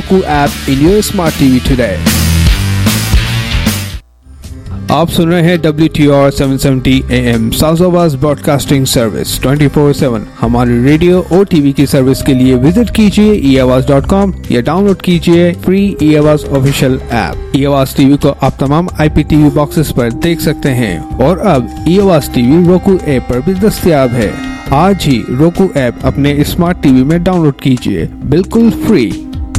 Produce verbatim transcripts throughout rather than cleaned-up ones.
Roku app in your smart T V today. आप सुन रहे हैं W T R seven seventy A M south Awaaz broadcasting service twenty four seven. हमारे radio और TV की service के लिए विजिट कीजिए ई आवाज डॉट कॉम या डाउनलोड कीजिए free E Awaaz official app. E Awaaz TV को आप तमाम I P T V boxes पर देख सकते हैं और अब ई आवाज टीवी रोकू ऐप पर भी दस्तयाब है। आज ही रोकू ऐप अपने स्मार्ट टीवी में डाउनलोड कीजिए, बिल्कुल free.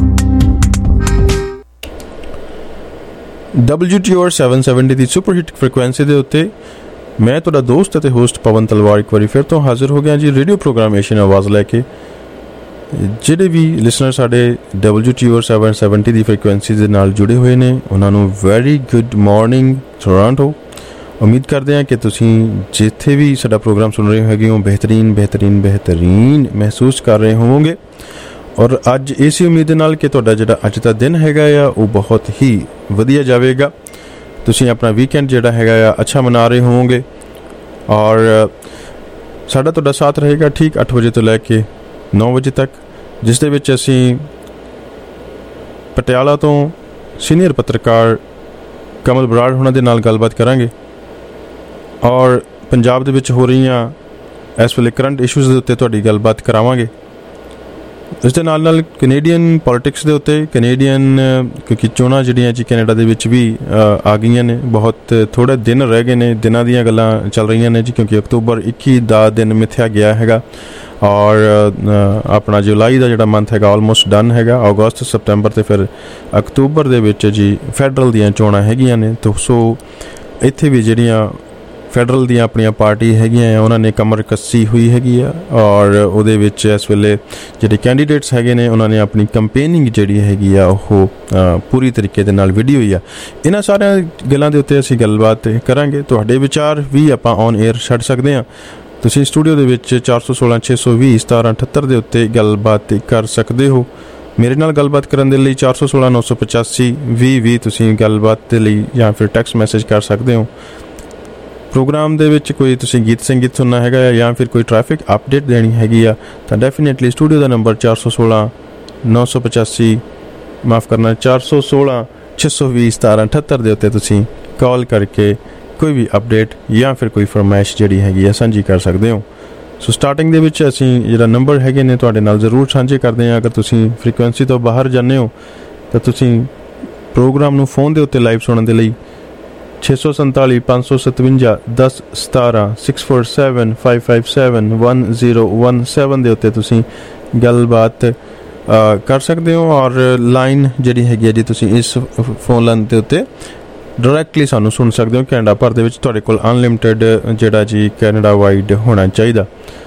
W T R seven seventy ਦੀ ਸੁਪਰ ਹਿੱਟ ਫ੍ਰੀਕੁਐਂਸੀ ਦੇ ਉੱਤੇ ਮੈਂ ਤੁਹਾਡਾ ਦੋਸਤ ਅਤੇ ਹੋਸਟ ਪਵਨ ਤਲਵਾਰ ਇੱਕ ਵਾਰੀ ਫਿਰ ਤੋਂ ਹਾਜ਼ਰ ਹੋ ਗਿਆ ਜੀ ਰੇਡੀਓ ਪ੍ਰੋਗਰਾਮ ਏਸ਼ੀਅਨ ਆਵਾਜ਼ ਲੈ ਕੇ। ਜਿਹੜੇ ਵੀ ਲਿਸਨਰ ਸਾਡੇ W T R seven seventy ਦੀ ਫ੍ਰੀਕੁਐਂਸੀ ਦੇ ਨਾਲ ਜੁੜੇ ਹੋਏ ਨੇ ਉਹਨਾਂ ਨੂੰ ਵੈਰੀ ਗੁੱਡ ਮਾਰਨਿੰਗ ਟੋਰਾਂਟੋ। ਉਮੀਦ ਕਰਦੇ ਹਾਂ ਕਿ ਤੁਸੀਂ ਜਿੱਥੇ ਵੀ ਸਾਡਾ ਪ੍ਰੋਗਰਾਮ ਸੁਣ ਰਹੇ ਹੈਗੇ ਹੋ ਬਿਹਤਰੀਨ ਬਿਹਤਰੀਨ ਬਿਹਤਰੀਨ ਮਹਿਸੂਸ ਕਰ ਰਹੇ ਹੋਵੋਗੇ ਔਰ ਅੱਜ ਇਸੇ ਉਮੀਦ ਦੇ ਨਾਲ ਕਿ ਤੁਹਾਡਾ ਜਿਹੜਾ ਅੱਜ ਦਾ ਦਿਨ ਹੈਗਾ ਆ ਉਹ ਬਹੁਤ ਹੀ ਵਧੀਆ ਜਾਵੇਗਾ। ਤੁਸੀਂ ਆਪਣਾ ਵੀਕਐਂਡ ਜਿਹੜਾ ਹੈਗਾ ਆ ਅੱਛਾ ਮਨਾ ਰਹੇ ਹੋਵੋਗੇ ਔਰ ਸਾਡਾ ਤੁਹਾਡਾ ਸਾਥ ਰਹੇਗਾ ਠੀਕ ਅੱਠ ਵਜੇ ਤੋਂ ਲੈ ਕੇ ਨੌ ਵਜੇ ਤੱਕ, ਜਿਸ ਦੇ ਵਿੱਚ ਅਸੀਂ ਪਟਿਆਲਾ ਤੋਂ ਸੀਨੀਅਰ ਪੱਤਰਕਾਰ ਕਮਲ ਬਰਾੜ ਹੋਣਾ ਦੇ ਨਾਲ ਗੱਲਬਾਤ ਕਰਾਂਗੇ ਔਰ ਪੰਜਾਬ ਦੇ ਵਿੱਚ ਹੋ ਰਹੀਆਂ ਇਸ ਵੇਲੇ ਕਰੰਟ ਇਸ਼ੂਜ਼ ਦੇ ਉੱਤੇ ਤੁਹਾਡੀ ਗੱਲਬਾਤ ਕਰਾਵਾਂਗੇ। ਇਸ ਦੇ ਨਾਲ ਨਾਲ ਕੈਨੇਡੀਅਨ ਪੋਲੀਟਿਕਸ ਦੇ ਉੱਤੇ ਕੈਨੇਡੀਅਨ ਕਿਉਂਕਿ ਚੋਣਾਂ ਜਿਹੜੀਆਂ ਜੀ ਕੈਨੇਡਾ ਦੇ ਵਿੱਚ ਵੀ ਆ ਗਈਆਂ ਨੇ, ਬਹੁਤ ਥੋੜ੍ਹੇ ਦਿਨ ਰਹਿ ਗਏ ਨੇ, ਦਿਨਾਂ ਦੀਆਂ ਗੱਲਾਂ ਚੱਲ ਰਹੀਆਂ ਨੇ ਜੀ ਕਿਉਂਕਿ ਅਕਤੂਬਰ ਇੱਕੀ ਦਾ ਦਿਨ ਮਿਥਿਆ ਗਿਆ ਹੈਗਾ ਔਰ ਆਪਣਾ ਜੁਲਾਈ ਦਾ ਜਿਹੜਾ ਮੰਥ ਹੈਗਾ ਆਲਮੋਸਟ ਡਨ ਹੈਗਾ। ਅਗਸਤ ਸਤੰਬਰ ਅਤੇ ਫਿਰ ਅਕਤੂਬਰ ਦੇ ਵਿੱਚ ਜੀ ਫੈਡਰਲ ਦੀਆਂ ਚੋਣਾਂ ਹੈਗੀਆਂ ਨੇ। ਤਾਂ ਸੋ ਇੱਥੇ ਵੀ ਜਿਹੜੀਆਂ ਫੈਡਰਲ ਦੀਆਂ ਆਪਣੀਆਂ ਪਾਰਟੀ ਹੈਗੀਆਂ ਆ ਉਹਨਾਂ ਨੇ ਕਮਰ ਕੱਸੀ ਹੋਈ ਹੈਗੀ ਆ ਔਰ ਉਹਦੇ ਵਿੱਚ ਇਸ ਵੇਲੇ ਜਿਹੜੇ ਕੈਂਡੀਡੇਟਸ ਹੈਗੇ ਨੇ ਉਹਨਾਂ ਨੇ ਆਪਣੀ ਕੰਪੇਨਿੰਗ ਜਿਹੜੀ ਹੈਗੀ ਆ ਉਹ ਪੂਰੀ ਤਰੀਕੇ ਦੇ ਨਾਲ ਵਿੱਢੀ ਹੋਈ ਆ। ਇਹਨਾਂ ਸਾਰੀਆਂ ਗੱਲਾਂ ਦੇ ਉੱਤੇ ਅਸੀਂ ਗੱਲਬਾਤ ਕਰਾਂਗੇ। ਤੁਹਾਡੇ ਵਿਚਾਰ ਵੀ ਆਪਾਂ ਔਨ ਏਅਰ ਛੱਡ ਸਕਦੇ ਹਾਂ। ਤੁਸੀਂ ਸਟੂਡੀਓ ਦੇ ਵਿੱਚ ਚਾਰ ਸੌ ਸੋਲਾਂ ਛੇ ਸੌ ਵੀਹ ਸਤਾਰਾਂ ਅਠੱਤਰ ਦੇ ਉੱਤੇ ਗੱਲਬਾਤ ਕਰ ਸਕਦੇ ਹੋ। ਮੇਰੇ ਨਾਲ ਗੱਲਬਾਤ ਕਰਨ ਦੇ ਲਈ ਚਾਰ ਸੌ ਸੋਲਾਂ ਨੌ ਸੌ ਪਚਾਸੀ ਵੀਹ ਵੀਹ ਤੁਸੀਂ ਗੱਲਬਾਤ ਦੇ ਲਈ ਜਾਂ ਫਿਰ ਟੈਕਸਟ ਮੈਸੇਜ ਕਰ ਸਕਦੇ ਹੋ। ਪ੍ਰੋਗਰਾਮ ਦੇ ਵਿੱਚ ਕੋਈ ਤੁਸੀਂ ਗੀਤ ਸੰਗੀਤ ਸੁਣਨਾ ਹੈਗਾ ਆ ਜਾਂ ਫਿਰ ਕੋਈ ਟ੍ਰੈਫਿਕ ਅਪਡੇਟ ਦੇਣੀ ਹੈਗੀ ਆ ਤਾਂ ਡੈਫੀਨੇਟਲੀ ਸਟੂਡੀਓ ਦਾ ਨੰਬਰ ਚਾਰ ਸੌ ਸੋਲਾਂ ਨੌ ਸੌ ਪਚਾਸੀ ਮਾਫ਼ ਕਰਨਾ ਚਾਰ ਸੌ ਸੋਲਾਂ ਛੇ ਸੌ ਵੀਹ ਸਤਾਰਾਂ ਅਠੱਤਰ ਦੇ ਉੱਤੇ ਤੁਸੀਂ ਕਾਲ ਕਰਕੇ ਕੋਈ ਵੀ ਅਪਡੇਟ ਜਾਂ ਫਿਰ ਕੋਈ ਫਰਮਾਇਸ਼ ਜਿਹੜੀ ਹੈਗੀ ਆ ਸਾਂਝੀ ਕਰ ਸਕਦੇ ਹੋ। ਸੋ ਸਟਾਰਟਿੰਗ ਦੇ ਵਿੱਚ ਅਸੀਂ ਜਿਹੜਾ ਨੰਬਰ ਹੈਗੇ ਨੇ ਤੁਹਾਡੇ ਨਾਲ ਜ਼ਰੂਰ ਸਾਂਝੇ ਕਰਦੇ ਹਾਂ। ਅਗਰ ਤੁਸੀਂ ਫ੍ਰੀਕੁਐਂਸੀ ਤੋਂ ਬਾਹਰ ਜਾਂਦੇ ਹੋ ਤਾਂ ਤੁਸੀਂ ਪ੍ਰੋਗਰਾਮ ਨੂੰ ਫੋਨ ਦੇ ਉੱਤੇ ਲਾਈਵ ਸੁਣਨ ਦੇ ਲਈ ਛੇ ਸੌ ਸੰਤਾਲੀ ਪੰਜ ਸੌ ਸਤਵੰਜਾ ਦਸ ਸਤਾਰਾਂ six four seven five five seven one zero one seven ਦੇ ਉੱਤੇ ਤੁਸੀਂ ਗੱਲਬਾਤ ਕਰ ਸਕਦੇ ਹੋ ਔਰ ਲਾਈਨ ਜਿਹੜੀ ਹੈਗੀ ਹੈ ਜੀ ਤੁਸੀਂ ਇਸ ਫੋਨ ਲਾਈਨ ਦੇ ਉੱਤੇ ਡਾਇਰੈਕਟਲੀ ਸਾਨੂੰ ਸੁਣ ਸਕਦੇ ਹੋ। ਕੈਨੇਡਾ ਭਰ ਦੇ ਵਿੱਚ ਤੁਹਾਡੇ ਕੋਲ ਅਨਲਿਮਿਟਿਡ ਜਿਹੜਾ ਜੀ ਕੈਨੇਡਾ ਵਾਈਡ ਹੋਣਾ ਚਾਹੀਦਾ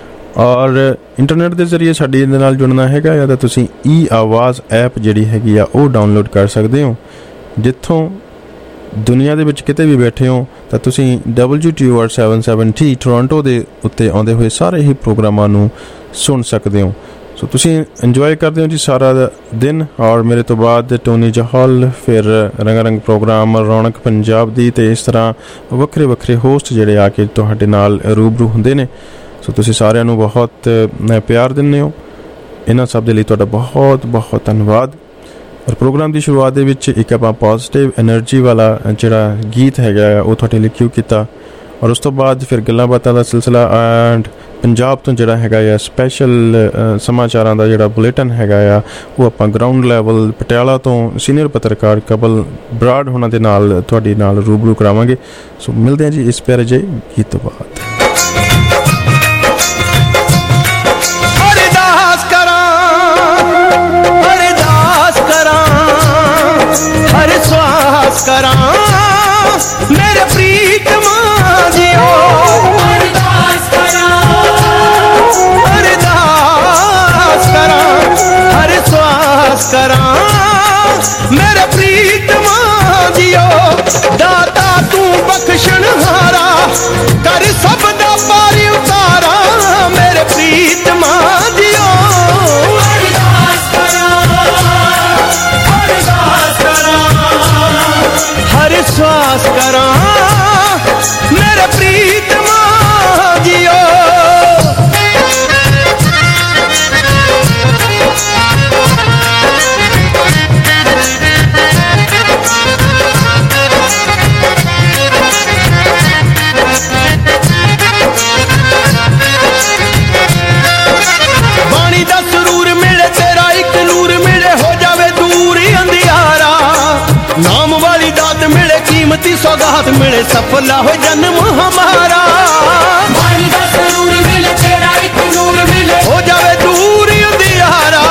ਔਰ ਇੰਟਰਨੈਟ ਦੇ ਜ਼ਰੀਏ ਸਾਡੀ ਇਹਦੇ ਨਾਲ ਜੁੜਨਾ ਹੈਗਾ ਜਾਂ ਤਾਂ ਤੁਸੀਂ ਈ ਆਵਾਜ਼ ਐਪ ਜਿਹੜੀ ਹੈਗੀ ਆ ਉਹ ਡਾਊਨਲੋਡ ਕਰ ਸਕਦੇ ਹੋ। ਜਿੱਥੋਂ ਦੁਨੀਆ ਦੇ ਵਿੱਚ ਕਿਤੇ ਵੀ ਬੈਠੇ ਹੋ ਤਾਂ ਤੁਸੀਂ W T R seven seventy Toronto ਦੇ ਉੱਤੇ ਆਉਂਦੇ ਹੋਏ ਸਾਰੇ ਹੀ ਪ੍ਰੋਗਰਾਮਾਂ ਨੂੰ ਸੁਣ ਸਕਦੇ ਹੋ। ਸੋ ਤੁਸੀਂ ਇੰਜੋਏ ਕਰਦੇ ਹੋ ਜੀ ਸਾਰਾ ਦਿਨ ਔਰ ਮੇਰੇ ਤੋਂ ਬਾਅਦ ਟੋਨੀ ਜਹਾਲ ਫਿਰ ਰੰਗ ਰੰਗ ਪ੍ਰੋਗਰਾਮ ਰੌਣਕ ਪੰਜਾਬ ਦੀ ਅਤੇ ਇਸ ਤਰ੍ਹਾਂ ਵੱਖਰੇ ਵੱਖਰੇ ਹੋਸਟ ਜਿਹੜੇ ਆ ਕੇ ਤੁਹਾਡੇ ਨਾਲ ਰੂਬਰੂ ਹੁੰਦੇ ਨੇ। ਸੋ ਤੁਸੀਂ ਸਾਰਿਆਂ ਨੂੰ ਬਹੁਤ ਪਿਆਰ ਦਿੰਦੇ ਹੋ। ਇਹਨਾਂ ਸਭ ਦੇ ਲਈ ਤੁਹਾਡਾ ਬਹੁਤ ਬਹੁਤ ਧੰਨਵਾਦ। ਔਰ ਪ੍ਰੋਗਰਾਮ ਦੀ ਸ਼ੁਰੂਆਤ ਦੇ ਵਿੱਚ ਇੱਕ ਆਪਾਂ ਪੋਜ਼ੀਟਿਵ ਐਨਰਜੀ ਵਾਲਾ ਜਿਹੜਾ ਗੀਤ ਹੈਗਾ ਉਹ ਤੁਹਾਡੇ ਲਈ ਕਿਊ ਕੀਤਾ ਔਰ ਉਸ ਤੋਂ ਬਾਅਦ ਫਿਰ ਗੱਲਾਂ ਬਾਤਾਂ ਦਾ ਸਿਲਸਿਲਾ ਐਂਡ ਪੰਜਾਬ ਤੋਂ ਜਿਹੜਾ ਹੈਗਾ ਆ ਸਪੈਸ਼ਲ ਸਮਾਚਾਰਾਂ ਦਾ ਜਿਹੜਾ ਬੁਲੇਟਿਨ ਹੈਗਾ ਆ ਉਹ ਆਪਾਂ ਗਰਾਊਂਡ ਲੈਵਲ ਪਟਿਆਲਾ ਤੋਂ ਸੀਨੀਅਰ ਪੱਤਰਕਾਰ ਕਮਲ ਬਰਾੜ ਹੋਣਾ ਦੇ ਨਾਲ ਤੁਹਾਡੇ ਨਾਲ ਰੂਬਰੂ ਕਰਾਵਾਂਗੇ। ਸੋ ਮਿਲਦੇ ਹਾਂ ਜੀ ਇਸ ਪਿਆਰੇ ਜਿਹੇ ਗੀਤ ਤੋਂ ਬਾਅਦ। मेरे प्रीतमा जियो अरदास करा अरदास करा हर श्वास करा मेरे प्रीतमा जियो दाता तू बख्शण हारा कर सब दा पारी उतारा मेरे प्रीतमा जियो अरदास करा अरदास करा हर श्वास करा मेरे प्रीतमा जियो सौगात मिले सफला हो जन्म हमारा, हो जावे दूर अंधियारा,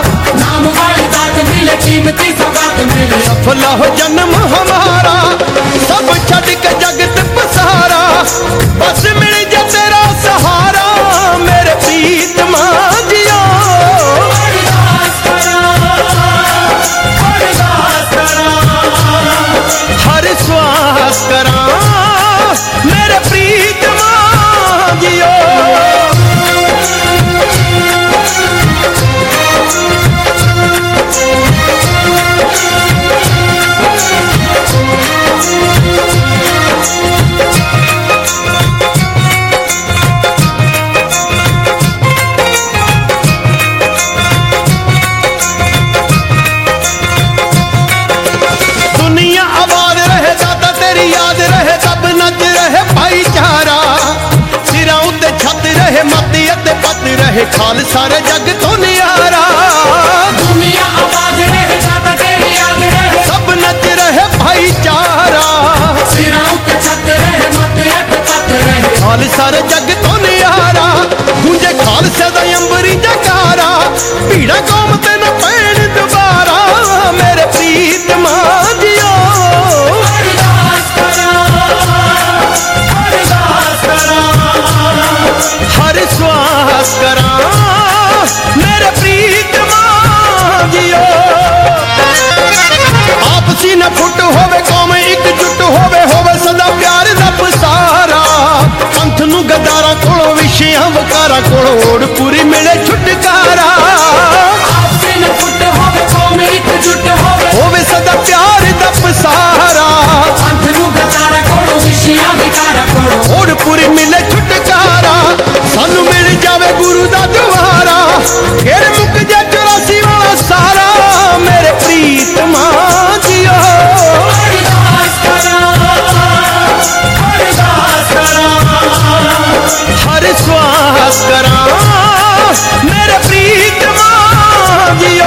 सफला हो जन्म हमारा, सब छड़ के जगत पसारा, बस मिल जा तेरा सहारा मेरे प्रीतमा जियो। हर श्वास करा मेरे प्रीतमा जियो। याद रहे सब नच रहे भाईचारा, सिरा उत्ते छत रहे मत अते पत रहे खालसा रे जग तो नियारा। दुनिया आबाद रहे सादा तेरी याद रहे सब नच रहे भाईचारा, सिरा उत्ते छत रहे मत अते पत रहे खालसा रे जग तो नियारा। गूंजे खालसे दा अंबरी जकारा, भीड़ा कौम ते न पैण दोबारा मेरे प्रीतमा जियो। हर श्वास करा मेरे प्रीतमा जियो। आपसी न फुट होवे कौम एकजुट होवे, होवे सदा प्यार दा पसारा। पंथ नू गद्दारा कोलों विछियां वकारा कोलों ओड़ पूरी मिले छुटकारा। आपसी न फुट होवे कौम एकजुट होवे, होवे सदा प्यार दा पसारा। पंथ नू गद्दारा कोलों विछियां वकारा कोलों ओड़ पूरी मिले छुटकारा। सानू मिल जावे गुरु दा द्वारा, फिर मुक जा चौरासी वाला सारा मेरे प्रीतमा जियो। हर श्वास करा मेरे प्रीतमा जियो।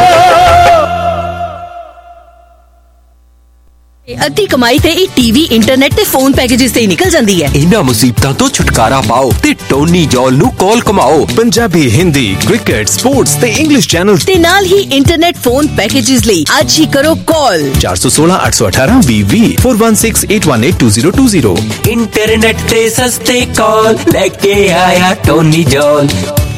अद्धी कमाई ते ई टीवी इंटरनेट ते फोन पैकेजेस ते निकल जांदी है। इन्हां मुसीबतां तो छुटकारा पाओ ते टोनी जॉल नू कॉल कमाओ। पंजाबी, हिंदी, क्रिकेट, स्पोर्ट्स ते इंग्लिश चैनल ते नाल ही इंटरनेट फोन पैकेजेस लई आज ही करो कॉल चार सौ सोलह आठ सौ अठारह V V four one six eight one eight two zero two zero. Internet ते सस्ते कॉल लेके आया टोनी जॉल।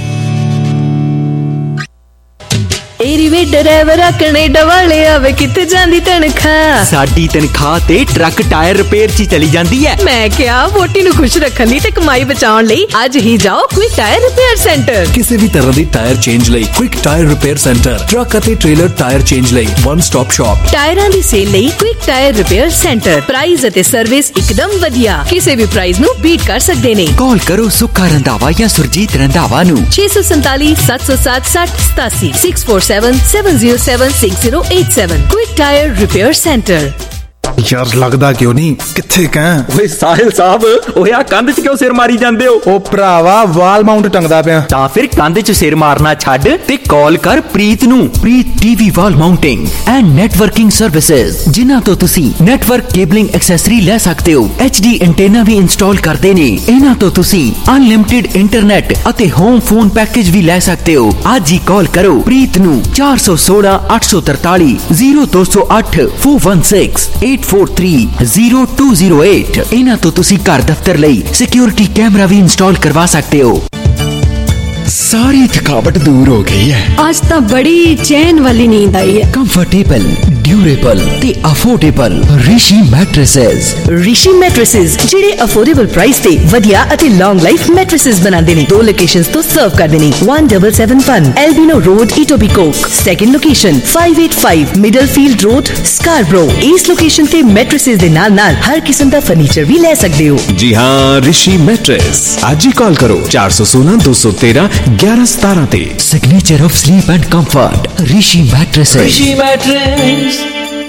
एरीवे ड्राइवर कनेडा वाले आवे किते जांदी तनखा। साडी तनखा ते ट्रक टायर रिपेयर ची चली जांदी है। मैं क्या वोटी नु खुश रखन दी ते कमाई बचाउण लई आज ही जाओ क्विक टायर रिपेयर सेंटर। किसी भी तरह दी टायर चेंज लई quick tyre repair centre, truck अते ट्रेलर टायर चेंज लई वन स्टॉप शॉप। टायरां दी सेल लई quick tyre repair centre, price अते सर्विस एकदम वधिया, किसी भी प्राइस नु बीट कर सकदे ने। कॉल करो सुक्खा रंधावा या सुरजीत रंधावा नु छे सौ सैंतालीस सात सौ सात साठ सतासी six four seven seven zero seven six zero eight seven. Quick tyre repair centre. यार लगदा क्यों नहीं किथे कह ओए साहिल साहब ओए आ कंध च क्यों सिर मारी जांदे हो? ओ भरावा वाल माउंट टंगदा पिया। ਤਾਂ ਫਿਰ ਕੰਧ 'ਚ ਸਿਰ ਮਾਰਨਾ ਛੱਡ ਤੇ ਕਾਲ ਕਰ ਪ੍ਰੀਤ ਨੂੰ। Preet TV wall mounting and networking services, ਜਿਨ੍ਹਾਂ ਤੋਂ ਤੁਸੀਂ ਨੈਟਵਰਕ ਕੇਬਲਿੰਗ ਐਕਸੈਸਰੀ ਲੈ ਸਕਦੇ ਹੋ। ਐਚ ਡੀ ਐਂਟੇਨਾ ਵੀ ਇੰਸਟਾਲ ਕਰਦੇ ਨੇ। ਇਹਨਾਂ ਤੋਂ ਤੁਸੀਂ ਅਨਲਿਮਿਟਿਡ ਇੰਟਰਨੈਟ ਅਤੇ ਹੋਮ ਫੋਨ ਪੈਕੇਜ ਵੀ ਲੈ ਸਕਦੇ ਹੋ। ਅੱਜ ਹੀ ਕਾਲ ਕਰੋ ਪ੍ਰੀਤ ਨੂੰ ਚਾਰ ਸੌ ਸੋਲਹ ਅੱਠ ਸੌ ਤਰਤਾਲੀ ਜ਼ੀਰੋ ਦੋ ਸੌ ਅੱਠ four one six eight four three zero two zero eight. ਇਹਨਾਂ ਤੋਂ ਤੁਸੀਂ ਘਰ ਦਫ਼ਤਰ ਲਈ ਸਿਕਿਉਰਿਟੀ ਕੈਮਰਾ ਵੀ ਇੰਸਟਾਲ ਕਰਵਾ ਸਕਦੇ ਹੋ। सारी थकावट दूर हो गई है। आज तो बड़ी चैन वाली नींद आई है। कंफर्टेबल, ड्यूरेबल ते affordable Rishi mattresses. Rishi mattresses ਜਿਹੜੇ ਅਫੋਰਡੇਬਲ ਪ੍ਰਾਈਸ ਤੇ ਵਧੀਆ ਅਤੇ ਲੌਂਗ ਲਾਈਫ ਮੈਟ੍ਰੈਸਸ ਬਣਾਉਂਦੇ ਨੇ। ਦੋ ਲੋਕੇਸ਼ਨਸ ਤੋਂ ਸਰਵ ਕਰਦੇ ਨੇ। one seven seven one Albino Road, Etobicoke। Second location five eight five Middlefield Road, Scarborough। ਇਸ ਲੋਕੇਸ਼ਨ ਤੇ ਮੈਟ੍ਰੈਸਸ ਦੇ ਨਾਲ ਨਾਲ ਹਰ ਕਿਸਮ ਦਾ ਫਰਨੀਚਰ ਵੀ ਲੈ ਸਕਦੇ ਹੋ। जी हाँ, ऋषि मैट्रेस। आज ही कॉल करो चार सौ सोलह दो सौ तेरह ग्यारह सतारह ते। Signature of sleep and comfort Rishi mattresses. Rishi mattress.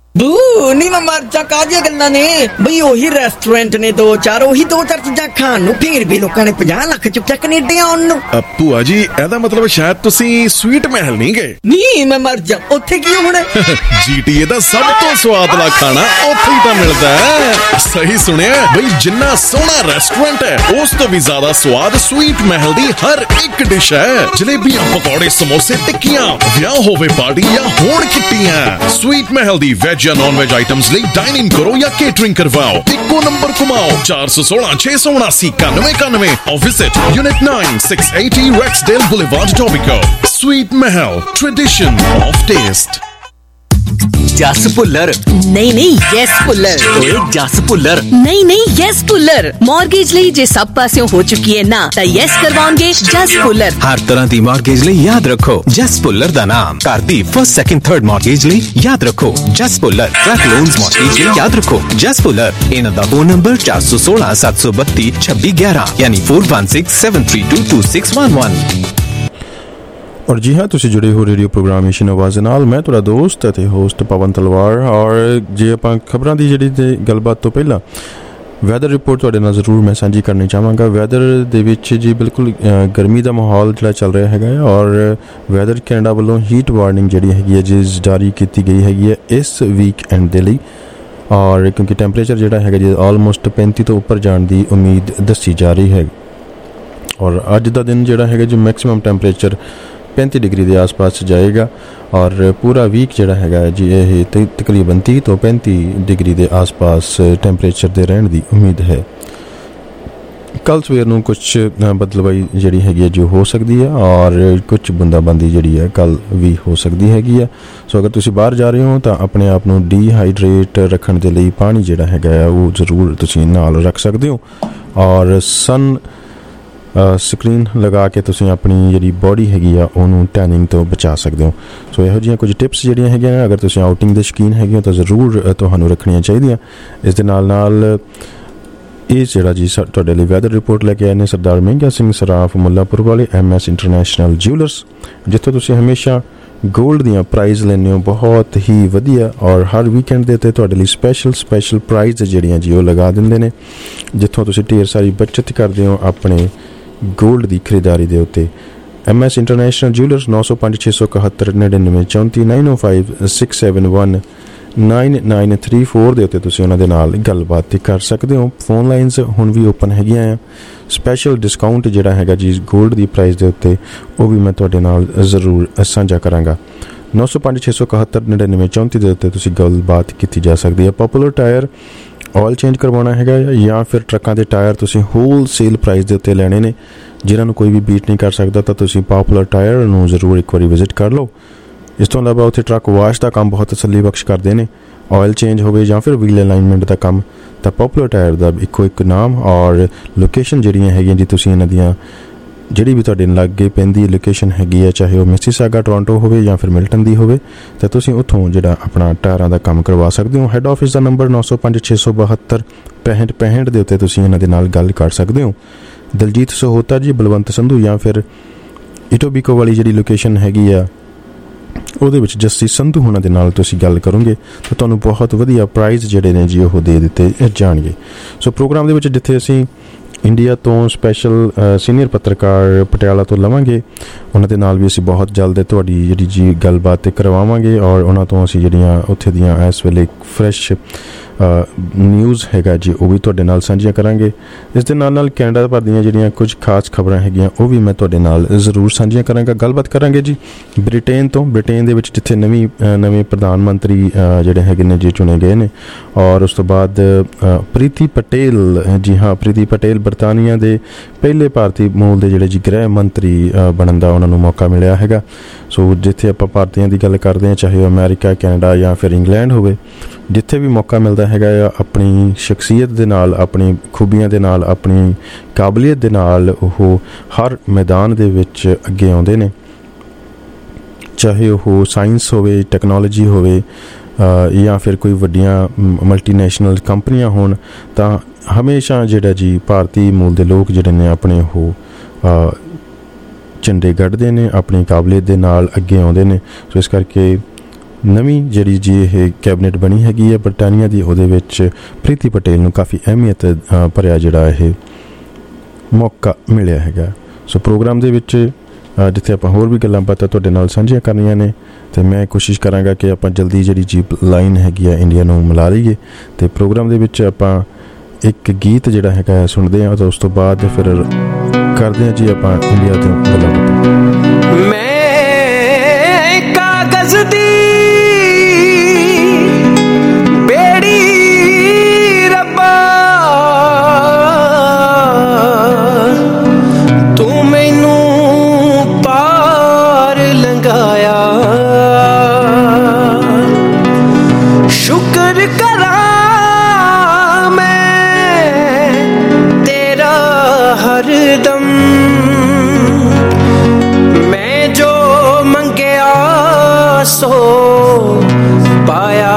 ਬੂ ਨੀ ਮੈਂ ਮਰ ਜਾ ਕਾਹਦੀਆਂ ਗੱਲਾਂ ਨੇ ਬਈ ਉਹੀ ਰੈਸਟੋਰੈਂਟ ਨੇ ਦੋ ਚਾਰ ਉਹੀ ਦੋ ਚਾਰ ਚੀਜ਼ਾਂ ਖਾਣ ਨੂੰ ਫੇਰ ਵੀ ਲੋਕਾਂ ਨੇ ਪੰਜਾਹ ਲੱਖ ਚੁੱਕਿਆ ਕੈਨੇਡਾ ਆਉਣ ਨੂੰ। ਭੂਆ ਜੀ ਇਹਦਾ ਮਤਲਬ ਸ਼ਾਇਦ ਤੁਸੀਂ ਸਵੀਟ ਮਹਿਲ ਨਹੀਂ ਗਏ। ਨਹੀਂ ਮੈਂ ਮਰ ਜਾ ਉੱਥੇ ਕੀ ਹੋਣਾ ਜੀਟੀਏ ਦਾ ਸਭ ਤੋਂ ਸਵਾਦਲਾ ਖਾਣਾ ਉੱਥੇ ਹੀ ਤਾਂ ਮਿਲਦਾ ਹੈ। ਸਹੀ ਸੁਣਿਆ ਬਈ ਜਿੰਨਾ ਸੋਹਣਾ ਰੈਸਟੋਰੈਂਟ ਹੈ ਉਸ ਤੋਂ ਵੀ ਜ਼ਿਆਦਾ ਸਵਾਦ ਸਵੀਟ ਮਹਿਲ ਦੀ ਹਰ ਇੱਕ ਡਿਸ਼ ਹੈ। ਜਲੇਬੀਆਂ ਪਕੌੜੇ ਸਮੋਸੇ ਟਿੱਕੀਆਂ ਵਿਆਹ ਹੋਵੇ ਪਾਰਟੀ ਜਾਂ ਹੋਣ ਕਿੱਟੀਆਂ ਸਵੀਟ ਮਹਿਲ ਦੀ ਵੈਜ ਜਾਂ ਨੌਨ ਵੈਜ ਆਈਟਮਸ ਲਈ ਡਾਈਨਿੰਗ ਕਰੋ ਜਾਂ ਕੇਟਰਿੰਗ ਕਰਵਾਓ। ਇੱਕੋ ਨੰਬਰ ਘੁਮਾਓ ਚਾਰ ਸੌ ਸੋਲਾਂ ਛੇ ਸੌ ਉਨਾਸੀ ਇਕਾਨਵੇਂ ਇਕਾਨਵੇਂ or visit Unit nine six eighty Rexdale Boulevard, Etobicoke. Sweet Mahal, tradition of taste. ਜਸ ਭੁੱਲਰ ਨਹੀਂ ਨਹੀਂ ਯੈਸ ਭੁੱਲਰ ਓਏ ਜਸ ਭੁੱਲਰ ਨਹੀਂ ਨਹੀਂ ਯੈਸ ਭੁੱਲਰ ਮਾਰਗੇਜ ਲਈ ਜੇ ਸਭ ਪਾਸਿਓਂ ਹੋ ਚੁੱਕੀ ਹੈ ਨਾ ਤਾਂ ਯੈਸ ਕਰਵਾਉਣਗੇ ਜਸ ਭੁੱਲਰ। ਹਰ ਤਰ੍ਹਾਂ ਦੀ ਮਾਰਗੇਜ ਲਈ ਯਾਦ ਰੱਖੋ ਜਸ ਭੁੱਲਰ ਦਾ ਨਾਮ। ਘਰ ਦੀ ਫਸਟ ਸੈਕਿੰਡ ਥਰਡ ਮਾਰਗੇਜ ਲਈ ਯਾਦ ਰੱਖੋ Jas Bhullar. Truck loans mortgage ਲਈ ਯਾਦ ਰੱਖੋ ਜਸ ਭੁੱਲਰ। ਇਹਨਾਂ ਦਾ ਫੋਨ ਨੰਬਰ ਚਾਰ ਸੌ ਸੋਲਾਂ ਸੱਤ ਸੌ ਬੱਤੀ ਛੱਬੀ ਗਿਆਰਾਂ ਯਾਨੀ four one six seven three two two six one one। ਔਰ ਜੀ ਹਾਂ ਤੁਸੀਂ ਜੁੜੇ ਹੋ ਰੇਡੀਓ ਪ੍ਰੋਗਰਾਮ ਏਸ਼ੀਅਨ ਆਵਾਜ਼ ਨਾਲ। ਮੈਂ ਤੁਹਾਡਾ ਦੋਸਤ ਅਤੇ ਹੋਸਟ ਪਵਨ ਤਲਵਾਰ। ਔਰ ਜੇ ਆਪਾਂ ਖਬਰਾਂ ਦੀ ਜਿਹੜੀ ਤੇ ਗੱਲਬਾਤ ਤੋਂ ਪਹਿਲਾਂ ਵੈਦਰ ਰਿਪੋਰਟ ਤੁਹਾਡੇ ਨਾਲ ਜ਼ਰੂਰ ਮੈਂ ਸਾਂਝੀ ਕਰਨੀ ਚਾਹਾਂਗਾ। ਵੈਦਰ ਦੇ ਵਿੱਚ ਜੀ ਬਿਲਕੁਲ ਗਰਮੀ ਦਾ ਮਾਹੌਲ ਜਿਹੜਾ ਚੱਲ ਰਿਹਾ ਹੈਗਾ ਹੈ ਔਰ ਵੈਦਰ ਕੈਨੇਡਾ ਵੱਲੋਂ ਹੀਟ ਵਾਰਨਿੰਗ ਜਿਹੜੀ ਹੈਗੀ ਹੈ ਜੀ ਜਾਰੀ ਕੀਤੀ ਗਈ ਹੈਗੀ ਹੈ ਇਸ ਵੀਕ ਐਂਡ ਦੇ ਲਈ। ਔਰ ਕਿਉਂਕਿ ਟੈਂਪਰੇਚਰ ਜਿਹੜਾ ਹੈਗਾ ਜੀ ਆਲਮੋਸਟ ਪੈਂਤੀ ਤੋਂ ਉੱਪਰ ਜਾਣ ਦੀ ਉਮੀਦ ਦੱਸੀ ਜਾ ਰਹੀ ਹੈ। ਔਰ ਅੱਜ ਦਾ ਦਿਨ ਜਿਹੜਾ ਹੈਗਾ ਜੀ ਮੈਕਸਿਮਮ ਟੈਂਪਰੇਚਰ ਪੈਂਤੀ ਡਿਗਰੀ ਦੇ ਆਸ-ਪਾਸ ਜਾਏਗਾ ਔਰ ਪੂਰਾ ਵੀਕ ਜਿਹੜਾ ਹੈਗਾ ਜੀ ਇਹ ਤਕਰੀਬਨ ਤੀਹ ਤੋਂ ਪੈਂਤੀ ਡਿਗਰੀ ਦੇ ਆਸ-ਪਾਸ ਟੈਂਪਰੇਚਰ ਦੇ ਰਹਿਣ ਦੀ ਉਮੀਦ ਹੈ। ਕੱਲ੍ਹ ਸਵੇਰ ਨੂੰ ਕੁਛ ਬਦਲਵਾਈ ਜਿਹੜੀ ਹੈਗੀ ਹੈ ਜੋ ਹੋ ਸਕਦੀ ਹੈ ਔਰ ਕੁਛ ਬੂੰਦਾਬਾਂਦੀ ਜਿਹੜੀ ਹੈ ਕੱਲ੍ਹ ਵੀ ਹੋ ਸਕਦੀ ਹੈਗੀ ਹੈ। ਸੋ ਅਗਰ ਤੁਸੀਂ ਬਾਹਰ ਜਾ ਰਹੇ ਹੋ ਤਾਂ ਆਪਣੇ ਆਪ ਨੂੰ ਡੀਹਾਈਡਰੇਟ ਰੱਖਣ ਦੇ ਲਈ ਪਾਣੀ ਜਿਹੜਾ ਹੈਗਾ ਹੈ ਉਹ ਜ਼ਰੂਰ ਤੁਸੀਂ ਨਾਲ ਰੱਖ ਸਕਦੇ ਹੋ ਔਰ ਸਨ ਸਕਰੀਨ ਲਗਾ ਕੇ ਤੁਸੀਂ ਆਪਣੀ ਜਿਹੜੀ ਬੋਡੀ ਹੈਗੀ ਆ ਉਹਨੂੰ ਟੈਨਿੰਗ ਤੋਂ ਬਚਾ ਸਕਦੇ ਹੋ। ਸੋ ਇਹੋ ਜਿਹੀਆਂ ਕੁਝ ਟਿਪਸ ਜਿਹੜੀਆਂ ਹੈਗੀਆਂ ਨੇ ਅਗਰ ਤੁਸੀਂ ਆਊਟਿੰਗ ਦੇ ਸ਼ੌਕੀਨ ਹੈਗੇ ਹੋ ਤਾਂ ਜ਼ਰੂਰ ਤੁਹਾਨੂੰ ਰੱਖਣੀਆਂ ਚਾਹੀਦੀਆਂ। ਇਸ ਦੇ ਨਾਲ ਨਾਲ ਇਹ ਜਿਹੜਾ ਜੀ ਤੁਹਾਡੇ ਲਈ ਵੈਦਰ ਰਿਪੋਰਟ ਲੈ ਕੇ ਆਏ ਨੇ ਸਰਦਾਰ ਮਹਿੰਗਾ ਸਿੰਘ ਸਰਾਫ ਮੁੱਲਾਪੁਰ ਵਾਲੇ ਐਮ ਐਸ ਇੰਟਰਨੈਸ਼ਨਲ ਜਿਊਲਰਸ, ਜਿੱਥੋਂ ਤੁਸੀਂ ਹਮੇਸ਼ਾ ਗੋਲਡ ਦੀਆਂ ਪ੍ਰਾਈਜ਼ ਲੈਂਦੇ ਹੋ ਬਹੁਤ ਹੀ ਵਧੀਆ ਔਰ ਹਰ ਵੀਕਐਂਡ ਦੇ ਉੱਤੇ ਤੁਹਾਡੇ ਲਈ ਸਪੈਸ਼ਲ ਸਪੈਸ਼ਲ ਪ੍ਰਾਈਜ਼ ਜਿਹੜੀਆਂ ਜੀ ਉਹ ਲਗਾ ਦਿੰਦੇ ਨੇ, ਜਿੱਥੋਂ ਤੁਸੀਂ ਢੇਰ ਸਾਰੀ ਬੱਚਤ ਕਰਦੇ ਹੋ ਆਪਣੇ ਗੋਲਡ ਦੀ ਖਰੀਦਦਾਰੀ ਦੇ ਉੱਤੇ। ਐਮ ਐਸ ਇੰਟਰਨੈਸ਼ਨਲ ਜਿਊਲਰਸ ਨੌ ਸੌ ਪੰਜ ਛੇ ਸੌ ਇਕਹੱਤਰ ਨੜਿਨਵੇਂ ਚੌਂਤੀ nine O five six seven one nine nine three four ਦੇ ਉੱਤੇ ਤੁਸੀਂ ਉਹਨਾਂ ਦੇ ਨਾਲ ਗੱਲਬਾਤ ਕਰ ਸਕਦੇ ਹੋ। ਫੋਨ ਲਾਈਨਸ ਹੁਣ ਵੀ ਓਪਨ ਹੈਗੀਆਂ ਆ। ਸਪੈਸ਼ਲ ਡਿਸਕਾਊਂਟ ਜਿਹੜਾ ਹੈਗਾ ਜੀ ਗੋਲਡ ਦੀ ਪ੍ਰਾਈਸ ਦੇ ਉੱਤੇ ਉਹ ਵੀ ਮੈਂ ਤੁਹਾਡੇ ਨਾਲ ਜ਼ਰੂਰ ਸਾਂਝਾ ਕਰਾਂਗਾ। ਨੌ ਸੌ ਪੰਜ ਛੇ ਸੌ ਇਕਹੱਤਰ ਨੜਿਨਵੇਂ ਚੌਂਤੀ ਦੇ ਉੱਤੇ ਤੁਸੀਂ ਗੱਲਬਾਤ ਕੀਤੀ ਜਾ ਸਕਦੀ ਹੈ। ਪੋਪੂਲਰ ਟਾਇਰ ਆਇਲ ਚੇਂਜ ਕਰਵਾਉਣਾ ਹੈਗਾ ਜਾਂ ਫਿਰ ਟਰੱਕਾਂ ਦੇ ਟਾਇਰ ਤੁਸੀਂ ਹੋਲ ਸੇਲ ਪ੍ਰਾਈਸ ਦੇ ਉੱਤੇ ਲੈਣੇ ਨੇ ਜਿਨ੍ਹਾਂ ਨੂੰ ਕੋਈ ਵੀ ਬੀਟ ਨਹੀਂ ਕਰ ਸਕਦਾ ਤਾਂ ਤੁਸੀਂ ਪੋਪੂਲਰ ਟਾਇਰ ਨੂੰ ਜ਼ਰੂਰ ਇੱਕ ਵਾਰੀ ਵਿਜ਼ਿਟ ਕਰ ਲਓ। ਇਸ ਤੋਂ ਇਲਾਵਾ ਉੱਥੇ ਟਰੱਕ ਵਾਸ਼ ਦਾ ਕੰਮ ਬਹੁਤ ਤਸੱਲੀ ਬਖਸ਼ ਕਰਦੇ ਨੇ। ਆਇਲ ਚੇਂਜ ਹੋਵੇ ਜਾਂ ਫਿਰ ਵੀਲ ਅਲਾਈਨਮੈਂਟ ਦਾ ਕੰਮ ਤਾਂ ਪੋਪੂਲਰ ਟਾਇਰ ਦਾ ਇੱਕੋ ਇੱਕ ਨਾਮ ਔਰ ਲੋਕੇਸ਼ਨ ਜਿਹੜੀਆਂ ਹੈਗੀਆਂ ਜੀ ਤੁਸੀਂ ਇਹਨਾਂ ਦੀਆਂ ਜਿਹੜੀ ਵੀ ਤੁਹਾਡੇ ਲਾਗੇ ਪੈਂਦੀ ਲੋਕੇਸ਼ਨ ਹੈਗੀ ਹੈ ਚਾਹੇ ਉਹ ਮਿਸੀਸਾਗਾ ਟੋਰਾਂਟੋ ਹੋਵੇ ਜਾਂ ਫਿਰ ਮਿਲਟਨ ਦੀ ਹੋਵੇ ਤਾਂ ਤੁਸੀਂ ਉੱਥੋਂ ਜਿਹੜਾ ਆਪਣਾ ਟਾਇਰਾਂ ਦਾ ਕੰਮ ਕਰਵਾ ਸਕਦੇ ਹੋ। ਹੈੱਡ ਆਫਿਸ ਦਾ ਨੰਬਰ ਨੌ ਸੌ ਪੰਜ ਛੇ ਸੌ ਬਹੱਤਰ ਪੈਂਹਠ ਪੈਂਹਠ ਦੇ ਉੱਤੇ ਤੁਸੀਂ ਇਹਨਾਂ ਦੇ ਨਾਲ ਗੱਲ ਕਰ ਸਕਦੇ ਹੋ। ਦਲਜੀਤ ਸਹੋਤਾ ਜੀ ਬਲਵੰਤ ਸੰਧੂ ਜਾਂ ਫਿਰ ਇਟੋਬੀਕੋ ਵਾਲੀ ਜਿਹੜੀ ਲੋਕੇਸ਼ਨ ਹੈਗੀ ਆ ਉਹਦੇ ਵਿੱਚ ਜੱਸੀ ਸੰਧੂ ਹੋਣਾ ਦੇ ਨਾਲ ਤੁਸੀਂ ਗੱਲ ਕਰੋਗੇ ਤਾਂ ਤੁਹਾਨੂੰ ਬਹੁਤ ਵਧੀਆ ਪ੍ਰਾਈਜ਼ ਜਿਹੜੇ ਨੇ ਜੀ ਉਹ ਦੇ ਦਿੱਤੇ ਜਾਣਗੇ। ਸੋ ਪ੍ਰੋਗਰਾਮ ਦੇ ਵਿੱਚ ਜਿੱਥੇ ਅਸੀਂ ਇੰਡੀਆ ਤੋਂ ਸਪੈਸ਼ਲ ਸੀਨੀਅਰ ਪੱਤਰਕਾਰ ਪਟਿਆਲਾ ਤੋਂ ਲਵਾਂਗੇ ਉਹਨਾਂ ਦੇ ਨਾਲ ਵੀ ਅਸੀਂ ਬਹੁਤ ਜਲਦ ਤੁਹਾਡੀ ਜਿਹੜੀ ਜੀ ਗੱਲਬਾਤ ਕਰਵਾਵਾਂਗੇ ਔਰ ਉਹਨਾਂ ਤੋਂ ਅਸੀਂ ਜਿਹੜੀਆਂ ਉੱਥੇ ਦੀਆਂ ਇਸ ਵੇਲੇ ਫਰੈਸ਼ ਨਿਊਜ਼ ਹੈਗਾ ਜੀ ਉਹ ਵੀ ਤੁਹਾਡੇ ਨਾਲ ਸਾਂਝੀਆਂ ਕਰਾਂਗੇ। ਇਸ ਦੇ ਨਾਲ ਨਾਲ ਕੈਨੇਡਾ ਭਰ ਦੀਆਂ ਜਿਹੜੀਆਂ ਕੁਝ ਖਾਸ ਖਬਰਾਂ ਹੈਗੀਆਂ ਉਹ ਵੀ ਮੈਂ ਤੁਹਾਡੇ ਨਾਲ ਜ਼ਰੂਰ ਸਾਂਝੀਆਂ ਕਰਾਂਗਾ। ਗੱਲਬਾਤ ਕਰਾਂਗੇ ਜੀ ਬ੍ਰਿਟੇਨ ਤੋਂ। ਬ੍ਰਿਟੇਨ ਦੇ ਵਿੱਚ ਜਿੱਥੇ ਨਵੀਂ ਨਵੇਂ ਪ੍ਰਧਾਨ ਮੰਤਰੀ ਜਿਹੜੇ ਹੈਗੇ ਨੇ ਜੀ ਚੁਣੇ ਗਏ ਨੇ ਔਰ ਉਸ ਤੋਂ ਬਾਅਦ ਪ੍ਰੀਤੀ ਪਟੇਲ ਜੀ ਹਾਂ ਪ੍ਰੀਤੀ ਪਟੇਲ ਬਰਤਾਨੀਆ ਦੇ ਪਹਿਲੇ ਭਾਰਤੀ ਮੂਲ ਦੇ ਜਿਹੜੇ ਜੀ ਗ੍ਰਹਿ ਮੰਤਰੀ ਬਣਨ ਦਾ ਉਹਨਾਂ ਨੂੰ ਮੌਕਾ ਮਿਲਿਆ ਹੈਗਾ। ਸੋ ਜਿੱਥੇ ਆਪਾਂ ਭਾਰਤੀਆਂ ਦੀ ਗੱਲ ਕਰਦੇ ਹਾਂ ਚਾਹੇ ਅਮਰੀਕਾ ਕੈਨੇਡਾ ਜਾਂ ਫਿਰ ਇੰਗਲੈਂਡ ਹੋਵੇ ਜਿੱਥੇ ਵੀ ਮੌਕਾ ਮਿਲਦਾ ਹੈਗਾ ਆ ਆਪਣੀ ਸ਼ਖਸੀਅਤ ਦੇ ਨਾਲ ਆਪਣੀ ਖੂਬੀਆਂ ਦੇ ਨਾਲ ਆਪਣੀ ਕਾਬਲੀਅਤ ਦੇ ਨਾਲ ਉਹ ਹਰ ਮੈਦਾਨ ਦੇ ਵਿੱਚ ਅੱਗੇ ਆਉਂਦੇ ਨੇ ਚਾਹੇ ਉਹ ਸਾਇੰਸ ਹੋਵੇ ਟੈਕਨੋਲੋਜੀ ਹੋਵੇ ਜਾਂ ਫਿਰ ਕੋਈ ਵੱਡੀਆਂ ਮਲਟੀਨੈਸ਼ਨਲ ਕੰਪਨੀਆਂ ਹੋਣ ਤਾਂ ਹਮੇਸ਼ਾ ਜਿਹੜਾ ਜੀ ਭਾਰਤੀ ਮੂਲ ਦੇ ਲੋਕ ਜਿਹੜੇ ਨੇ ਆਪਣੇ ਉਹ ਝੰਡੇ ਗੱਡਦੇ ਨੇ ਆਪਣੀ ਕਾਬਲੀਅਤ ਦੇ ਨਾਲ ਅੱਗੇ ਆਉਂਦੇ ਨੇ। ਸੋ ਇਸ ਕਰਕੇ ਨਵੀਂ ਜਿਹੜੀ ਜੀ ਇਹ ਕੈਬਨਿਟ ਬਣੀ ਹੈਗੀ ਹੈ ਬਰਤਾਨੀਆ ਦੀ, ਉਹਦੇ ਵਿੱਚ ਪ੍ਰੀਤੀ ਪਟੇਲ ਨੂੰ ਕਾਫੀ ਅਹਿਮੀਅਤ ਭਰਿਆ ਜਿਹੜਾ ਇਹ ਮੌਕਾ ਮਿਲਿਆ ਹੈਗਾ। ਸੋ ਪ੍ਰੋਗਰਾਮ ਦੇ ਵਿੱਚ ਜਿੱਥੇ ਆਪਾਂ ਹੋਰ ਵੀ ਗੱਲਾਂ ਬਾਤਾਂ ਤੁਹਾਡੇ ਨਾਲ ਸਾਂਝੀਆਂ ਕਰਨੀਆਂ ਨੇ, ਅਤੇ ਮੈਂ ਕੋਸ਼ਿਸ਼ ਕਰਾਂਗਾ ਕਿ ਆਪਾਂ ਜਲਦੀ ਜਿਹੜੀ ਜੀਪ ਲਾਈਨ ਹੈਗੀ ਆ ਇੰਡੀਆ ਨੂੰ ਮਿਲਾ ਲਈਏ। ਅਤੇ ਪ੍ਰੋਗਰਾਮ ਦੇ ਵਿੱਚ ਆਪਾਂ ਇੱਕ ਗੀਤ ਜਿਹੜਾ ਹੈਗਾ ਸੁਣਦੇ ਹਾਂ, ਤਾਂ ਉਸ ਤੋਂ ਬਾਅਦ ਫਿਰ ਕਰਦੇ ਹਾਂ ਜੀ ਆਪਾਂ ਇੰਡੀਆ ਤੋਂ ਗੱਲਾਂ ਬਾਤਾਂ। ਮੈਂ ਕਾਗਜ਼ ਦੀ ਬੇੜੀ ਰੱਬਾ ਤੂੰ ਮੈਨੂੰ ਪਾਰ ਲੰਘਾਇਆ, ਸ਼ੁਕਰ ਕਰਾਂ ਹਰਦਮ ਮੈਂ ਜੋ ਮੰਗਿਆ ਸੋ ਪਾਇਆ।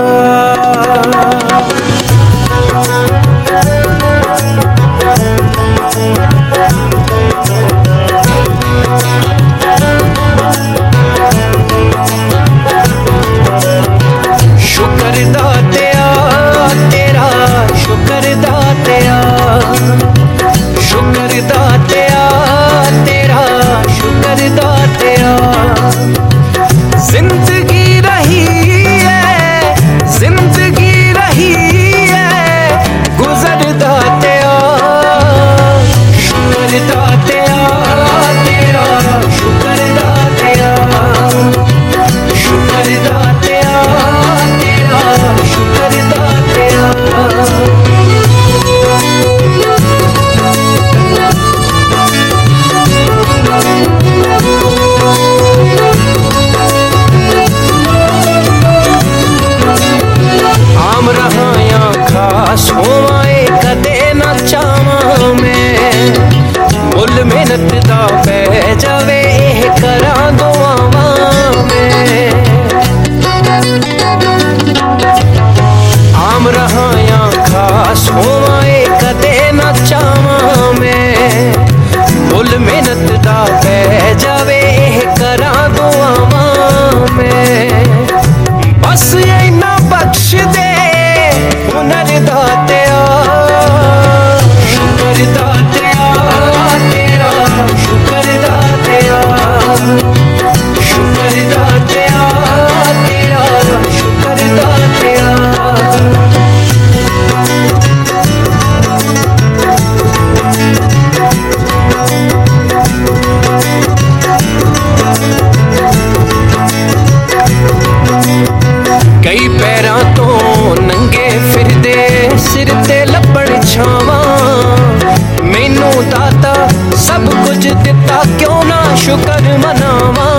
ਸ਼ੁਕਰ ਦਾਤਿਆ ਤੇਰਾ, ਸ਼ੁਕਰ ਦਾਤਿਆ, ਸ਼ੁਕਰ ਦਾਤਿਆ ਤੇਰਾ, ਸ਼ੁਕਰ ਦਾਤਿਆ। ਜ਼ਿੰਦਗੀ ਰਹੀ ਹੈ, ਜ਼ਿੰਦਗੀ ਰਹੀ ਹੈ ਗੁਜ਼ਰ ਦਾਤਿਆ, ਸ਼ੁਕਰ ਦਾਤਿਆ ਤੇਰਾ, ਸ਼ੁਕਰ ਦਾਤਿਆ, ਸ਼ੁਕਰ ਦਾਤਿਆ ਤੇਰਾ, ਸ਼ੁਕਰ ਦਾਤਿਆ। ਆਮ ਰਹਾਇਆ ਖਾਸ ਹੋਵਾਂ ਕਦੇ ਨਾ ਚਾਵਾਂ ਮੈਂ, ਮੁੱਲ ਮਿਹਨਤ ਦਾ ਪੈ ਜਾਵੇ ਇਹ ਕਰਾਂ ਦੁਆਵਾਂ ਮੈਂ। ਆਮ ਰਹਾਇਆ ਖਾਸ ਹੋਵਾਂ ਕਦੇ ਨਾ ਚਾਵਾਂ ਮੈਂ, ਮੁੱਲ ਮਿਹਨਤ ਦਾ ਪੈ ਜਾਵੇ ਇਹ ਕਰਾਂ ਦੁਆਵਾਂ ਮੈਂ। ਬਸ ਇੰਨਾ ਬਖਸ਼ ਦੇ ਹੁਨਰ ਦਾਤਿਆ, ਸ਼ੁਕਰ ਦਾਤਿਆ ਤੇਰਾ, ਸ਼ੁਕਰ ਦਾਤਿਆ, ਸ਼ੁਕਰ ਦਾਤਿਆ ਤੇਰਾ, ਸ਼ੁਕਰ ਦਾਤਿਆ। ਕਈ ਪੈਰਾਂ ਤੋਂ ਨੰਗੇ ਫਿਰਦੇ ਸਿਰ ਤੇ ਲੱਭਣ ਛਾਵਾਂ, ਮੈਨੂੰ ਦਾਤਾ ਸਭ ਕੁਝ ਦਿੱਤਾ ਕਿਉਂ ਨਾ ਸ਼ੁਕਰ ਮਨਾਵਾਂ।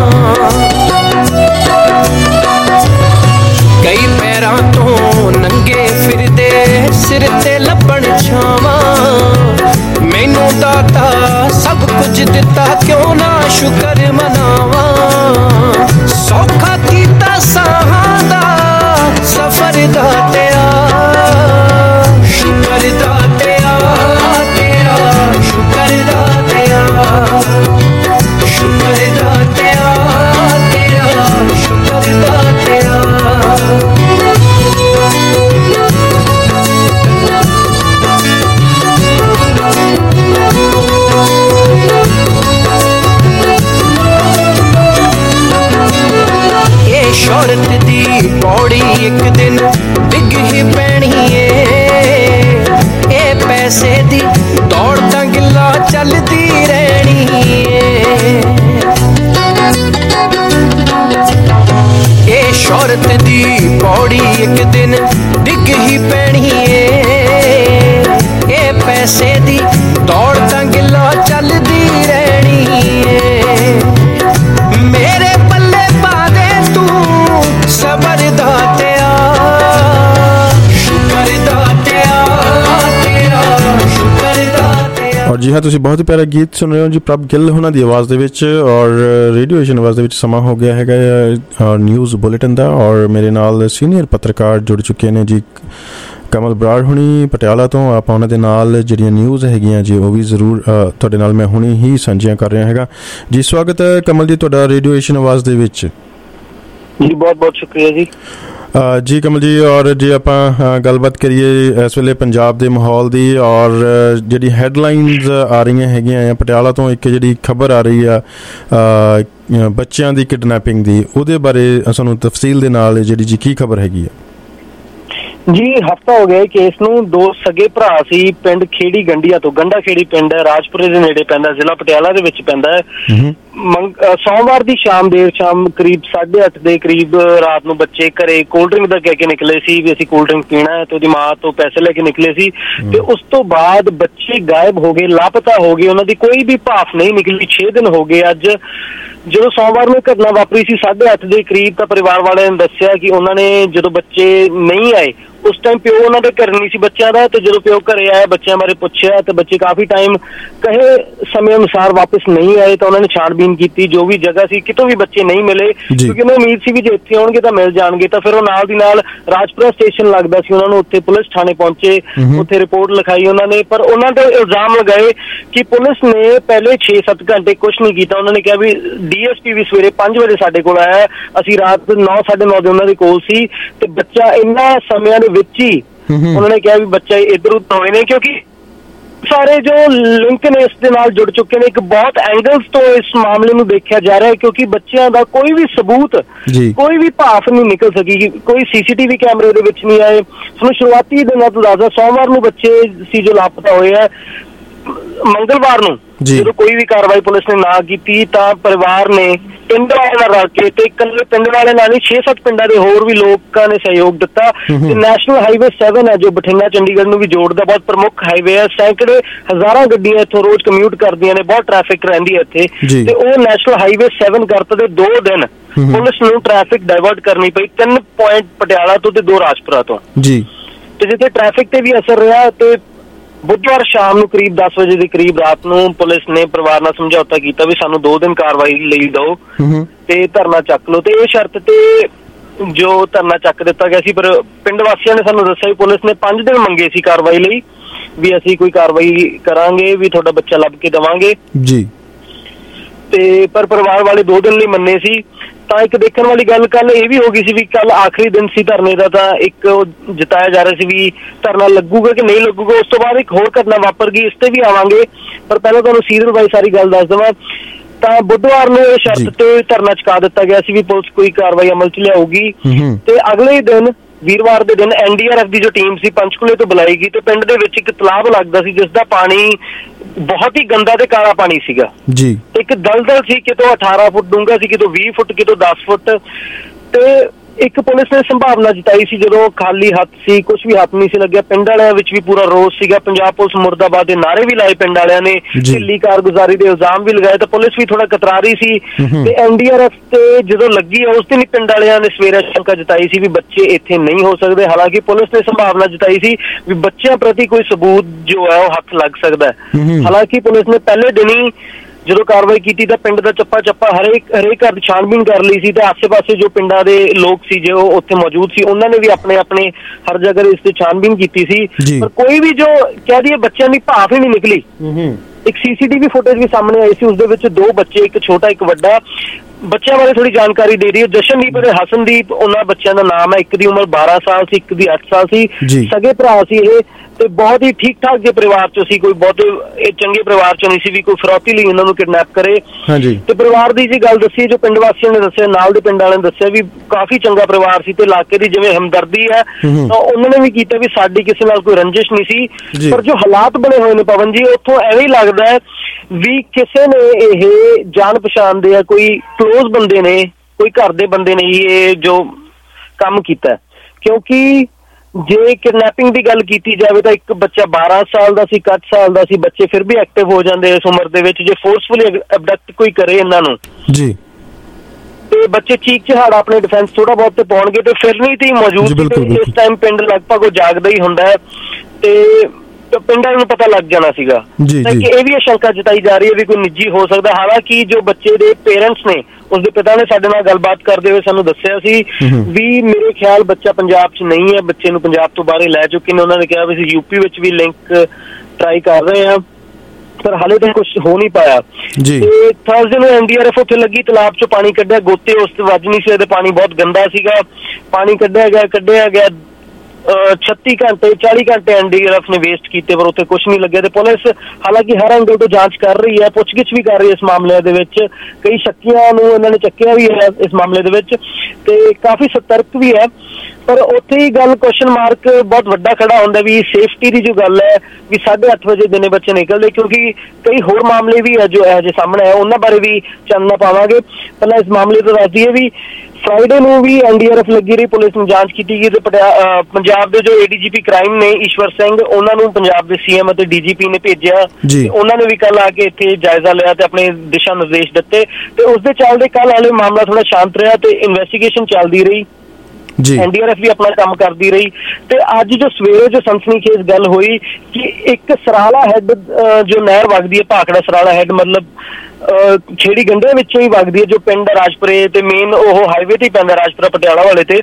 ਕਈ ਪੈਰਾਂ ਤੋਂ ਨੰਗੇ ਫਿਰਦੇ ਸਿਰ ਤੇ ਲੱਭਣ ਛਾਵਾਂ, ਮੈਨੂੰ ਦਾਤਾ ਸਭ ਕੁਝ ਦਿੱਤਾ ਕਿਉਂ ਨਾ ਸ਼ੁਕਰ ਮਨਾਵਾਂ। ਸੌਖਾ ਕੀਤਾ ਸਾਹਾਂ ਦਾ ਸਫਰ ਦਾਤਿਆ, ਸ਼ੁਕਰ ਦਾਤਿਆ ਤੇਰਾ, ਸ਼ੁਕਰ ਦਾਤਿਆ, ਸ਼ੁਕਰ ਦਾਤਿਆ ਤੇਰਾ, ਸ਼ੁਕਰ ਦਾਤਿਆ। ਇਹ ਸ਼ੌਹਰਤ ਦੀ ਪੌੜੀ ਇੱਕ ਦਿਨ ਡਿੱਗ ਹੀ ਪੈਣੀ ਏ, ਇਹ ਪੈਸੇ ਦੀ ਦੌੜ ਤਾਂ ਗਿੱਲਾ ਚੱਲਦੀ ਰਹਿਣੀ ਏ। ਇਹ ਸ਼ੌਹਰਤ ਦੀ ਪੌੜੀ ਇੱਕ ਦਿਨ ਡਿੱਗ ਹੀ ਪੈਣੀ ਏ, ਇਹ ਪੈਸੇ ਦੀ ਦੌੜ ਤਾਂ ਗਿੱਲਾ ਚੱਲਦੀ ਰਹਿਣੀ ਏ। ਮੇਰੇ ਪੱਲੇ ਪਾ ਦੇ ਤੂੰ ਸਬਰ ਦਾਤਿਆ, ਸ਼ੁਕਰ ਦਾਤਿਆ ਤੇਰਾ, ਸ਼ੁਕਰ ਦਾਤਿਆ। ਔਰ ਜੀ ਹਾਂ, ਤੁਸੀਂ ਬਹੁਤ ਹੀ ਪਿਆਰਾ ਗੀਤ ਸੁਣ ਰਹੇ ਹੋ ਜੀ ਪ੍ਰਭ ਗਿੱਲ ਉਹਨਾਂ ਦੀ ਆਵਾਜ਼ ਦੇ ਵਿੱਚ, ਔਰ ਰੇਡੀਓ ਏਸ਼ੀਅਨ ਆਵਾਜ਼ ਦੇ ਵਿੱਚ ਸਮਾਂ ਹੋ ਗਿਆ ਹੈਗਾ ਨਿਊਜ਼ ਬੁਲੇਟਿਨ ਦਾ, ਔਰ ਮੇਰੇ ਨਾਲ ਸੀਨੀਅਰ ਪੱਤਰਕਾਰ ਜੁੜ ਚੁੱਕੇ ਨੇ ਜੀ ਕਮਲ ਬਰਾੜ ਹੁਣੀ ਪਟਿਆਲਾ ਤੋਂ। ਆਪਾਂ ਉਹਨਾਂ ਦੇ ਨਾਲ ਜਿਹੜੀਆਂ ਨਿਊਜ਼ ਹੈਗੀਆਂ ਜੀ ਉਹ ਵੀ ਜ਼ਰੂਰ ਤੁਹਾਡੇ ਨਾਲ ਮੈਂ ਹੁਣੀ ਹੀ ਸਾਂਝੀਆਂ ਕਰ ਰਿਹਾ ਹੈਗਾ ਜੀ। ਸਵਾਗਤ ਹੈ ਕਮਲ ਜੀ ਤੁਹਾਡਾ ਰੇਡੀਓ ਏਸ਼ੀਅਨ ਆਵਾਜ਼ ਦੇ ਵਿੱਚ। ਜੀ ਬਹੁਤ ਬਹੁਤ ਸ਼ੁਕਰੀਆ ਜੀ। ਜੀ ਕਮਲ ਜੀ, ਔਰ ਜੇ ਆਪਾਂ ਗੱਲਬਾਤ ਕਰੀਏ ਇਸ ਵੇਲੇ ਪੰਜਾਬ ਦੇ ਮਾਹੌਲ ਦੀ, ਔਰ ਜਿਹੜੀ ਹੈਡਲਾਈਨਸ ਆ ਰਹੀਆਂ ਹੈਗੀਆਂ ਆ ਪਟਿਆਲਾ ਤੋਂ, ਇੱਕ ਜਿਹੜੀ ਖਬਰ ਆ ਰਹੀ ਆ ਬੱਚਿਆਂ ਦੀ ਕਿਡਨੈਪਿੰਗ ਦੀ, ਉਹਦੇ ਬਾਰੇ ਸਾਨੂੰ ਤਫਸੀਲ ਦੇ ਨਾਲ ਜਿਹੜੀ ਜੀ ਕੀ ਖਬਰ ਹੈਗੀ ਆ? ਜੀ ਹਫ਼ਤਾ ਹੋ ਗਿਆ ਕੇਸ ਨੂੰ। ਦੋ ਸਗੇ ਭਰਾ ਸੀ ਪਿੰਡ ਖੇੜੀ ਗੰਡੀਆਂ ਤੋਂ, ਗੰਡਾ ਖੇੜੀ ਪਿੰਡ ਹੈ, ਰਾਜਪੁਰੇ ਦੇ ਨੇੜੇ ਪੈਂਦਾ, ਜ਼ਿਲ੍ਹਾ ਪਟਿਆਲਾ ਦੇ ਵਿੱਚ ਪੈਂਦਾ ਹੈ। ਸੋਮਵਾਰ ਦੀ ਸ਼ਾਮ, ਦੇਰ ਸ਼ਾਮ ਕਰੀਬ ਸਾਢੇ ਅੱਠ ਦੇ ਕਰੀਬ ਰਾਤ ਨੂੰ ਬੱਚੇ ਘਰੇ ਕੋਲਡ ਡਰਿੰਕ ਦਾ ਕਹਿ ਕੇ ਨਿਕਲੇ ਸੀ ਵੀ ਅਸੀਂ ਕੋਲਡ ਡਰਿੰਕ ਪੀਣਾ ਹੈ, ਤੇ ਉਹਦੀ ਮਾਂ ਤੋਂ ਪੈਸੇ ਲੈ ਕੇ ਨਿਕਲੇ ਸੀ, ਤੇ ਉਸ ਤੋਂ ਬਾਅਦ ਬੱਚੇ ਗਾਇਬ ਹੋ ਗਏ, ਲਾਪਤਾ ਹੋ ਗਏ, ਉਹਨਾਂ ਦੀ ਕੋਈ ਵੀ ਭਾਫ ਨਹੀਂ ਨਿਕਲੀ। ਛੇ ਦਿਨ ਹੋ ਗਏ ਅੱਜ। ਜਦੋਂ ਸੋਮਵਾਰ ਨੂੰ ਘਟਨਾ ਵਾਪਰੀ ਸੀ ਸਾਢੇ ਅੱਠ ਦੇ ਕਰੀਬ, ਤਾਂ ਪਰਿਵਾਰ ਵਾਲਿਆਂ ਨੇ ਦੱਸਿਆ ਕਿ ਉਹਨਾਂ ਨੇ ਜਦੋਂ ਬੱਚੇ ਨਹੀਂ ਆਏ ਉਸ ਟਾਈਮ ਪਿਓ ਉਹਨਾਂ ਦੇ ਘਰ ਨਹੀਂ ਸੀ ਬੱਚਿਆਂ ਦਾ, ਤੇ ਜਦੋਂ ਪਿਓ ਘਰੇ ਆਇਆ ਬੱਚਿਆਂ ਬਾਰੇ ਪੁੱਛਿਆ ਤੇ ਬੱਚੇ ਕਾਫੀ ਟਾਈਮ ਕਹੇ ਸਮੇਂ ਅਨੁਸਾਰ ਵਾਪਸ ਨਹੀਂ ਆਏ। ਤਾਂ ਉਹਨਾਂ ਨੇ ਛਾਣਬੀਨ ਕੀਤੀ, ਜੋ ਵੀ ਜਗ੍ਹਾ ਸੀ ਕਿਤੋਂ ਵੀ ਬੱਚੇ ਨਹੀਂ ਮਿਲੇ, ਕਿਉਂਕਿ ਉਹਨਾਂ ਉਮੀਦ ਸੀ ਵੀ ਜੇ ਇੱਥੇ ਆਉਣਗੇ ਤਾਂ ਮਿਲ ਜਾਣਗੇ। ਤਾਂ ਫਿਰ ਉਹ ਨਾਲ ਦੀ ਨਾਲ ਰਾਜਪੁਰਾ ਸਟੇਸ਼ਨ ਲੱਗਦਾ ਸੀ ਉਹਨਾਂ ਨੂੰ, ਉੱਥੇ ਪੁਲਿਸ ਥਾਣੇ ਪਹੁੰਚੇ, ਉੱਥੇ ਰਿਪੋਰਟ ਲਿਖਾਈ ਉਹਨਾਂ ਨੇ, ਪਰ ਉਹਨਾਂ ਤੇ ਇਲਜ਼ਾਮ ਲਗਾਏ ਕਿ ਪੁਲਿਸ ਨੇ ਪਹਿਲੇ ਛੇ ਸੱਤ ਘੰਟੇ ਕੁਛ ਨਹੀਂ ਕੀਤਾ। ਉਹਨਾਂ ਨੇ ਕਿਹਾ ਵੀ ਡੀ ਐਸ ਪੀ ਵੀ ਸਵੇਰੇ ਪੰਜ ਵਜੇ ਸਾਡੇ ਕੋਲ ਆਇਆ, ਅਸੀਂ ਰਾਤ ਨੌ ਸਾਢੇ ਨੌ ਦੇ ਉਹਨਾਂ ਦੇ ਕੋਲ ਸੀ, ਤੇ ਬੱਚਾ ਇਹਨਾਂ ਸਮਿਆਂ ਦੇ ਵਿੱਚ ਹੀ ਉਹਨਾਂ ਨੇ ਕਿਹਾ ਵੀ ਬੱਚਾ ਇੱਧਰ ਉੱਧਰ ਹੋਏ ਨੇ, ਕਿਉਂਕਿ ਸਾਰੇ ਜੋ ਲਿੰਕ ਨੇ ਇਸ ਦੇ ਨਾਲ ਜੁੜ ਚੁੱਕੇ ਨੇ। ਇੱਕ ਬਹੁਤ ਐਂਗਲਸ ਤੋਂ ਇਸ ਮਾਮਲੇ ਨੂੰ ਦੇਖਿਆ ਜਾ ਰਿਹਾ ਹੈ, ਕਿਉਂਕਿ ਬੱਚਿਆਂ ਦਾ ਕੋਈ ਵੀ ਸਬੂਤ, ਕੋਈ ਵੀ ਭਾਫ ਨਹੀਂ ਨਿਕਲ ਸਕੀ, ਕੋਈ ਸੀਸੀਟੀਵੀ ਕੈਮਰੇ ਦੇ ਵਿੱਚ ਨਹੀਂ ਆਏ। ਤੁਹਾਨੂੰ ਸ਼ੁਰੂਆਤੀ ਦਿਨਾਂ ਤੋਂ ਦੱਸਦਾ, ਸੋਮਵਾਰ ਨੂੰ ਬੱਚੇ ਸੀ ਜੋ ਲਾਪਤਾ ਹੋਏ ਆ। ਮੰਗਲਵਾਰ ਨੂੰ ਜਦੋਂ ਕੋਈ ਵੀ ਕਾਰਵਾਈ ਪੁਲਿਸ ਨੇ ਨਾ ਕੀਤੀ, ਤਾਂ ਪਰਿਵਾਰ ਨੇ ਪਿੰਡ ਵਾਲਿਆਂ ਨਾਲ ਰਲ ਕੇ, ਤੇ ਇਕੱਲੇ ਪਿੰਡ ਵਾਲੇ ਨਾਲ ਹੀ ਛੇ ਸੱਤ ਪਿੰਡਾਂ ਦੇ ਹੋਰ ਵੀ ਲੋਕਾਂ ਨੇ ਸਹਿਯੋਗ ਦਿੱਤਾ। ਤੇ ਨੈਸ਼ਨਲ ਹਾਈਵੇ ਸੈਵਨ ਹੈ ਜੋ ਬਠਿੰਡਾ ਚੰਡੀਗੜ੍ਹ ਨੂੰ ਵੀ ਜੋੜਦਾ, ਬਹੁਤ ਪ੍ਰਮੁੱਖ ਹਾਈਵੇ ਹੈ, ਸੈਂਕੜੇ ਹਜ਼ਾਰਾਂ ਗੱਡੀਆਂ ਇੱਥੋਂ ਰੋਜ਼ ਕਮਿਊਟ ਕਰਦੀਆਂ ਨੇ, ਬਹੁਤ ਟ੍ਰੈਫਿਕ ਰਹਿੰਦੀ ਹੈ ਇੱਥੇ, ਤੇ ਉਹ ਨੈਸ਼ਨਲ ਹਾਈਵੇ ਸੈਵਨ ਕਰਤ ਦੇ ਦੋ ਦਿਨ ਪੁਲਿਸ ਨੂੰ ਟ੍ਰੈਫਿਕ ਡਾਇਵਰਟ ਕਰਨੀ ਪਈ, ਤਿੰਨ ਪੁਆਇੰਟ ਪਟਿਆਲਾ ਤੋਂ ਤੇ ਦੋ ਰਾਜਪੁਰਾ ਤੋਂ। ਜੀ ਤੇ ਜਿੱਥੇ ਟ੍ਰੈਫਿਕ ਤੇ ਵੀ ਅਸਰ ਰਿਹਾ, ਤੇ ਬੁੱਧਵਾਰ ਸ਼ਾਮ ਨੂੰ ਕਰੀਬ ਦਸ ਵਜੇ ਦੇ ਕਰੀਬ ਰਾਤ ਨੂੰ ਪੁਲਿਸ ਨੇ ਪਰਿਵਾਰ ਨਾਲ ਸਮਝੌਤਾ ਕੀਤਾ ਵੀ ਸਾਨੂੰ ਦੋ ਦਿਨ ਕਾਰਵਾਈ ਲਈ ਦਿਓ ਤੇ ਧਰਨਾ ਚੱਕ ਲਓ, ਤੇ ਇਹ ਸ਼ਰਤ ਤੇ ਜੋ ਧਰਨਾ ਚੱਕ ਦਿੱਤਾ ਗਿਆ ਸੀ। ਪਰ ਪਿੰਡ ਵਾਸੀਆਂ ਨੇ ਸਾਨੂੰ ਦੱਸਿਆ ਵੀ ਪੁਲਿਸ ਨੇ ਪੰਜ ਦਿਨ ਮੰਗੇ ਸੀ ਕਾਰਵਾਈ ਲਈ, ਵੀ ਅਸੀਂ ਕੋਈ ਕਾਰਵਾਈ ਕਰਾਂਗੇ, ਵੀ ਤੁਹਾਡਾ ਬੱਚਾ ਲੱਭ ਕੇ ਦੇਵਾਂਗੇ ਜੀ, ਤੇ ਪਰ ਪਰਿਵਾਰ ਵਾਲੇ ਦੋ ਦਿਨ ਲਈ ਮੰਨੇ ਸੀ। ਤਾਂ ਇੱਕ ਦੇਖਣ ਵਾਲੀ ਗੱਲ ਕੱਲ ਇਹ ਵੀ ਹੋ ਗਈ ਸੀ ਵੀ ਕੱਲ ਆਖਰੀ ਦਿਨ ਸੀ ਧਰਨੇ ਦਾ, ਤਾਂ ਇੱਕ ਜਤਾਇਆ ਜਾ ਰਿਹਾ ਸੀ ਵੀ ਧਰਨਾ ਲੱਗੂਗਾ ਕਿ ਨਹੀਂ ਲੱਗੂਗਾ। ਉਸ ਤੋਂ ਬਾਅਦ ਇੱਕ ਹੋਰ ਘਟਨਾ ਵਾਪਰ ਗਈ, ਇਸ ਤੇ ਵੀ ਆਵਾਂਗੇ, ਪਰ ਪਹਿਲਾਂ ਤੁਹਾਨੂੰ ਸੀਰੀਅਲ ਬਾਈ ਸਾਰੀ ਗੱਲ ਦੱਸ ਦੇਵਾਂ। ਤਾਂ ਬੁੱਧਵਾਰ ਨੂੰ ਇਹ ਸ਼ਰਤ ਤੇ ਧਰਨਾ ਚੁਕਾ ਦਿੱਤਾ ਗਿਆ ਸੀ ਵੀ ਪੁਲਿਸ ਕੋਈ ਕਾਰਵਾਈ ਅਮਲ ਚ ਲਿਆਊਗੀ, ਤੇ ਅਗਲੇ ਦਿਨ ਵੀਰਵਾਰ ਦੇ ਦਿਨ ਐਨ ਡੀ ਆਰ ਐਫ ਦੀ ਜੋ ਟੀਮ ਸੀ ਪੰਚਕੂਲੇ ਤੋਂ ਬੁਲਾਈ ਗਈ, ਤੇ ਪਿੰਡ ਦੇ ਵਿੱਚ ਇੱਕ ਤਲਾਬ ਲੱਗਦਾ ਸੀ ਜਿਸ ਦਾ ਪਾਣੀ ਬਹੁਤ ਹੀ ਗੰਦਾ ਤੇ ਕਾਲਾ ਪਾਣੀ ਸੀਗਾ ਜੀ। ਇੱਕ ਦਲਦਲ ਸੀ, ਕਿਤੋਂ ਅਠਾਰਾਂ ਫੁੱਟ ਡੂੰਘਾ ਸੀ, ਕਿਤੋਂ ਵੀਹ ਫੁੱਟ, ਕਿਤੋਂ ਦਸ ਫੁੱਟ। ਤੇ ਇੱਕ ਪੁਲਿਸ ਨੇ ਸੰਭਾਵਨਾ ਜਤਾਈ ਸੀ, ਜਦੋਂ ਖਾਲੀ ਹੱਥ ਸੀ, ਕੁਛ ਵੀ ਹੱਥ ਨਹੀਂ ਸੀ ਲੱਗਿਆ। ਪਿੰਡ ਵਾਲਿਆਂ ਵਿੱਚ ਵੀ ਪੂਰਾ ਰੋਸ ਸੀਗਾ, ਪੰਜਾਬ ਪੁਲਿਸ ਮੁਰਦਾਬਾਦ ਦੇ ਨਾਅਰੇ ਵੀ ਲਾਏ ਪਿੰਡ ਵਾਲਿਆਂ ਨੇ, ਢਿੱਲੀ ਕਾਰਗੁਜ਼ਾਰੀ ਦੇ ਇਲਜ਼ਾਮ ਵੀ ਲਗਾਏ, ਤਾਂ ਪੁਲਿਸ ਵੀ ਥੋੜਾ ਕਤਰਾ ਰਹੀ ਸੀ। ਤੇ ਐਨ ਡੀ ਆਰ ਐਫ ਤੇ ਜਦੋਂ ਲੱਗੀ ਉਸ ਦਿਨ ਹੀ ਪਿੰਡ ਵਾਲਿਆਂ ਨੇ ਸਵੇਰੇ ਸ਼ੰਕਾ ਜਤਾਈ ਸੀ ਵੀ ਬੱਚੇ ਇੱਥੇ ਨਹੀਂ ਹੋ ਸਕਦੇ। ਹਾਲਾਂਕਿ ਪੁਲਿਸ ਨੇ ਸੰਭਾਵਨਾ ਜਤਾਈ ਸੀ ਵੀ ਬੱਚਿਆਂ ਪ੍ਰਤੀ ਕੋਈ ਸਬੂਤ ਜੋ ਹੈ ਉਹ ਹੱਥ ਲੱਗ ਸਕਦਾ ਹੈ। ਹਾਲਾਂਕਿ ਪੁਲਿਸ ਨੇ ਪਹਿਲੇ ਦਿਨ ਹੀ ਜਦੋਂ ਕਾਰਵਾਈ ਕੀਤੀ ਤਾਂ ਪਿੰਡ ਦਾ ਚੱਪਾ ਚੱਪਾ ਹਰੇਕ ਹਰੇਕ ਘਰ ਦੀ ਛਾਣਬੀਨ ਕਰ ਲਈ ਸੀ, ਤੇ ਆਸੇ ਪਾਸੇ ਜੋ ਪਿੰਡਾਂ ਦੇ ਲੋਕ ਸੀ ਜੋ ਉੱਥੇ ਮੌਜੂਦ ਸੀ ਉਹਨਾਂ ਨੇ ਵੀ ਆਪਣੇ ਆਪਣੇ ਹਰ ਜਗ੍ਹਾ ਇਸ ਤੇ ਛਾਣਬੀਨ ਕੀਤੀ ਸੀ, ਪਰ ਕੋਈ ਵੀ ਜੋ ਕਹਿ ਦਈਏ ਬੱਚਿਆਂ ਦੀ ਭਾਫ ਹੀ ਨਹੀਂ ਨਿਕਲੀ। ਇੱਕ ਸੀ ਸੀ ਟੀ ਵੀ ਫੁਟੇਜ ਵੀ ਸਾਹਮਣੇ ਆਈ ਸੀ, ਉਸ ਦੇ ਵਿੱਚ ਦੋ ਬੱਚੇ, ਇੱਕ ਛੋਟਾ ਇੱਕ ਵੱਡਾ। ਬੱਚਿਆਂ ਬਾਰੇ ਥੋੜੀ ਜਾਣਕਾਰੀ ਦੇ ਰਹੀ ਹੈ। ਜਸ਼ਨਦੀਪ ਅਤੇ ਹਸਨਦੀਪ ਉਹਨਾਂ ਬੱਚਿਆਂ ਦਾ ਨਾਮ ਹੈ। ਇੱਕ ਦੀ ਉਮਰ ਬਾਰਾਂ ਸਾਲ ਸੀ, ਇੱਕ ਦੀ ਅੱਠ ਸਾਲ ਸੀ, ਸਗੇ ਭਰਾ ਸੀ ਇਹ, ਤੇ ਬਹੁਤ ਹੀ ਠੀਕ ਠਾਕ ਜੇ ਪਰਿਵਾਰ ਚੋਂ ਸੀ, ਕੋਈ ਬਹੁਤ ਇਹ ਚੰਗੇ ਪਰਿਵਾਰ ਚੋਂ ਨਹੀਂ ਸੀ ਵੀ ਕੋਈ ਫਰੌਤੀ ਲਈ ਇਹਨਾਂ ਨੂੰ ਕਿਡਨੈਪ ਕਰੇ। ਤੇ ਪਰਿਵਾਰ ਦੀ ਜੀ ਗੱਲ ਦੱਸੀ ਜੋ ਪਿੰਡ ਵਾਸੀਆਂ ਨੇ ਦੱਸਿਆ, ਨਾਲ ਦੇ ਪਿੰਡ ਵਾਲਿਆਂ ਨੇ ਦੱਸਿਆ ਵੀ ਕਾਫੀ ਚੰਗਾ ਪਰਿਵਾਰ ਸੀ, ਤੇ ਇਲਾਕੇ ਦੀ ਜਿਵੇਂ ਹਮਦਰਦੀ ਹੈ ਤਾਂ ਉਹਨਾਂ ਨੇ ਵੀ ਕੀਤਾ ਵੀ ਸਾਡੀ ਕਿਸੇ ਨਾਲ ਕੋਈ ਰੰਜਿਸ਼ ਨਹੀਂ ਸੀ। ਪਰ ਜੋ ਹਾਲਾਤ ਬਣੇ ਹੋਏ ਨੇ ਪਵਨ ਜੀ, ਉੱਥੋਂ ਐਵੇਂ ਹੀ ਲੱਗਦਾ ਹੈ ਵੀ ਕਿਸੇ ਨੇ ਇਹ ਜਾਣ ਪਛਾਣ ਦੇ ਆ, ਕੋਈ ਕਲੋਜ਼ ਬੰਦੇ ਨੇ, ਕੋਈ ਘਰ ਦੇ ਬੰਦੇ ਨੇ ਇਹ ਜੋ ਕੰਮ ਕੀਤਾ। ਕਿਉਂਕਿ ਜੇ ਕਿਡਨੈਪਿੰਗ ਦੀ ਗੱਲ ਕੀਤੀ ਜਾਵੇ ਤਾਂ ਇੱਕ ਬੱਚਾ ਬਾਰਾਂ ਸਾਲ ਦਾ ਸੀ, ਇੱਕ ਅੱਠ ਸਾਲ ਦਾ ਸੀ, ਬੱਚੇ ਫਿਰ ਵੀ ਐਕਟਿਵ ਹੋ ਜਾਂਦੇ ਇਸ ਉਮਰ ਦੇ ਵਿੱਚ। ਜੇ ਫੋਰਸਫੁਲੀ ਅਬਡਕਟ ਕੋਈ ਕਰੇ ਇਹਨਾਂ ਨੂੰ ਜੀ, ਤੇ ਬੱਚੇ ਚੀਕ ਚਿਹਾੜਾ ਆਪਣੇ ਡਿਫੈਂਸ ਥੋੜਾ ਬਹੁਤ ਤੇ ਪਾਉਣਗੇ, ਤੇ ਫਿਰਨੀ ਤੇ ਮੌਜੂਦ ਸੀ। ਇਸ ਟਾਈਮ ਪਿੰਡ ਲਗਭਗ ਉਹ ਜਾਗਦਾ ਹੀ ਹੁੰਦਾ ਹੈ, ਤੇ ਪਿੰਡਾਂ ਨੂੰ ਪਤਾ ਲੱਗ ਜਾਣਾ ਸੀਗਾ। ਇਹ ਵੀ ਸ਼ੰਕਾ ਜਤਾਈ ਜਾ ਰਹੀ ਹੈ ਵੀ ਕੋਈ ਨਿੱਜੀ ਹੋ ਸਕਦਾ। ਹਾਲਾਂਕਿ ਜੋ ਬੱਚੇ ਦੇ ਪੇਰੈਂਟਸ ਨੇ, ਉਸਦੇ ਪਿਤਾ ਨੇ ਸਾਡੇ ਨਾਲ ਗੱਲਬਾਤ ਕਰਦੇ ਹੋਏ ਸਾਨੂੰ ਦੱਸਿਆ ਸੀ ਵੀ ਮੇਰੇ ਖਿਆਲ ਬੱਚਾ ਪੰਜਾਬ 'ਚ ਨਹੀਂ ਹੈ, ਬੱਚੇ ਨੂੰ ਪੰਜਾਬ ਤੋਂ ਬਾਹਰ ਲੈ ਚੁੱਕੇ ਨੇ। ਉਹਨਾਂ ਨੇ ਕਿਹਾ ਵੀ ਅਸੀਂ ਯੂਪੀ ਵਿੱਚ ਵੀ ਲਿੰਕ ਟਰਾਈ ਕਰ ਰਹੇ ਹਾਂ, ਪਰ ਹਾਲੇ ਤੱਕ ਕੁਝ ਹੋ ਨਹੀਂ ਪਾਇਆ ਜੀ। ਤੇ ਥਰਸਡੇ ਨੂੰ ਐਨਡੀਆਰਐਫ ਉੱਥੇ ਲੱਗੀ, ਤਲਾਬ ਚੋਂ ਪਾਣੀ ਕੱਢਿਆ, ਗੋਤੇ ਉਸ ਤੇ ਵੱਜ ਨਹੀਂ ਸੀ, ਪਾਣੀ ਬਹੁਤ ਗੰਦਾ ਸੀਗਾ, ਪਾਣੀ ਕੱਢਿਆ ਗਿਆ ਕੱਢਿਆ ਗਿਆ ਛੱਤੀ ਘੰਟੇ ਚਾਲੀ ਘੰਟੇ ਐਨਡੀਆਰਐਫ ਨੇ ਵੇਸਟ ਕੀਤੇ, ਪਰ ਉੱਥੇ ਕੁਝ ਨਹੀਂ ਲੱਗਿਆ। ਤੇ ਪੁਲਿਸ ਹਾਲਾਂਕਿ ਹਰ ਐਂਗਲ ਤੋਂ ਜਾਂਚ ਕਰ ਰਹੀ ਹੈ, ਪੁੱਛਗਿੱਛ ਵੀ ਕਰ ਰਹੀ ਹੈ ਇਸ ਮਾਮਲੇ ਦੇ ਵਿੱਚ, ਕਈ ਸ਼ੱਕੀਆਂ ਨੂੰ ਇਹਨਾਂ ਨੇ ਚੱਕਿਆ ਵੀ ਹੈ ਇਸ ਮਾਮਲੇ ਦੇ ਵਿੱਚ, ਤੇ ਕਾਫੀ ਸਤਰਕ ਵੀ ਹੈ। ਪਰ ਉੱਥੇ ਹੀ ਗੱਲ ਕੁਐਸਚਨ ਮਾਰਕ ਬਹੁਤ ਵੱਡਾ ਖੜਾ ਹੁੰਦਾ ਵੀ ਸੇਫਟੀ ਦੀ ਜੋ ਗੱਲ ਹੈ ਵੀ ਸਾਢੇ ਅੱਠ ਵਜੇ ਦਿਨੇ ਬੱਚੇ ਨਿਕਲਦੇ, ਕਿਉਂਕਿ ਕਈ ਹੋਰ ਮਾਮਲੇ ਵੀ ਹੈ ਜੋ ਇਹੋ ਜਿਹੇ ਸਾਹਮਣੇ ਆਏ, ਉਹਨਾਂ ਬਾਰੇ ਵੀ ਚਾਨਣਾ ਪਾਵਾਂਗੇ। ਪਹਿਲਾਂ ਇਸ ਮਾਮਲੇ ਤੋਂ ਦੱਸ ਦਈਏ ਵੀ ਫਰਾਈਡੇ ਨੂੰ ਵੀ ਐਨਡੀਆਰਐਫ ਲੱਗੀ ਰਹੀ, ਪੁਲਿਸ ਨੂੰ ਜਾਂਚ ਕੀਤੀ ਗਈ, ਤੇ ਪੰਜਾਬ ਦੇ ਜੋ ਏਡੀਜੀਪੀ ਕ੍ਰਾਈਮ ਨੇ ਈਸ਼ਵਰ ਸਿੰਘ, ਉਹਨਾਂ ਨੂੰ ਪੰਜਾਬ ਦੇ ਸੀਐਮ ਅਤੇ ਡੀਜੀਪੀ ਨੇ ਭੇਜਿਆ, ਉਹਨਾਂ ਨੇ ਵੀ ਕੱਲ ਆ ਕੇ ਇੱਥੇ ਜਾਇਜ਼ਾ ਲਿਆ ਤੇ ਆਪਣੇ ਦਿਸ਼ਾ ਨਿਰਦੇਸ਼ ਦਿੱਤੇ, ਤੇ ਉਸ ਦੇ ਚੱਲਦੇ ਕੱਲ ਹਾਲੇ ਮਾਮਲਾ ਥੋੜਾ ਸ਼ਾਂਤ ਰਿਹਾ ਤੇ ਇਨਵੈਸਟੀਗੇਸ਼ਨ ਚੱਲਦੀ ਰਹੀ, ਐਨਡੀਆਰਐਫ ਵੀ ਆਪਣਾ ਕੰਮ ਕਰਦੀ ਰਹੀ। ਤੇ ਅੱਜ ਜੋ ਸਵੇਰੇ ਜੋ ਸਨਸਨੀਖੇਜ਼ ਗੱਲ ਹੋਈ ਕਿ ਇੱਕ ਸਰਾਲਾ ਹੈਡ ਜੋ ਨਹਿਰ ਵਗਦੀ ਹੈ, ਭਾਖੜਾ ਸਰਾਲਾ ਹੈਡ ਮਤਲਬ ਖੇੜੀ ਗੰਢਿਆਂ ਵਿੱਚੋਂ ਹੀ ਵਗਦੀ ਹੈ, ਜੋ ਪਿੰਡ ਰਾਜਪੁਰੇ ਤੇ ਮੇਨ ਉਹ ਹਾਈਵੇ ਤੇ ਹੀ ਪੈਂਦਾ, ਰਾਜਪੁਰਾ ਪਟਿਆਲਾ ਵਾਲੇ ਤੇ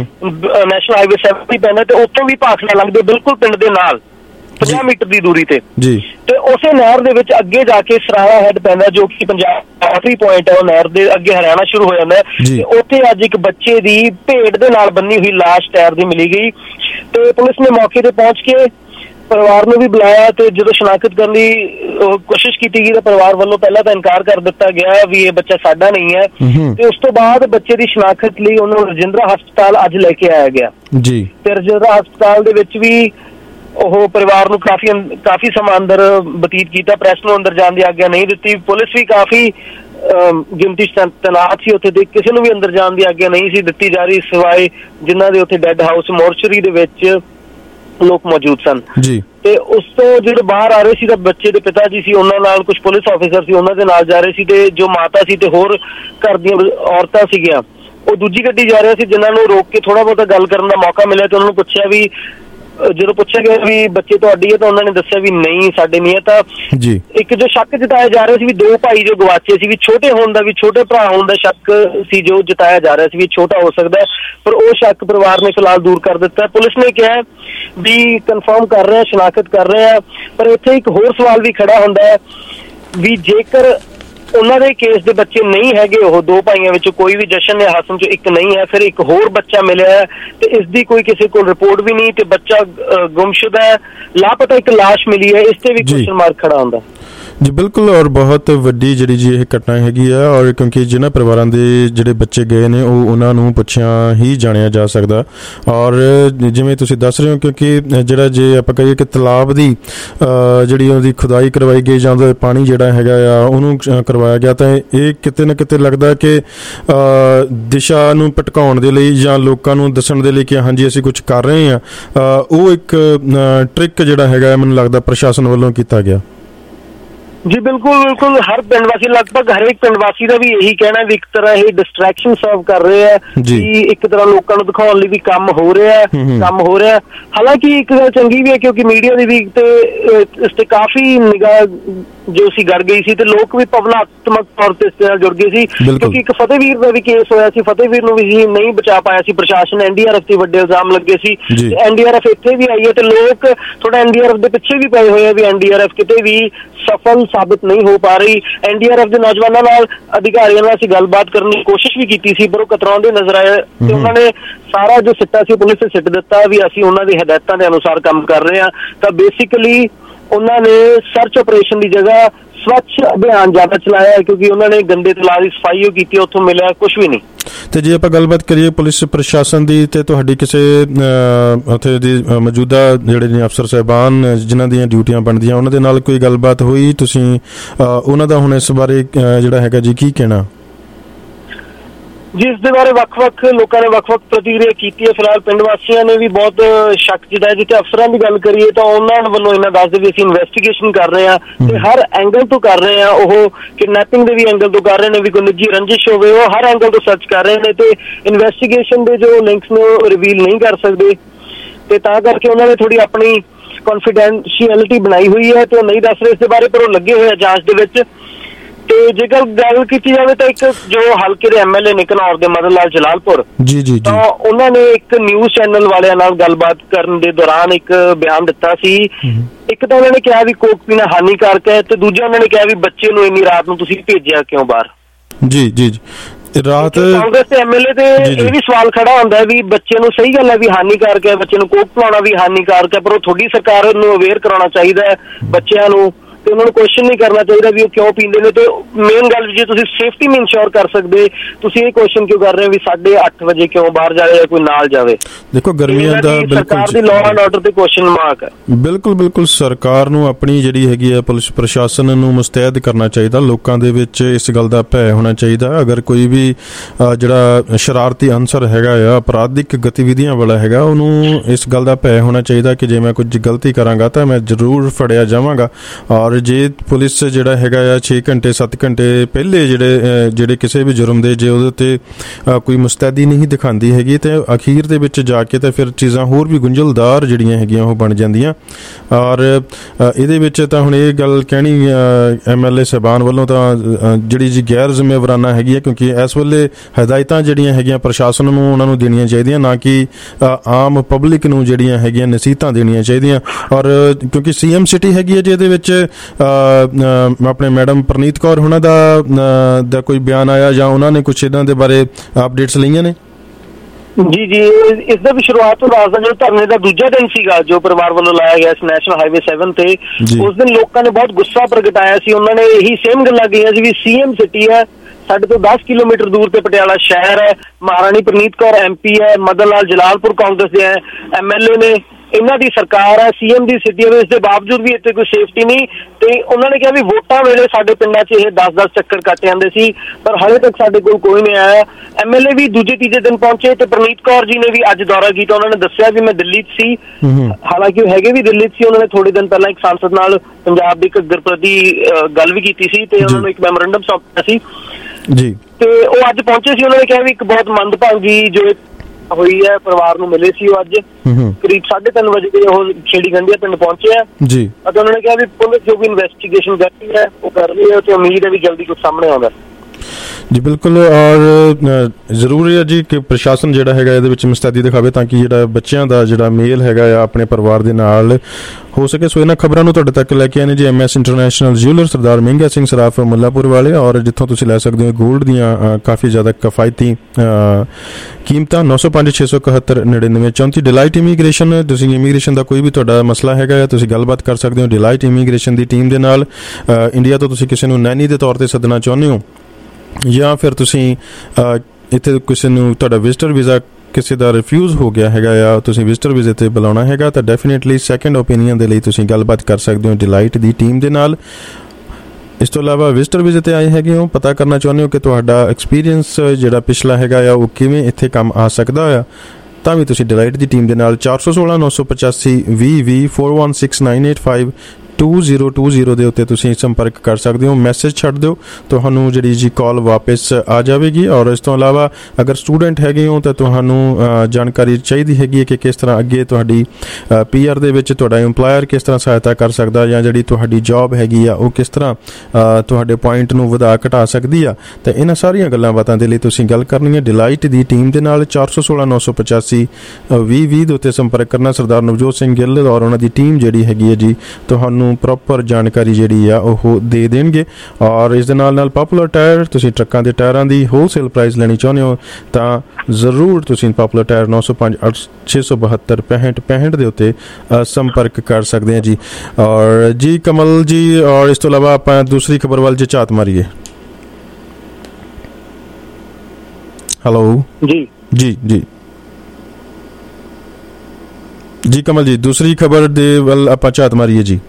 ਨੈਸ਼ਨਲ ਹਾਈਵੇ ਸੈਵਨ ਤੇ ਪੈਂਦਾ, ਤੇ ਉੱਥੋਂ ਵੀ ਭਾਖੜਾ ਲੱਗਦੇ ਬਿਲਕੁਲ ਪਿੰਡ ਦੇ ਨਾਲ ਪੰਜਾਹ ਮੀਟਰ ਦੀ ਦੂਰੀ ਤੇ ਜੀ। ਤੇ ਉਸੇ ਨਹਿਰ ਦੇ ਵਿੱਚ ਅੱਗੇ ਜਾ ਕੇ ਸਰਾਲਾ ਹੈਡ ਪੈਂਦਾ, ਜੋ ਕਿ ਪੰਜਾਬ ਆਖਰੀ ਪੁਆਇੰਟ ਹੈ, ਉਹ ਨਹਿਰ ਦੇ ਅੱਗੇ ਹਰਿਆਣਾ ਸ਼ੁਰੂ ਹੋ ਜਾਂਦਾ ਹੈ। ਤੇ ਉੱਥੇ ਅੱਜ ਇੱਕ ਬੱਚੇ ਦੀ ਭੇਡ ਦੇ ਨਾਲ ਬੰਨੀ ਹੋਈ ਲਾਸ਼ ਟਾਇਰ ਦੀ ਮਿਲੀ ਗਈ, ਤੇ ਪੁਲਿਸ ਨੇ ਮੌਕੇ ਤੇ ਪਹੁੰਚ ਕੇ ਪਰਿਵਾਰ ਨੂੰ ਵੀ ਬੁਲਾਇਆ, ਤੇ ਜਦੋਂ ਸ਼ਨਾਖਤ ਕਰਨ ਦੀ ਕੋਸ਼ਿਸ਼ ਕੀਤੀ ਗਈ ਤਾਂ ਪਰਿਵਾਰ ਵੱਲੋਂ ਪਹਿਲਾਂ ਤਾਂ ਇਨਕਾਰ ਕਰ ਦਿੱਤਾ ਗਿਆ ਵੀ ਇਹ ਬੱਚਾ ਸਾਡਾ ਨਹੀਂ ਹੈ, ਤੇ ਉਸ ਤੋਂ ਬਾਅਦ ਬੱਚੇ ਦੀ ਸ਼ਨਾਖਤ ਲਈ ਉਹਨੂੰ ਰਜਿੰਦਰਾ ਹਸਪਤਾਲ ਅੱਜ ਲੈ ਕੇ ਆਇਆ ਗਿਆ ਜੀ। ਤੇ ਰਜਿੰਦਰਾ ਹਸਪਤਾਲ ਦੇ ਵਿੱਚ ਵੀ ਉਹ ਪਰਿਵਾਰ ਨੂੰ ਕਾਫੀ ਕਾਫੀ ਸਮਾਂ ਅੰਦਰ ਬਤੀਤ ਕੀਤਾ, ਪ੍ਰੈਸ ਨੂੰ ਅੰਦਰ ਜਾਣ ਦੀ ਆਗਿਆ ਨਹੀਂ ਦਿੱਤੀ, ਪੁਲਿਸ ਵੀ ਕਾਫੀ ਗਿਣਤੀ ਤੈਨਾਤ ਸੀ ਉੱਥੇ, ਤੇ ਕਿਸੇ ਨੂੰ ਵੀ ਅੰਦਰ ਜਾਣ ਦੀ ਆਗਿਆ ਨਹੀਂ ਸੀ ਦਿੱਤੀ ਜਾ ਰਹੀ, ਸਿਵਾਏ ਜਿਨ੍ਹਾਂ ਦੇ ਉੱਥੇ ਡੈਡ ਹਾਊਸ ਮੋਰਚਰੀ ਦੇ ਵਿੱਚ ਲੋਕ ਮੌਜੂਦ ਸਨ ਜੀ। ਤੇ ਉਸ ਤੋਂ ਜਿਹੜੇ ਬਾਹਰ ਆ ਰਹੇ ਸੀ ਤਾਂ ਬੱਚੇ ਦੇ ਪਿਤਾ ਜੀ ਸੀ, ਉਹਨਾਂ ਨਾਲ ਕੁਝ ਪੁਲਿਸ ਆਫੀਸਰ ਸੀ, ਉਹਨਾਂ ਦੇ ਨਾਲ ਜਾ ਰਹੇ ਸੀ, ਤੇ ਜੋ ਮਾਤਾ ਸੀ ਤੇ ਹੋਰ ਘਰ ਦੀਆਂ ਔਰਤਾਂ ਸੀਗੀਆਂ ਉਹ ਦੂਜੀ ਗੱਡੀ ਜਾ ਰਹੇ ਸੀ, ਜਿਨ੍ਹਾਂ ਨੂੰ ਰੋਕ ਕੇ ਥੋੜਾ ਬਹੁਤਾ ਗੱਲ ਕਰਨ ਦਾ ਮੌਕਾ ਮਿਲਿਆ। ਤੇ ਉਹਨਾਂ ਨੂੰ ਪੁੱਛਿਆ ਵੀ, ਜਦੋਂ ਪੁੱਛਿਆ ਗਿਆ ਵੀ ਬੱਚੇ ਤੁਹਾਡੀ ਹੈ ਤਾਂ ਉਹਨਾਂ ਨੇ ਦੱਸਿਆ ਵੀ ਨਹੀਂ ਸਾਡੇ ਨਹੀਂ ਹੈ। ਤਾਂ ਜੀ ਇੱਕ ਜੋ ਸ਼ੱਕ ਜਤਾਇਆ ਜਾ ਰਿਹਾ ਸੀ ਵੀ ਦੋ ਭਾਈ ਜੋ ਗਵਾਚੇ ਸੀ, ਵੀ ਛੋਟੇ ਹੋਣ ਦਾ ਵੀ ਛੋਟੇ ਭਰਾ ਹੋਣ ਦਾ ਸ਼ੱਕ ਸੀ ਜੋ ਜਤਾਇਆ ਜਾ ਰਿਹਾ ਸੀ ਵੀ ਛੋਟਾ ਹੋ ਸਕਦਾ, ਪਰ ਉਹ ਸ਼ੱਕ ਪਰਿਵਾਰ ਨੇ ਫਿਲਹਾਲ ਦੂਰ ਕਰ ਦਿੱਤਾ। ਪੁਲਿਸ ਨੇ ਕਿਹਾ ਵੀ ਕਨਫਰਮ ਕਰ ਰਹੇ ਆ, ਸ਼ਨਾਖਤ ਕਰ ਰਹੇ ਆ, ਪਰ ਇੱਥੇ ਇੱਕ ਹੋਰ ਸਵਾਲ ਵੀ ਖੜਾ ਹੁੰਦਾ ਹੈ ਵੀ ਜੇਕਰ ਉਹਨਾਂ ਦੇ ਕੇਸ ਦੇ ਬੱਚੇ ਨਹੀਂ ਹੈਗੇ, ਉਹ ਦੋ ਭਾਈਆਂ ਵਿੱਚੋਂ ਕੋਈ ਵੀ ਜਸ਼ਨ ਜਾਂ ਹਾਸਮ ਚੋਂ ਇੱਕ ਨਹੀਂ ਹੈ, ਫਿਰ ਇੱਕ ਹੋਰ ਬੱਚਾ ਮਿਲਿਆ ਹੈ ਤੇ ਇਸ ਦੀ ਕੋਈ ਕਿਸੇ ਕੋਲ ਰਿਪੋਰਟ ਵੀ ਨਹੀਂ, ਤੇ ਬੱਚਾ ਗੁੰਮਸ਼ੁਦਾ ਹੈ, ਲਾਪਤਾ ਇੱਕ ਲਾਸ਼ ਮਿਲੀ ਹੈ, ਇਸ ਤੇ ਵੀ ਕੁਐਸਚਨ ਮਾਰਕ ਖੜਾ ਹੁੰਦਾ ਜੀ। ਬਿਲਕੁਲ, ਔਰ ਬਹੁਤ ਵੱਡੀ ਜਿਹੜੀ ਜੀ ਇਹ ਘਟਨਾ ਹੈਗੀ ਆ, ਔਰ ਕਿਉਂਕਿ ਜਿਨ੍ਹਾਂ ਪਰਿਵਾਰਾਂ ਦੇ ਜਿਹੜੇ ਬੱਚੇ ਗਏ ਨੇ ਉਹ ਉਹਨਾਂ ਨੂੰ ਪੁੱਛਿਆ ਹੀ ਜਾਣਿਆ ਜਾ ਸਕਦਾ, ਔਰ ਜਿਵੇਂ ਤੁਸੀਂ ਦੱਸ ਰਹੇ ਹੋ ਕਿਉਂਕਿ ਜਿਹੜਾ ਜੇ ਆਪਾਂ ਕਹੀਏ ਕਿ ਤਲਾਬ ਦੀ ਜਿਹੜੀ ਉਹਦੀ ਖੁਦਾਈ ਕਰਵਾਈ ਗਈ ਜਾਂ ਉਹਦਾ ਪਾਣੀ ਜਿਹੜਾ ਹੈਗਾ ਆ ਉਹਨੂੰ ਕਰਵਾਇਆ ਗਿਆ, ਤਾਂ ਇਹ ਕਿਤੇ ਨਾ ਕਿਤੇ ਲੱਗਦਾ ਕਿ ਦਿਸ਼ਾ ਨੂੰ ਭਟਕਾਉਣ ਦੇ ਲਈ ਜਾਂ ਲੋਕਾਂ ਨੂੰ ਦੱਸਣ ਦੇ ਲਈ ਕਿ ਹਾਂਜੀ ਅਸੀਂ ਕੁਝ ਕਰ ਰਹੇ ਹਾਂ, ਉਹ ਇੱਕ ਟ੍ਰਿਕ ਜਿਹੜਾ ਹੈਗਾ ਮੈਨੂੰ ਲੱਗਦਾ ਪ੍ਰਸ਼ਾਸਨ ਵੱਲੋਂ ਕੀਤਾ ਗਿਆ। ਜੀ ਬਿਲਕੁਲ ਬਿਲਕੁਲ, ਹਰ ਪਿੰਡ ਵਾਸੀ ਲਗਭਗ ਹਰੇਕ ਪਿੰਡ ਵਾਸੀ ਦਾ ਵੀ ਇਹੀ ਕਹਿਣਾ ਵੀ ਇੱਕ ਤਰ੍ਹਾਂ ਇਹ ਡਿਸਟਰੈਕਸ਼ਨ ਸਰਵ ਕਰ ਰਹੇ ਹੈ ਕਿ ਇੱਕ ਤਰ੍ਹਾਂ ਲੋਕਾਂ ਨੂੰ ਦਿਖਾਉਣ ਲਈ ਵੀ ਕੰਮ ਹੋ ਰਿਹਾ ਕੰਮ ਹੋ ਰਿਹਾ। ਹਾਲਾਂਕਿ ਇੱਕ ਗੱਲ ਚੰਗੀ ਵੀ ਹੈ ਕਿਉਂਕਿ ਮੀਡੀਆ ਦੀ ਵੀ ਤੇ ਇਸ ਤੇ ਕਾਫੀ ਨਿਗਾਹ ਜੋ ਸੀ ਗੜ ਗਈ ਸੀ, ਤੇ ਲੋਕ ਵੀ ਭਾਵਨਾਤਮਕ ਤੌਰ ਤੇ ਇਸ ਨਾਲ ਜੁੜ ਗਏ ਸੀ, ਕਿਉਂਕਿ ਇੱਕ ਫਤਿਹਵੀਰ ਦਾ ਵੀ ਕੇਸ ਹੋਇਆ ਸੀ, ਫਤਿਹਵੀਰ ਨੂੰ ਵੀ ਨਹੀਂ ਬਚਾ ਪਾਇਆ ਸੀ ਪ੍ਰਸ਼ਾਸਨ, ਐਨਡੀਆਰਐਫ ਤੇ ਵੱਡੇ ਇਲਜ਼ਾਮ ਲੱਗੇ ਸੀ, ਐਨਡੀਆਰਐਫ ਇੱਥੇ ਵੀ ਆਈ ਹੈ ਤੇ ਲੋਕ ਥੋੜਾ ਐਨਡੀਆਰਐਫ ਦੇ ਪਿੱਛੇ ਵੀ ਪਏ ਹੋਏ ਆ ਵੀ ਐਨਡੀਆਰਐਫ ਕਿਤੇ ਵੀ ਸਫਲ ਸਾਬਿਤ ਨਹੀਂ ਹੋ ਪਾ ਰਹੀ। ਐਨਡੀਆਰਐਫ ਦੇ ਨੌਜਵਾਨਾਂ ਨਾਲ ਅਧਿਕਾਰੀਆਂ ਨਾਲ ਅਸੀਂ ਗੱਲਬਾਤ ਕਰਨ ਦੀ ਕੋਸ਼ਿਸ਼ ਵੀ ਕੀਤੀ ਸੀ, ਪਰ ਉਹ ਕਤਰਾਉਂਦੇ ਨਜ਼ਰ ਆਏ, ਤੇ ਉਹਨਾਂ ਨੇ ਸਾਰਾ ਜੋ ਸਿੱਟਾ ਸੀ ਪੁਲਿਸ ਤੇ ਸਿੱਟ ਦਿੱਤਾ ਵੀ ਅਸੀਂ ਉਹਨਾਂ ਦੀ ਹਦਾਇਤਾਂ ਦੇ ਅਨੁਸਾਰ ਕੰਮ ਕਰ ਰਹੇ ਹਾਂ। ਤਾਂ ਬੇਸਿਕਲੀ ਉਹਨਾਂ ਨੇ ਸਰਚ ਆਪਰੇਸ਼ਨ ਦੀ ਜਗ੍ਹਾ ਸਵੱਛ ਅਭਿਆਨ ਜ਼ਿਆਦਾ ਚਲਾਇਆ ਹੈ, ਕਿਉਂਕਿ ਉਹਨਾਂ ਨੇ ਗੰਦੇ ਤਲਾਅ ਦੀ ਸਫਾਈ ਉਹ ਕੀਤੀ, ਉੱਥੋਂ ਮਿਲਿਆ ਕੁਝ ਵੀ ਨਹੀਂ। ਤੇ ਜੇ ਆਪਾਂ ਗੱਲਬਾਤ ਕਰੀਏ ਪੁਲਿਸ ਪ੍ਰਸ਼ਾਸਨ ਦੀ, ਤੇ ਤੁਹਾਡੀ ਕਿਸੇ ਉੱਥੇ ਦੀ ਮੌਜੂਦਾ ਜਿਹੜੇ ਨੇ ਅਫਸਰ ਸਾਹਿਬਾਨ ਜਿਨ੍ਹਾਂ ਦੀਆਂ ਡਿਊਟੀਆਂ ਬਣਦੀਆਂ ਉਹਨਾਂ ਦੇ ਨਾਲ ਕੋਈ ਗੱਲਬਾਤ ਹੋਈ, ਤੁਸੀਂ ਉਹਨਾਂ ਦਾ ਹੁਣ ਇਸ ਬਾਰੇ ਜਿਹੜਾ ਹੈਗਾ ਜੀ ਕੀ ਕਹਿਣਾ? ਜਿਸ ਦੇ ਬਾਰੇ ਵੱਖ-ਵੱਖ ਲੋਕਾਂ ਨੇ ਵੱਖ-ਵੱਖ ਪ੍ਰਤੀਕਿਰਿਆ ਕੀਤੀ ਹੈ। ਫਿਲਹਾਲ ਪਿੰਡ ਵਾਸੀਆਂ ਨੇ ਵੀ ਬਹੁਤ ਸ਼ੱਕ ਜਤਾਇਆ। ਜਿੱਥੇ ਅਫਸਰਾਂ ਦੀ ਗੱਲ ਕਰੀਏ ਤਾਂ ਉਹਨਾਂ ਵੱਲੋਂ ਇਹਨਾਂ ਦੱਸਦੇ ਵੀ ਅਸੀਂ ਇਨਵੈਸਟੀਗੇਸ਼ਨ ਕਰ ਰਹੇ ਹਾਂ ਤੇ ਹਰ ਐਂਗਲ ਤੋਂ ਕਰ ਰਹੇ ਹਾਂ, ਉਹ ਕਿਡਨੈਪਿੰਗ ਦੇ ਵੀ ਐਂਗਲ ਤੋਂ ਕਰ ਰਹੇ ਨੇ, ਵੀ ਕੋਈ ਨਿੱਜੀ ਰੰਜਿਸ਼ ਹੋਵੇ ਉਹ ਹਰ ਐਂਗਲ ਤੋਂ ਸਰਚ ਕਰ ਰਹੇ ਨੇ, ਤੇ ਇਨਵੈਸਟੀਗੇਸ਼ਨ ਦੇ ਜੋ ਲਿੰਕਸ ਨੇ ਉਹ ਰਿਵੀਲ ਨਹੀਂ ਕਰ ਸਕਦੇ, ਤੇ ਤਾਂ ਕਰਕੇ ਉਹਨਾਂ ਨੇ ਥੋੜੀ ਆਪਣੀ ਕੌਨਫੀਡੈਂਸ਼ੀਅਲਿਟੀ ਬਣਾਈ ਹੋਈ ਹੈ ਤੇ ਉਹ ਨਹੀਂ ਦੱਸ ਰਹੇ ਇਸ ਦੇ ਬਾਰੇ, ਪਰ ਉਹ ਲੱਗੇ ਹੋਏ ਆ ਜਾਂਚ ਦੇ ਵਿੱਚ। ਤੇ ਜੇਕਰ ਗੱਲ ਕੀਤੀ ਜਾਵੇ ਤਾਂ ਇੱਕ ਜੋ ਹਲਕੇ ਦੇ ਐਮਐਲਏ ਨੇ ਘਨੌਰ ਦੇ ਮਦਨ ਲਾਲ ਜਲਾਲਪੁਰ ਜੀ ਜੀ ਤਾਂ ਉਹਨਾਂ ਨੇ ਇੱਕ ਨਿਊਜ਼ ਚੈਨਲ ਵਾਲਿਆਂ ਨਾਲ ਗੱਲਬਾਤ ਕਰਨ ਦੇ ਦੌਰਾਨ ਇੱਕ ਬਿਆਨ ਦਿੱਤਾ ਸੀ। ਇੱਕ ਤਾਂ ਉਹਨਾਂ ਨੇ ਕਿਹਾ ਵੀ ਕੋਕ ਪੀਣਾ ਹਾਨੀਕਾਰਕ ਹੈ ਤੇ ਦੂਜਾ ਉਹਨਾਂ ਨੇ ਕਿਹਾ ਵੀ ਬੱਚੇ ਨੂੰ ਇੰਨੀ ਰਾਤ ਨੂੰ ਤੁਸੀਂ ਭੇਜਿਆ ਕਿਉਂ ਬਾਹਰ। ਜੀ ਜੀ ਜੀ ਰਾਤ ਕਾਂਗਰਸ ਦੇ ਐਮਐਲਏ ਤੇ ਇਹ ਵੀ ਸਵਾਲ ਖੜਾ ਹੁੰਦਾ ਵੀ ਬੱਚੇ ਨੂੰ, ਸਹੀ ਗੱਲ ਹੈ ਵੀ ਹਾਨੀਕਾਰਕ ਹੈ, ਬੱਚੇ ਨੂੰ ਕੋਕ ਪਿਲਾਉਣਾ ਵੀ ਹਾਨੀਕਾਰਕ ਹੈ, ਪਰ ਉਹ ਤੁਹਾਡੀ ਸਰਕਾਰ ਨੂੰ ਅਵੇਅਰ ਕਰਾਉਣਾ ਚਾਹੀਦਾ ਹੈ ਬੱਚਿਆਂ ਨੂੰ ਤੇ ਉਹਨਾਂ ਨੂੰ ਕੁਐਸਚਨ ਨਹੀਂ ਕਰਨਾ ਚਾਹੀਦਾ ਵੀ ਉਹ ਕਿਉਂ ਪੀਂਦੇ ਨੇ। ਤੇ ਮੇਨ ਗੱਲ ਜੇ ਤੁਸੀਂ ਸੇਫਟੀ ਨਹੀਂ ਇੰਸ਼ੋਰ ਕਰ ਸਕਦੇ, ਤੁਸੀਂ ਇਹ ਕੁਐਸਚਨ ਕਿਉਂ ਕਰ ਰਹੇ ਹੋ ਵੀ ਸਾਢੇ ਅੱਠ ਵਜੇ ਕਿਉਂ ਬਾਹਰ ਜਾਵੇ ਜਾਂ ਕੋਈ ਨਾਲ ਜਾਵੇ। ਦੇਖੋ ਗਰਮੀਆਂ ਦਾ ਸਰਕਾਰ ਦੀ ਲਾਅ ਐਂਡ ਆਰਡਰ ਤੇ ਕੁਐਸਚਨ ਮਾਰਕ ਹੈ। ਬਿਲਕੁਲ ਬਿਲਕੁਲ ਸਰਕਾਰ ਨੂੰ ਆਪਣੀ ਜਿਹੜੀ ਹੈਗੀ ਹੈ ਪੁਲਿਸ ਪ੍ਰਸ਼ਾਸਨ ਨੂੰ ਮੁਸਤੈਦ ਕਰਨਾ ਚਾਹੀਦਾ, ਲੋਕਾਂ ਦੇ ਵਿੱਚ ਇਸ ਗੱਲ ਦਾ ਭੈ ਹੋਣਾ ਚਾਹੀਦਾ। ਅਗਰ ਕੋਈ ਵੀ ਜਿਹੜਾ ਸ਼ਰਾਰਤੀ ਅਨਸਰ ਹੈਗਾ ਆ, ਅਪਰਾਧਿਕ ਗਤੀਵਿਧੀਆਂ ਵਾਲਾ ਹੈਗਾ, ਉਹਨੂੰ ਇਸ ਗੱਲ ਦਾ ਭੈ ਹੋਣਾ ਚਾਹੀਦਾ ਕਿ ਜੇ ਮੈਂ ਕੁਝ ਗਲਤੀ ਕਰਾਂਗਾ ਤਾਂ ਮੈਂ ਜ਼ਰੂਰ ਫੜਿਆ ਜਾਵਾਂਗਾ। ਔਰ ਜੇ ਪੁਲਿਸ ਜਿਹੜਾ ਹੈਗਾ ਆ ਛੇ ਘੰਟੇ ਸੱਤ ਘੰਟੇ ਪਹਿਲੇ ਜਿਹੜੇ ਜਿਹੜੇ ਕਿਸੇ ਵੀ ਜੁਰਮ ਦੇ ਜੇ ਉਹਦੇ ਉੱਤੇ ਕੋਈ ਮੁਸਤੈਦੀ ਨਹੀਂ ਦਿਖਾਉਂਦੀ ਹੈਗੀ ਤੇ ਅਖੀਰ ਦੇ ਵਿੱਚ ਜਾ ਕੇ ਤਾਂ ਫਿਰ ਚੀਜ਼ਾਂ ਹੋਰ ਵੀ ਗੁੰਝਲਦਾਰ ਜਿਹੜੀਆਂ ਹੈਗੀਆਂ ਉਹ ਬਣ ਜਾਂਦੀਆਂ। ਔਰ ਇਹਦੇ ਵਿੱਚ ਤਾਂ ਹੁਣ ਇਹ ਗੱਲ ਕਹਿਣੀ ਐਮ ਐਲ ਏ ਸਾਹਿਬਾਨ ਵੱਲੋਂ ਤਾਂ ਜਿਹੜੀ ਜੀ ਗੈਰ ਜ਼ਿੰਮੇਵਾਰਾਨਾ ਹੈਗੀ ਹੈ, ਕਿਉਂਕਿ ਇਸ ਵੇਲੇ ਹਦਾਇਤਾਂ ਜਿਹੜੀਆਂ ਹੈਗੀਆਂ ਪ੍ਰਸ਼ਾਸਨ ਨੂੰ ਉਹਨਾਂ ਨੂੰ ਦੇਣੀਆਂ ਚਾਹੀਦੀਆਂ, ਨਾ ਕਿ ਆਮ ਪਬਲਿਕ ਨੂੰ ਜਿਹੜੀਆਂ ਹੈਗੀਆਂ ਨਸੀਹਤਾਂ ਦੇਣੀਆਂ ਚਾਹੀਦੀਆਂ। ਔਰ ਕਿਉਂਕਿ ਸੀ ਐਮ ਸਿਟੀ ਹੈਗੀ ਹੈ ਜਿਹਦੇ ਵਿੱਚ ਆਪਣੇ ਮੈਡਮ ਪ੍ਰਨੀਤ ਕੌਰ ਉਹਨਾਂ ਦਾ ਦਾ ਕੋਈ ਬਿਆਨ ਆਇਆ ਜਾਂ ਉਹਨਾਂ ਨੇ ਕੁਛ ਇਹਨਾਂ ਦੇ ਬਾਰੇ ਅਪਡੇਟਸ ਲਈਆਂ ਨੇ? ਜੀ ਜੀ ਇਸ ਦਾ ਵੀ ਸ਼ੁਰੂਆਤ ਤੋਂ ਦੱਸਦਾ, ਜੋ ਧਰਨੇ ਦਾ ਦੂਜਾ ਦਿਨ ਸੀਗਾ ਜੋ ਪਰਿਵਾਰ ਵੱਲੋਂ ਲਾਇਆ ਗਿਆ ਸੀ ਨੈਸ਼ਨਲ ਹਾਈਵੇ ਸੈਵਨ ਤੇ, ਉਸ ਦਿਨ ਲੋਕਾਂ ਨੇ ਬਹੁਤ ਗੁੱਸਾ ਪ੍ਰਗਟਾਇਆ ਸੀ। ਉਹਨਾਂ ਨੇ ਇਹੀ ਸੇਮ ਗੱਲਾਂ ਕਹੀਆਂ ਸੀ ਵੀ ਸੀਐਮ ਸਿਟੀ ਹੈ, ਸਾਡੇ ਤੋਂ ਦਸ ਕਿਲੋਮੀਟਰ ਦੂਰ ਤੇ ਪਟਿਆਲਾ ਸ਼ਹਿਰ ਹੈ, ਮਹਾਰਾਣੀ ਪ੍ਰਨੀਤ ਕੌਰ ਐਮਪੀ ਹੈ, ਮਦਨ ਲਾਲ ਜਲਾਲਪੁਰ ਕਾਂਗਰਸ ਦੇ ਐਮਐਲਏ ਨੇ, ਇਹਨਾਂ ਦੀ ਸਰਕਾਰ ਹੈ, ਸੀਐਮ ਦੀ ਸਿਟੀ ਹੈ, ਇਸ ਦੇ ਬਾਵਜੂਦ ਵੀ ਇੱਥੇ ਕੋਈ ਸੇਫਟੀ ਨਹੀਂ। ਤੇ ਉਹਨਾਂ ਨੇ ਕਿਹਾ ਵੀ ਵੋਟਾਂ ਵੇਲੇ ਸਾਡੇ ਪਿੰਡਾਂ 'ਚ ਇਹ ਦਸ ਦਸ ਚੱਕਰ ਕੱਟ ਜਾਂਦੇ ਸੀ, ਪਰ ਹਾਲੇ ਤੱਕ ਸਾਡੇ ਕੋਲ ਕੋਈ ਨਹੀਂ ਆਇਆ। ਐਮਐਲਏ ਵੀ ਦੂਜੇ ਤੀਜੇ ਦਿਨ ਪਹੁੰਚੇ ਤੇ ਪ੍ਰਨੀਤ ਕੌਰ ਜੀ ਨੇ ਵੀ ਅੱਜ ਦੌਰਾ ਕੀਤਾ। ਉਹਨਾਂ ਨੇ ਦੱਸਿਆ ਵੀ ਮੈਂ ਦਿੱਲੀ 'ਚ ਸੀ, ਹਾਲਾਂਕਿ ਉਹ ਹੈਗੇ ਵੀ ਦਿੱਲੀ 'ਚ ਸੀ। ਉਹਨਾਂ ਨੇ ਥੋੜੇ ਦਿਨ ਪਹਿਲਾਂ ਇੱਕ ਸਾਂਸਦ ਨਾਲ ਪੰਜਾਬ ਦੀ ਘੱਗਰ ਪ੍ਰਤੀ ਗੱਲ ਵੀ ਕੀਤੀ ਸੀ ਤੇ ਉਹਨਾਂ ਨੂੰ ਇੱਕ ਮੈਮੋਰੰਡਮ ਸੌਂਪਿਆ ਸੀ ਜੀ, ਤੇ ਉਹ ਅੱਜ ਪਹੁੰਚੇ ਸੀ। ਉਹਨਾਂ ਨੇ ਕਿਹਾ ਵੀ ਇੱਕ ਬਹੁਤ ਮੰਦਭਾਗੀ ਜੋ ਹੋਈ ਹੈ ਪਰਿਵਾਰ ਨੂੰ ਮਿਲੇ ਸੀ। ਉਹ ਅੱਜ ਕਰੀਬ ਸਾਢੇ ਤਿੰਨ ਵਜੇ ਦੇ ਉਹ ਖੇੜੀ ਗੰਢੀਆ ਪਿੰਡ ਪਹੁੰਚੇ ਆ ਜੀ, ਅਤੇ ਉਹਨਾਂ ਨੇ ਕਿਹਾ ਵੀ ਪੁਲਿਸ ਜੋ ਵੀ ਇਨਵੈਸਟੀਗੇਸ਼ਨ ਕਰ ਰਹੀ ਹੈ ਉਹ ਕਰ ਰਹੀ ਹੈ ਤੇ ਉਮੀਦ ਹੈ ਵੀ ਜਲਦੀ ਕੁਝ ਸਾਹਮਣੇ ਆਉਂਦਾ ਜੀ। ਬਿਲਕੁਲ, ਔਰ ਜ਼ਰੂਰੀ ਹੈ ਜੀ ਕਿ ਪ੍ਰਸ਼ਾਸਨ ਜਿਹੜਾ ਹੈਗਾ ਇਹਦੇ ਵਿੱਚ ਮੁਸਤੈਦੀ ਦਿਖਾਵੇ ਤਾਂ ਕਿ ਜਿਹੜਾ ਬੱਚਿਆਂ ਦਾ ਜਿਹੜਾ ਮੇਲ ਹੈਗਾ ਆ ਆਪਣੇ ਪਰਿਵਾਰ ਦੇ ਨਾਲ ਹੋ ਸਕੇ। ਸੋ ਇਹਨਾਂ ਖਬਰਾਂ ਨੂੰ ਤੁਹਾਡੇ ਤੱਕ ਲੈ ਕੇ ਆਏ ਨੇ ਜੀ M S international jeweller Sardar Mehnga Singh ਸਰਾਫ ਮੁੱਲਾਪੁਰ ਵਾਲੇ, ਔਰ ਜਿੱਥੋਂ ਤੁਸੀਂ ਲੈ ਸਕਦੇ ਹੋ ਗੋਲਡ ਦੀਆਂ ਕਾਫੀ ਜ਼ਿਆਦਾ ਕਿਫਾਇਤੀ ਕੀਮਤਾਂ ਨੌ ਸੌ ਪੰਜ ਛੇ ਸੌ ਇਕਹੱਤਰ ਨੜਿਨਵੇਂ ਚੌਂਤੀ। ਡਿਲਾਈਟ ਇਮੀਗ੍ਰੇਸ਼ਨ, ਤੁਸੀਂ ਇਮੀਗ੍ਰੇਸ਼ਨ ਦਾ ਕੋਈ ਵੀ ਤੁਹਾਡਾ ਮਸਲਾ ਹੈਗਾ ਤੁਸੀਂ ਗੱਲਬਾਤ ਕਰ ਸਕਦੇ ਹੋ ਡਿਲਾਈਟ ਇਮੀਗ੍ਰੇਸ਼ਨ ਦੀ ਟੀਮ ਦੇ ਨਾਲ। ਇੰਡੀਆ ਤੋਂ ਤੁਸੀਂ ਕਿਸੇ ਨੂੰ ਨੈਨੀ ਦੇ ਤੌਰ ਤੇ ਸੱਦਣਾ ਚਾਹੁੰਦੇ ਹੋ ਜਾਂ ਫਿਰ ਤੁਸੀਂ ਇੱਥੇ ਕਿਸੇ ਨੂੰ ਤੁਹਾਡਾ ਵਿਜ਼ਟਰ ਵੀਜ਼ਾ ਕਿਸੇ ਦਾ ਰਿਫਿਊਜ਼ ਹੋ ਗਿਆ ਹੈਗਾ ਆ, ਤੁਸੀਂ ਵਿਜ਼ਟਰ ਵੀਜ਼ੇ ਤੇ ਬੁਲਾਉਣਾ ਹੈਗਾ ਤਾਂ ਡੈਫੀਨੇਟਲੀ ਸੈਕੰਡ ਓਪੀਨੀਅਨ ਦੇ ਲਈ ਤੁਸੀਂ ਗੱਲਬਾਤ ਕਰ ਸਕਦੇ ਹੋ ਡਿਲਾਈਟ ਦੀ ਟੀਮ ਦੇ ਨਾਲ। ਇਸ ਤੋਂ ਇਲਾਵਾ ਵਿਜ਼ਟਰ ਵੀਜ਼ੇ ਤੇ ਆਏ ਹੈਗੇ ਹੋ, ਪਤਾ ਕਰਨਾ ਚਾਹੁੰਦੇ ਹੋ ਕਿ ਤੁਹਾਡਾ ਐਕਸਪੀਰੀਅੰਸ ਜਿਹੜਾ ਪਿਛਲਾ ਹੈਗਾ ਆ ਉਹ ਕਿਵੇਂ ਇੱਥੇ ਕੰਮ ਆ ਸਕਦਾ ਆ, ਤਾਂ ਵੀ ਤੁਸੀਂ ਡਿਲਾਈਟ ਦੀ ਟੀਮ ਦੇ ਨਾਲ ਚਾਰ ਸੌ ਸੋਲਾਂ ਨੌ ਸੌ ਪਚਾਸੀ ਵੀਹ ਵੀਹ four one six nine eight five two zero two zero ਦੇ ਉੱਤੇ ਤੁਸੀਂ ਸੰਪਰਕ ਕਰ ਸਕਦੇ ਹੋ। ਮੈਸੇਜ ਛੱਡ ਦਿਓ, ਤੁਹਾਨੂੰ ਜਿਹੜੀ ਜੀ ਕਾਲ ਵਾਪਸ ਆ ਜਾਵੇਗੀ। ਔਰ ਇਸ ਤੋਂ ਇਲਾਵਾ ਅਗਰ ਸਟੂਡੈਂਟ ਹੈਗੇ ਹੋ ਤਾਂ ਤੁਹਾਨੂੰ ਜਾਣਕਾਰੀ ਚਾਹੀਦੀ ਹੈਗੀ ਹੈ ਕਿ ਕਿਸ ਤਰ੍ਹਾਂ ਅੱਗੇ ਤੁਹਾਡੀ ਪੀ ਆਰ ਦੇ ਵਿੱਚ ਤੁਹਾਡਾ ਇੰਪਲਾਇਰ ਕਿਸ ਤਰ੍ਹਾਂ ਸਹਾਇਤਾ ਕਰ ਸਕਦਾ ਜਾਂ ਜਿਹੜੀ ਤੁਹਾਡੀ ਜੌਬ ਹੈਗੀ ਆ ਉਹ ਕਿਸ ਤਰ੍ਹਾਂ ਤੁਹਾਡੇ ਪੁਆਇੰਟ ਨੂੰ ਵਧਾ ਘਟਾ ਸਕਦੀ ਆ, ਤਾਂ ਇਹਨਾਂ ਸਾਰੀਆਂ ਗੱਲਾਂ ਬਾਤਾਂ ਦੇ ਲਈ ਤੁਸੀਂ ਗੱਲ ਕਰਨੀ ਹੈ ਡਿਲਾਈਟ ਦੀ ਟੀਮ ਦੇ ਨਾਲ। ਚਾਰ ਸੌ ਸੋਲਾਂ ਨੌ ਸੌ ਪਚਾਸੀ ਵੀਹ ਵੀਹ ਦੇ ਉੱਤੇ ਸੰਪਰਕ ਕਰਨਾ। ਸਰਦਾਰ ਨਵਜੋਤ ਸਿੰਘ ਗਿੱਲ ਔਰ ਉਹਨਾਂ ਦੀ ਟੀਮ ਜਿਹੜੀ ਹੈਗੀ ਹੈ ਜੀ ਤੁਹਾਨੂੰ ਪ੍ਰੋਪਰ ਜਾਣਕਾਰੀ ਜਿਹੜੀ ਆ ਉਹ ਦੇ ਦੇਣਗੇ। ਔਰ ਇਸ ਦੇ ਨਾਲ ਨਾਲ ਪਾਪੂਲਰ ਟਾਇਰ, ਤੁਸੀਂ ਟਰੱਕਾਂ ਦੇ ਟਾਇਰਾਂ ਦੀ ਹੋਲਸੇਲ ਪ੍ਰਾਈਸ ਲੈਣੀ ਚਾਹੁੰਦੇ ਹੋ ਤਾਂ ਜ਼ਰੂਰ ਤੁਸੀਂ ਪਾਪੂਲਰ ਟਾਇਰ ਨੌ ਸੌ ਪੰਜ ਅੱਠ ਛੇ ਸੌ ਬਹੱਤਰ ਪੈਂਹਠ ਪੈਂਹਠ ਦੇ ਉੱਤੇ ਸੰਪਰਕ ਕਰ ਸਕਦੇ ਹਾਂ ਜੀ। ਔਰ ਜੀ ਕਮਲ ਜੀ, ਔਰ ਇਸ ਤੋਂ ਇਲਾਵਾ ਆਪਾਂ ਦੂਸਰੀ ਖਬਰ ਵੱਲ ਜੇ ਝਾਤ ਮਾਰੀਏ। ਹੈਲੋ ਜੀ ਜੀ ਜੀ ਜੀ ਕਮਲ ਜੀ, ਦੂਸਰੀ ਖਬਰ ਦੇ ਵੱਲ ਆਪਾਂ ਝਾਤ ਮਾਰੀਏ ਜੀ।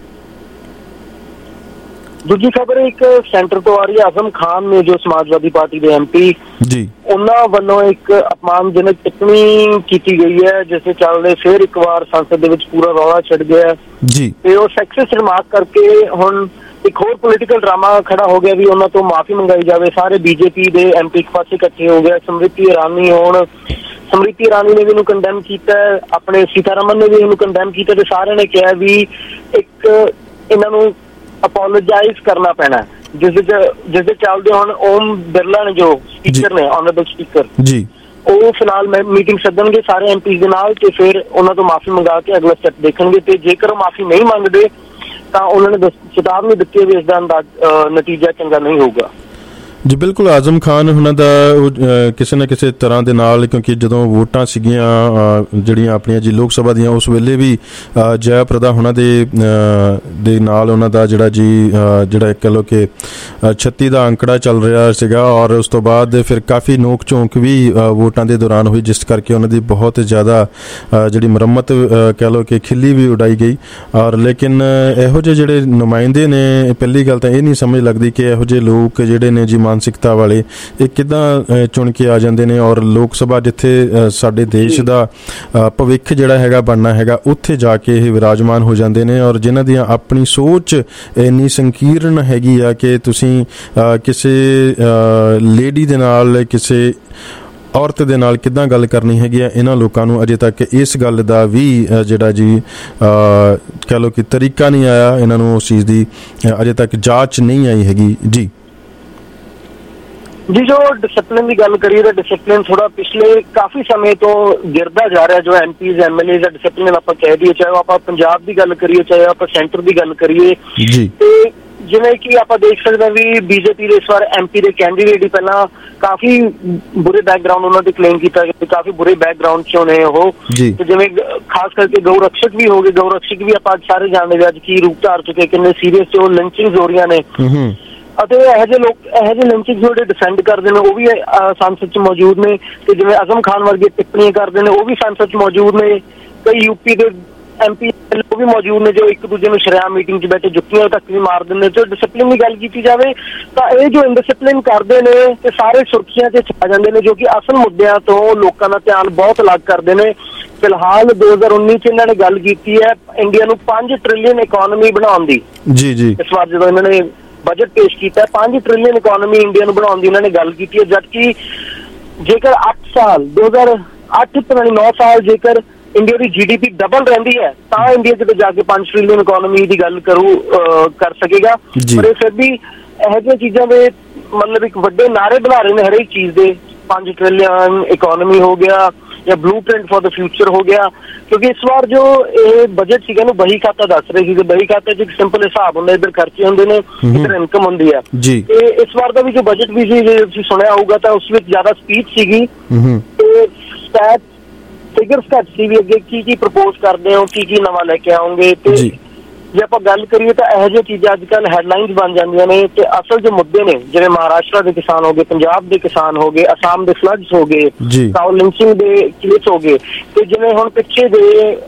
ਦੂਜੀ ਖਬਰ ਇੱਕ ਸੈਂਟਰ ਤੋਂ ਆ ਰਹੀ ਹੈ। ਆਜ਼ਮ ਖਾਨ ਨੇ ਜੋ ਸਮਾਜਵਾਦੀ ਪਾਰਟੀ ਦੇ ਐਮਪੀ ਜੀ, ਉਹਨਾਂ ਵੱਲੋਂ ਇੱਕ ਅਪਮਾਨਜਨਕ ਟਿੱਪਣੀ ਕੀਤੀ ਗਈ ਹੈ ਜਿਸ ਦੇ ਚੱਲਦੇ ਫਿਰ ਇੱਕ ਵਾਰ ਸੰਸਦ ਦੇ ਵਿੱਚ ਪੂਰਾ ਰੌਲਾ ਛਿੜ ਗਿਆ ਜੀ ਤੇ ਉਹ ਸੈਕਸਿਸਟ ਰਿਮਾਰਕ ਕਰਕੇ ਹੁਣ ਇੱਕ ਹੋਰ ਪੋਲੀਟੀਕਲ ਡਰਾਮਾ ਖੜਾ ਹੋ ਗਿਆ ਵੀ ਉਹਨਾਂ ਤੋਂ ਮਾਫੀ ਮੰਗਾਈ ਜਾਵੇ। ਸਾਰੇ ਬੀਜੇਪੀ ਦੇ ਐਮਪੀ ਇੱਕ ਪਾਸੇ ਇਕੱਠੇ ਹੋ ਗਏ। ਸਮ੍ਰਿਤੀ ਇਰਾਨੀ ਹੋਣ ਸਮ੍ਰਿਤੀ ਇਰਾਨੀ ਨੇ ਵੀ ਇਹਨੂੰ ਕੰਡੈਮ ਕੀਤਾ, ਆਪਣੇ ਸੀਤਾਰਮਨ ਨੇ ਵੀ ਇਹਨੂੰ ਕੰਡੈਮ ਕੀਤਾ ਤੇ ਸਾਰਿਆਂ ਨੇ ਕਿਹਾ ਵੀ ਇੱਕ ਇਹਨਾਂ ਨੂੰ ਅਪੋਲੋਜਾਈਜ਼ ਕਰਨਾ ਪੈਣਾ ਜਿਸ ਦੇ ਜਿਸ ਦੇ ਚੱਲਦੇ ਹੁਣ ਓਮ ਬਿਰਲਾ ਨੇ ਜੋ ਸਪੀਕਰ ਨੇ ਆਨਰੇਬਲ ਸਪੀਕਰ ਜੀ, ਉਹ ਫਿਲਹਾਲ ਮੀਟਿੰਗ ਸੱਦਣਗੇ ਸਾਰੇ ਐਮਪੀ ਦੇ ਨਾਲ ਤੇ ਫਿਰ ਉਹਨਾਂ ਤੋਂ ਮਾਫੀ ਮੰਗਾ ਕੇ ਅਗਲਾ ਸਟੈਪ ਦੇਖਣਗੇ ਤੇ ਜੇਕਰ ਉਹ ਮਾਫੀ ਨਹੀਂ ਮੰਗਦੇ ਤਾਂ ਉਹਨਾਂ ਨੇ ਚੇਤਾਵਨੀ ਦਿੱਤੀ ਵੀ ਇਸ ਦਾ ਨਤੀਜਾ ਚੰਗਾ ਨਹੀਂ ਹੋਊਗਾ। ਜੀ ਬਿਲਕੁਲ, ਆਜ਼ਮ ਖਾਨ ਉਹਨਾਂ ਦਾ ਕਿਸੇ ਨਾ ਕਿਸੇ ਤਰ੍ਹਾਂ ਦੇ ਨਾਲ, ਕਿਉਂਕਿ ਜਦੋਂ ਵੋਟਾਂ ਸੀਗੀਆਂ ਜਿਹੜੀਆਂ ਆਪਣੀਆਂ ਜੀ ਲੋਕ ਸਭਾ ਦੀਆਂ, ਉਸ ਵੇਲੇ ਵੀ ਜੈ ਪ੍ਰਦਾ ਉਹਨਾਂ ਦੇ ਦੇ ਨਾਲ ਉਹਨਾਂ ਦਾ ਜਿਹੜਾ ਜੀ ਜਿਹੜਾ ਕਹਿ ਲਓ ਕਿ ਛੱਤੀ ਦਾ ਅੰਕੜਾ ਚੱਲ ਰਿਹਾ ਸੀਗਾ ਔਰ ਉਸ ਤੋਂ ਬਾਅਦ ਫਿਰ ਕਾਫੀ ਨੋਕ ਝੋਂਕ ਵੀ ਵੋਟਾਂ ਦੇ ਦੌਰਾਨ ਹੋਈ, ਜਿਸ ਕਰਕੇ ਉਹਨਾਂ ਦੀ ਬਹੁਤ ਜ਼ਿਆਦਾ ਜਿਹੜੀ ਮੁਰੰਮਤ ਕਹਿ ਲਓ ਕਿ ਖਿੱਲੀ ਵੀ ਉਡਾਈ ਗਈ। ਔਰ ਲੇਕਿਨ ਇਹੋ ਜਿਹੇ ਜਿਹੜੇ ਨੁਮਾਇੰਦੇ ਨੇ, ਪਹਿਲੀ ਗੱਲ ਤਾਂ ਇਹ ਨਹੀਂ ਸਮਝ ਲੱਗਦੀ ਕਿ ਇਹੋ ਜਿਹੇ ਲੋਕ ਜਿਹੜੇ ਨੇ ਜੀ ਮਾਨਸਿਕਤਾ ਵਾਲੇ ਇਹ ਕਿੱਦਾਂ ਚੁਣ ਕੇ ਆ ਜਾਂਦੇ ਨੇ ਔਰ ਲੋਕ ਸਭਾ ਜਿੱਥੇ ਸਾਡੇ ਦੇਸ਼ ਦਾ ਭਵਿੱਖ ਜਿਹੜਾ ਹੈਗਾ ਬਣਨਾ ਹੈਗਾ ਉੱਥੇ ਜਾ ਕੇ ਇਹ ਵਿਰਾਜਮਾਨ ਹੋ ਜਾਂਦੇ ਨੇ ਔਰ ਜਿਨ੍ਹਾਂ ਦੀਆਂ ਆਪਣੀ ਸੋਚ ਇੰਨੀ ਸੰਕੀਰਨ ਹੈਗੀ ਆ ਕਿ ਤੁਸੀਂ ਕਿਸੇ ਲੇਡੀ ਦੇ ਨਾਲ, ਕਿਸੇ ਔਰਤ ਦੇ ਨਾਲ ਕਿੱਦਾਂ ਗੱਲ ਕਰਨੀ ਹੈਗੀ ਆ, ਇਹਨਾਂ ਲੋਕਾਂ ਨੂੰ ਅਜੇ ਤੱਕ ਇਸ ਗੱਲ ਦਾ ਵੀ ਜਿਹੜਾ ਜੀ ਕਹਿ ਲਓ ਕਿ ਤਰੀਕਾ ਨਹੀਂ ਆਇਆ, ਇਹਨਾਂ ਨੂੰ ਉਸ ਚੀਜ਼ ਦੀ ਅਜੇ ਤੱਕ ਜਾਂਚ ਨਹੀਂ ਆਈ ਹੈਗੀ। ਜੀ ਜੀ ਜੋ ਡਿਸਪਲਿਨ ਦੀ ਗੱਲ ਕਰੀਏ ਤਾਂ ਡਿਸਪਲਿਨ ਥੋੜਾ ਪਿਛਲੇ ਕਾਫੀ ਸਮੇਂ ਤੋਂ ਗਿਰਦਾ ਜਾ ਰਿਹਾ। ਜੋ ਐਮਪੀਜ਼ ਐਮਐਲਏ ਦਾ ਡਿਸਪਲਿਨ ਆਪਾਂ ਕਹਿ ਦਈਏ, ਚਾਹੇ ਆਪਾਂ ਪੰਜਾਬ ਦੀ ਗੱਲ ਕਰੀਏ ਚਾਹੇ ਆਪਾਂ ਸੈਂਟਰ ਦੀ ਗੱਲ ਕਰੀਏ, ਤੇ ਜਿਵੇਂ ਕਿ ਆਪਾਂ ਦੇਖ ਸਕਦੇ ਹਾਂ ਵੀ ਬੀਜੇਪੀ ਦੇ ਇਸ ਵਾਰ ਐਮਪੀ ਦੇ ਕੈਂਡੀਡੇਟ ਹੀ ਪਹਿਲਾਂ ਕਾਫੀ ਬੁਰੇ ਬੈਕਗਰਾਉਂਡ ਉਹਨਾਂ ਦੇ ਕਲੇਮ ਕੀਤਾ ਗਿਆ, ਕਾਫੀ ਬੁਰੇ ਬੈਕਗਰਾਉਂਡ ਚੋਂ ਨੇ ਉਹ, ਤੇ ਜਿਵੇਂ ਖਾਸ ਕਰਕੇ ਗਊ ਰਕਸ਼ਕ ਵੀ ਹੋ ਗਏ। ਗਊ ਰਕਸ਼ਕ ਵੀ ਆਪਾਂ ਸਾਰੇ ਜਾਣਦੇ ਵੀ ਅੱਜ ਕੀ ਰੂਪ ਧਾਰ ਚੁੱਕੇ, ਕਿੰਨੇ ਸੀਰੀਅਸ ਤੇ ਉਹ ਲਿੰਚਿੰਗਸ ਹੋ ਰਹੀਆਂ ਨੇ ਅਤੇ ਇਹੋ ਜਿਹੇ ਲੋਕ ਇਹੋ ਜਿਹੇ ਲਿੰਚਿੰਗਸ ਜਿਹੜੇ ਡਿਫੈਂਡ ਕਰਦੇ ਨੇ ਉਹ ਵੀ ਸੰਸਦ 'ਚ ਮੌਜੂਦ ਨੇ ਤੇ ਜਿਵੇਂ ਆਜ਼ਮ ਖਾਨ ਵਰਗੇ ਟਿੱਪਣੀਆਂ ਕਰਦੇ ਨੇ ਉਹ ਵੀ ਸੰਸਦ 'ਚ ਮੌਜੂਦ ਨੇ। ਕਈ ਯੂਪੀ ਦੇ ਐਮਪੀ ਉਹ ਵੀ ਮੌਜੂਦ ਨੇ ਜੋ ਇੱਕ ਦੂਜੇ ਨੂੰ ਸ਼ਰੇਆਮ ਮੀਟਿੰਗ 'ਚ ਬੈਠੇ ਜੁੱਤੀਆਂ ਤੱਕ ਵੀ ਮਾਰ ਦਿੰਦੇ। ਤੇ ਡਿਸਪਲਿਨ ਦੀ ਗੱਲ ਕੀਤੀ ਜਾਵੇ ਤਾਂ ਇਹ ਜੋ ਇਨਡਿਸਪਲਿਨ ਕਰਦੇ ਨੇ ਤੇ ਸਾਰੇ ਸੁਰਖੀਆਂ 'ਚ ਛਾ ਜਾਂਦੇ ਨੇ, ਜੋ ਕਿ ਅਸਲ ਮੁੱਦਿਆਂ ਤੋਂ ਲੋਕਾਂ ਦਾ ਧਿਆਨ ਬਹੁਤ ਅਲੱਗ ਕਰਦੇ ਨੇ। ਫਿਲਹਾਲ ਦੋ ਹਜ਼ਾਰ ਉੱਨੀ 'ਚ ਇਹਨਾਂ ਨੇ ਗੱਲ ਕੀਤੀ ਹੈ ਇੰਡੀਆ ਨੂੰ ਪੰਜ ਟ੍ਰਿਲੀਅਨ ਇਕੋਨਮੀ ਬਣਾਉਣ ਦੀ। ਜੀ ਜੀ ਇਸ ਵਾਰ ਜਦੋਂ ਇਹਨਾਂ ਨੇ ਬਜਟ ਪੇਸ਼ ਕੀਤਾ ਪੰਜ ਟ੍ਰਿਲੀਅਨ ਇਕੋਨਮੀ ਇੰਡੀਆ ਨੂੰ ਬਣਾਉਣ ਦੀ ਇਹਨਾਂ ਨੇ ਗੱਲ ਕੀਤੀ ਹੈ, ਜਦਕਿ ਜੇਕਰ ਅੱਠ ਸਾਲ ਦੋ ਹਜ਼ਾਰ ਅੱਠ ਤੋਂ ਨੌ ਸਾਲ ਜੇਕਰ ਇੰਡੀਆ ਦੀ ਜੀ ਡੀ ਪੀ ਡਬਲ ਰਹਿੰਦੀ ਹੈ ਤਾਂ ਇੰਡੀਆ ਕਿਤੇ ਜਾ ਕੇ ਪੰਜ ਟ੍ਰਿਲੀਅਨ ਇਕੋਨਮੀ ਦੀ ਗੱਲ ਕਰੂ ਕਰ ਸਕੇਗਾ। ਪਰ ਇਹ ਫਿਰ ਵੀ ਇਹੋ ਜਿਹੀਆਂ ਚੀਜ਼ਾਂ ਦੇ ਮਤਲਬ ਇੱਕ ਵੱਡੇ ਨਾਅਰੇ ਬਣਾ ਰਹੇ ਨੇ ਹਰੇਕ ਚੀਜ਼ ਦੇ, ਪੰਜ ਟ੍ਰਿਲੀਅਨ ਇਕੋਨਮੀ ਹੋ ਗਿਆ ਜਾਂ blue print for the future ਹੋ ਗਿਆ, ਕਿਉਂਕਿ ਇਸ ਵਾਰ ਜੋ ਇਹ ਬਜਟ ਸੀਗਾ ਇਹਨੂੰ ਬਹੀ ਖਾਤਾ ਦੱਸ ਰਹੇ ਸੀ। ਬਹੀ ਖਾਤੇ 'ਚ ਇੱਕ ਸਿੰਪਲ ਹਿਸਾਬ ਹੁੰਦਾ, ਇੱਧਰ ਖਰਚੇ ਹੁੰਦੇ ਨੇ ਇੱਧਰ ਇਨਕਮ ਹੁੰਦੀ ਹੈ। ਤੇ ਇਸ ਵਾਰ ਦਾ ਵੀ ਜੋ ਬਜਟ ਵੀ ਸੀ, ਜੇ ਤੁਸੀਂ ਸੁਣਿਆ ਹੋਊਗਾ ਤਾਂ ਉਸ ਵਿੱਚ ਜ਼ਿਆਦਾ ਸਪੀਚ ਸੀਗੀ ਤੇ ਸਟੈਟ ਫਿਗਰਸ ਘੱਟ ਸੀ ਵੀ ਅੱਗੇ ਕੀ ਕੀ ਪ੍ਰਪੋਜ਼ ਕਰਦੇ ਹੋ, ਕੀ ਕੀ ਨਵਾਂ ਲੈ ਕੇ ਆਉਂਗੇ। ਤੇ ਜੇ ਆਪਾਂ ਗੱਲ ਕਰੀਏ ਤਾਂ ਇਹੋ ਜਿਹੀਆਂ ਚੀਜ਼ਾਂ ਅੱਜ ਕੱਲ੍ਹ ਹੈਡਲਾਈਨਸ ਬਣ ਜਾਂਦੀਆਂ ਨੇ ਤੇ ਅਸਲ ਜੋ ਮੁੱਦੇ ਨੇ ਜਿਵੇਂ ਮਹਾਰਾਸ਼ਟਰ ਦੇ ਕਿਸਾਨ ਹੋ ਗਏ, ਪੰਜਾਬ ਦੇ ਕਿਸਾਨ ਹੋ ਗਏ, ਅਸਾਮ ਦੇ ਫਲੱਡਸ ਹੋ ਗਏ, ਕਾਊ ਲਿੰਚਿੰਗ ਦੇ ਕੇਸ ਹੋ ਗਏ, ਤੇ ਜਿਵੇਂ ਹੁਣ ਪਿੱਛੇ ਦੇ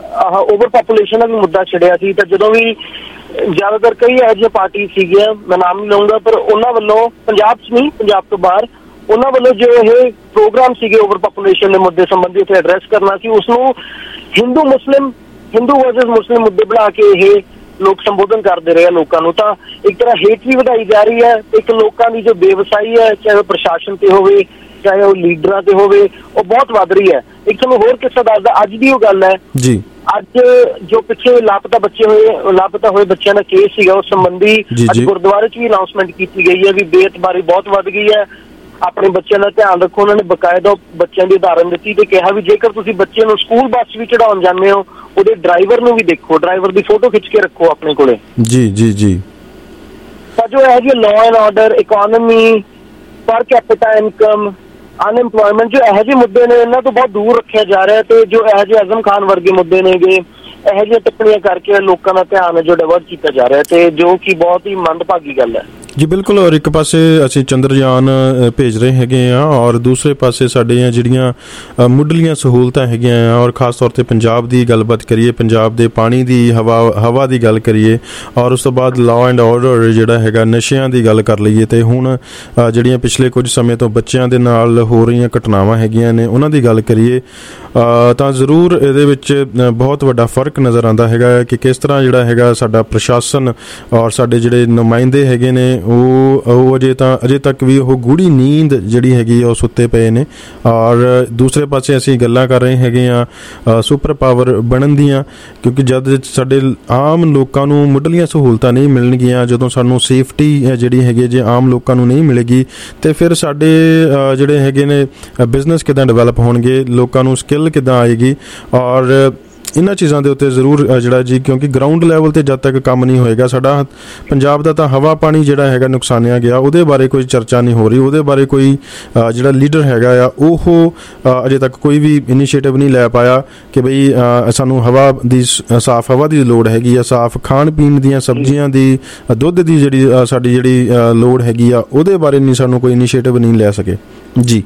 ਓਵਰ ਪਾਪੂਲੇਸ਼ਨ ਦਾ ਵੀ ਮੁੱਦਾ ਛਿੜਿਆ ਸੀ ਤਾਂ ਜਦੋਂ ਵੀ ਜ਼ਿਆਦਾਤਰ ਕਈ ਇਹੋ ਜਿਹੀਆਂ ਪਾਰਟੀ ਸੀਗੀਆਂ, ਮੈਂ ਨਾਮ ਨਹੀਂ ਲਊਂਗਾ, ਪਰ ਉਹਨਾਂ ਵੱਲੋਂ ਪੰਜਾਬ 'ਚ ਨਹੀਂ ਪੰਜਾਬ ਤੋਂ ਬਾਹਰ ਉਹਨਾਂ ਵੱਲੋਂ ਜੋ ਇਹ ਪ੍ਰੋਗਰਾਮ ਸੀਗੇ ਓਵਰ ਪਾਪੂਲੇਸ਼ਨ ਦੇ ਮੁੱਦੇ ਸੰਬੰਧੀ ਉੱਥੇ ਐਡਰੈਸ ਕਰਨਾ ਸੀ, ਉਸਨੂੰ Hindu Muslim Hindu versus Muslim ਮੁੱਦੇ ਬਣਾ ਕੇ ਇਹ ਲੋਕ ਸੰਬੋਧਨ ਕਰਦੇ ਰਹੇ ਲੋਕਾਂ ਨੂੰ। ਤਾਂ ਇੱਕ ਤਰ੍ਹਾਂ ਹੇਟ ਵੀ ਵਧਾਈ ਜਾ ਰਹੀ ਹੈ, ਇੱਕ ਲੋਕਾਂ ਦੀ ਜੋ ਬੇਵਸਾਈ ਹੈ ਚਾਹੇ ਉਹ ਪ੍ਰਸ਼ਾਸਨ ਤੇ ਹੋਵੇ ਚਾਹੇ ਉਹ ਲੀਡਰਾਂ ਤੇ ਹੋਵੇ ਉਹ ਬਹੁਤ ਵੱਧ ਰਹੀ ਹੈ। ਇੱਕ ਤੁਹਾਨੂੰ ਹੋਰ ਕਿੱਸਾ ਦੱਸਦਾ, ਅੱਜ ਦੀ ਉਹ ਗੱਲ ਹੈ ਜੀ, ਅੱਜ ਜੋ ਪਿੱਛੇ ਲਾਪਤਾ ਬੱਚੇ ਹੋਏ ਲਾਪਤਾ ਹੋਏ ਬੱਚਿਆਂ ਦਾ ਕੇਸ ਸੀਗਾ ਉਸ ਸੰਬੰਧੀ ਅੱਜ ਗੁਰਦੁਆਰੇ 'ਚ ਵੀ ਅਨਾਉਂਸਮੈਂਟ ਕੀਤੀ ਗਈ ਹੈ ਵੀ ਬੇਇਤਬਾਰੀ ਬਹੁਤ ਵੱਧ ਗਈ ਹੈ, ਆਪਣੇ ਬੱਚਿਆਂ ਦਾ ਧਿਆਨ ਰੱਖੋ। ਉਹਨਾਂ ਨੇ ਬਕਾਇਦਾ ਬੱਚਿਆਂ ਦੀ ਉਦਾਹਰਨ ਦਿੱਤੀ ਤੇ ਕਿਹਾ ਵੀ ਜੇਕਰ ਤੁਸੀਂ ਬੱਚੇ ਨੂੰ ਸਕੂਲ ਬੱਸ ਵੀ ਚੜਾਉਣ ਜਾਂਦੇ ਹੋ ਉਹਦੇ ਡਰਾਈਵਰ ਨੂੰ ਵੀ ਦੇਖੋ, ਡਰਾਈਵਰ ਦੀ ਫੋਟੋ ਖਿੱਚ ਕੇ ਰੱਖੋ ਆਪਣੇ ਕੋਲੇ। ਜੀ ਜੀ ਜੀ ਤਾਂ ਜੋ ਇਹ ਜਿਹੇ law and order, economy, per capita income, unemployment, ਜੋ ਇਹੋ ਜਿਹੇ ਮੁੱਦੇ ਨੇ ਇਹਨਾਂ ਤੋਂ ਬਹੁਤ ਦੂਰ ਰੱਖਿਆ ਜਾ ਰਿਹਾ ਤੇ ਜੋ ਇਹੋ ਜਿਹੇ ਆਜ਼ਮ ਖਾਨ ਵਰਗੇ ਮੁੱਦੇ ਨੇਗੇ ਇਹੋ ਜਿਹੀਆਂ ਟਿੱਪਣੀਆਂ ਕਰਕੇ ਲੋਕਾਂ ਦਾ ਧਿਆਨ ਜੋ ਡਾਇਵਰਟ ਕੀਤਾ ਜਾ ਰਿਹਾ ਤੇ ਜੋ ਕਿ ਬਹੁਤ ਹੀ ਮੰਦਭਾਗੀ ਗੱਲ ਹੈ। ਜੀ ਬਿਲਕੁਲ, ਔਰ ਇੱਕ ਪਾਸੇ ਅਸੀਂ ਚੰਦਰਯਾਨ ਭੇਜ ਰਹੇ ਹੈਗੇ ਆ ਔਰ ਦੂਸਰੇ ਪਾਸੇ ਸਾਡੀਆਂ ਜਿਹੜੀਆਂ ਮੁੱਢਲੀਆਂ ਸਹੂਲਤਾਂ ਹੈਗੀਆਂ ਆ ਔਰ ਖਾਸ ਤੌਰ 'ਤੇ ਪੰਜਾਬ ਦੀ ਗੱਲਬਾਤ ਕਰੀਏ, ਪੰਜਾਬ ਦੇ ਪਾਣੀ ਦੀ ਹਵਾ ਹਵਾ ਦੀ ਗੱਲ ਕਰੀਏ ਔਰ ਉਸ ਤੋਂ ਬਾਅਦ ਲਾਅ ਐਂਡ ਆਰਡਰ ਜਿਹੜਾ ਹੈਗਾ, ਨਸ਼ਿਆਂ ਦੀ ਗੱਲ ਕਰ ਲਈਏ ਤੇ ਹੁਣ ਜਿਹੜੀਆਂ ਪਿਛਲੇ ਕੁਝ ਸਮੇਂ ਤੋਂ ਬੱਚਿਆਂ ਦੇ ਨਾਲ ਹੋ ਰਹੀਆਂ ਘਟਨਾਵਾਂ ਹੈਗੀਆਂ ਨੇ ਉਹਨਾਂ ਦੀ ਗੱਲ ਕਰੀਏ ਤਾਂ ਜ਼ਰੂਰ ਇਹਦੇ ਵਿੱਚ ਬਹੁਤ ਵੱਡਾ ਫਰਕ ਨਜ਼ਰ ਆਉਂਦਾ ਹੈਗਾ ਕਿ ਕਿਸ ਤਰ੍ਹਾਂ ਜਿਹੜਾ ਹੈਗਾ ਸਾਡਾ ਪ੍ਰਸ਼ਾਸਨ ਔਰ ਸਾਡੇ ਜਿਹੜੇ ਨੁਮਾਇੰਦੇ ਹੈਗੇ ਨੇ ਉਹ ਉਹ ਅਜੇ ਤਾਂ ਅਜੇ ਤੱਕ ਵੀ ਉਹ ਗੂੜੀ ਨੀਂਦ ਜਿਹੜੀ ਹੈਗੀ ਆ ਉਹ ਸੁੱਤੇ ਪਏ ਨੇ। ਔਰ ਦੂਸਰੇ ਪਾਸੇ ਅਸੀਂ ਗੱਲਾਂ ਕਰ ਰਹੇ ਹੈਗੇ ਆ ਸੁਪਰ ਪਾਵਰ ਬਣਨ ਦੀਆਂ, ਕਿਉਂਕਿ ਜਦ ਸਾਡੇ ਆਮ ਲੋਕਾਂ ਨੂੰ ਮੁੱਢਲੀਆਂ ਸਹੂਲਤਾਂ ਨਹੀਂ ਮਿਲਣਗੀਆਂ, ਜਦੋਂ ਸਾਨੂੰ ਸੇਫਟੀ ਜਿਹੜੀ ਹੈਗੀ ਜੇ ਆਮ ਲੋਕਾਂ ਨੂੰ ਨਹੀਂ ਮਿਲੇਗੀ, ਤੇ ਫਿਰ ਸਾਡੇ ਜਿਹੜੇ ਹੈਗੇ ਨੇ ਬਿਜ਼ਨਸ ਕਿੱਦਾਂ ਡਿਵੈਲਪ ਹੋਣਗੇ, ਲੋਕਾਂ ਨੂੰ ਸਕਿੱਲ ਕਿੱਦਾਂ ਆਏਗੀ। ਔਰ ਇਹਨਾਂ ਚੀਜ਼ਾਂ ਦੇ ਉੱਤੇ ਜ਼ਰੂਰ ਜਿਹੜਾ ਜੀ, ਕਿਉਂਕਿ ਗਰਾਊਂਡ ਲੈਵਲ 'ਤੇ ਜਦ ਤੱਕ ਕੰਮ ਨਹੀਂ ਹੋਏਗਾ, ਸਾਡਾ ਪੰਜਾਬ ਦਾ ਤਾਂ ਹਵਾ ਪਾਣੀ ਜਿਹੜਾ ਹੈਗਾ ਨੁਕਸਾਨਿਆ ਗਿਆ, ਉਹਦੇ ਬਾਰੇ ਕੋਈ ਚਰਚਾ ਨਹੀਂ ਹੋ ਰਹੀ, ਉਹਦੇ ਬਾਰੇ ਕੋਈ ਜਿਹੜਾ ਲੀਡਰ ਹੈਗਾ ਆ ਉਹ ਅਜੇ ਤੱਕ ਕੋਈ ਵੀ ਇਨੀਸ਼ੀਏਟਿਵ ਨਹੀਂ ਲੈ ਪਾਇਆ ਕਿ ਬਈ ਸਾਨੂੰ ਹਵਾ ਦੀ ਸਾਫ਼ ਹਵਾ ਦੀ ਲੋੜ ਹੈਗੀ ਆ, ਸਾਫ਼ ਖਾਣ ਪੀਣ ਦੀਆਂ ਸਬਜ਼ੀਆਂ ਦੀ, ਦੁੱਧ ਦੀ ਜਿਹੜੀ ਸਾਡੀ ਜਿਹੜੀ ਲੋੜ ਹੈਗੀ ਆ, ਉਹਦੇ ਬਾਰੇ ਨਹੀਂ ਸਾਨੂੰ ਕੋਈ ਇਨੀਸ਼ੀਏਟਿਵ ਨਹੀਂ ਲੈ ਸਕੇ ਜੀ।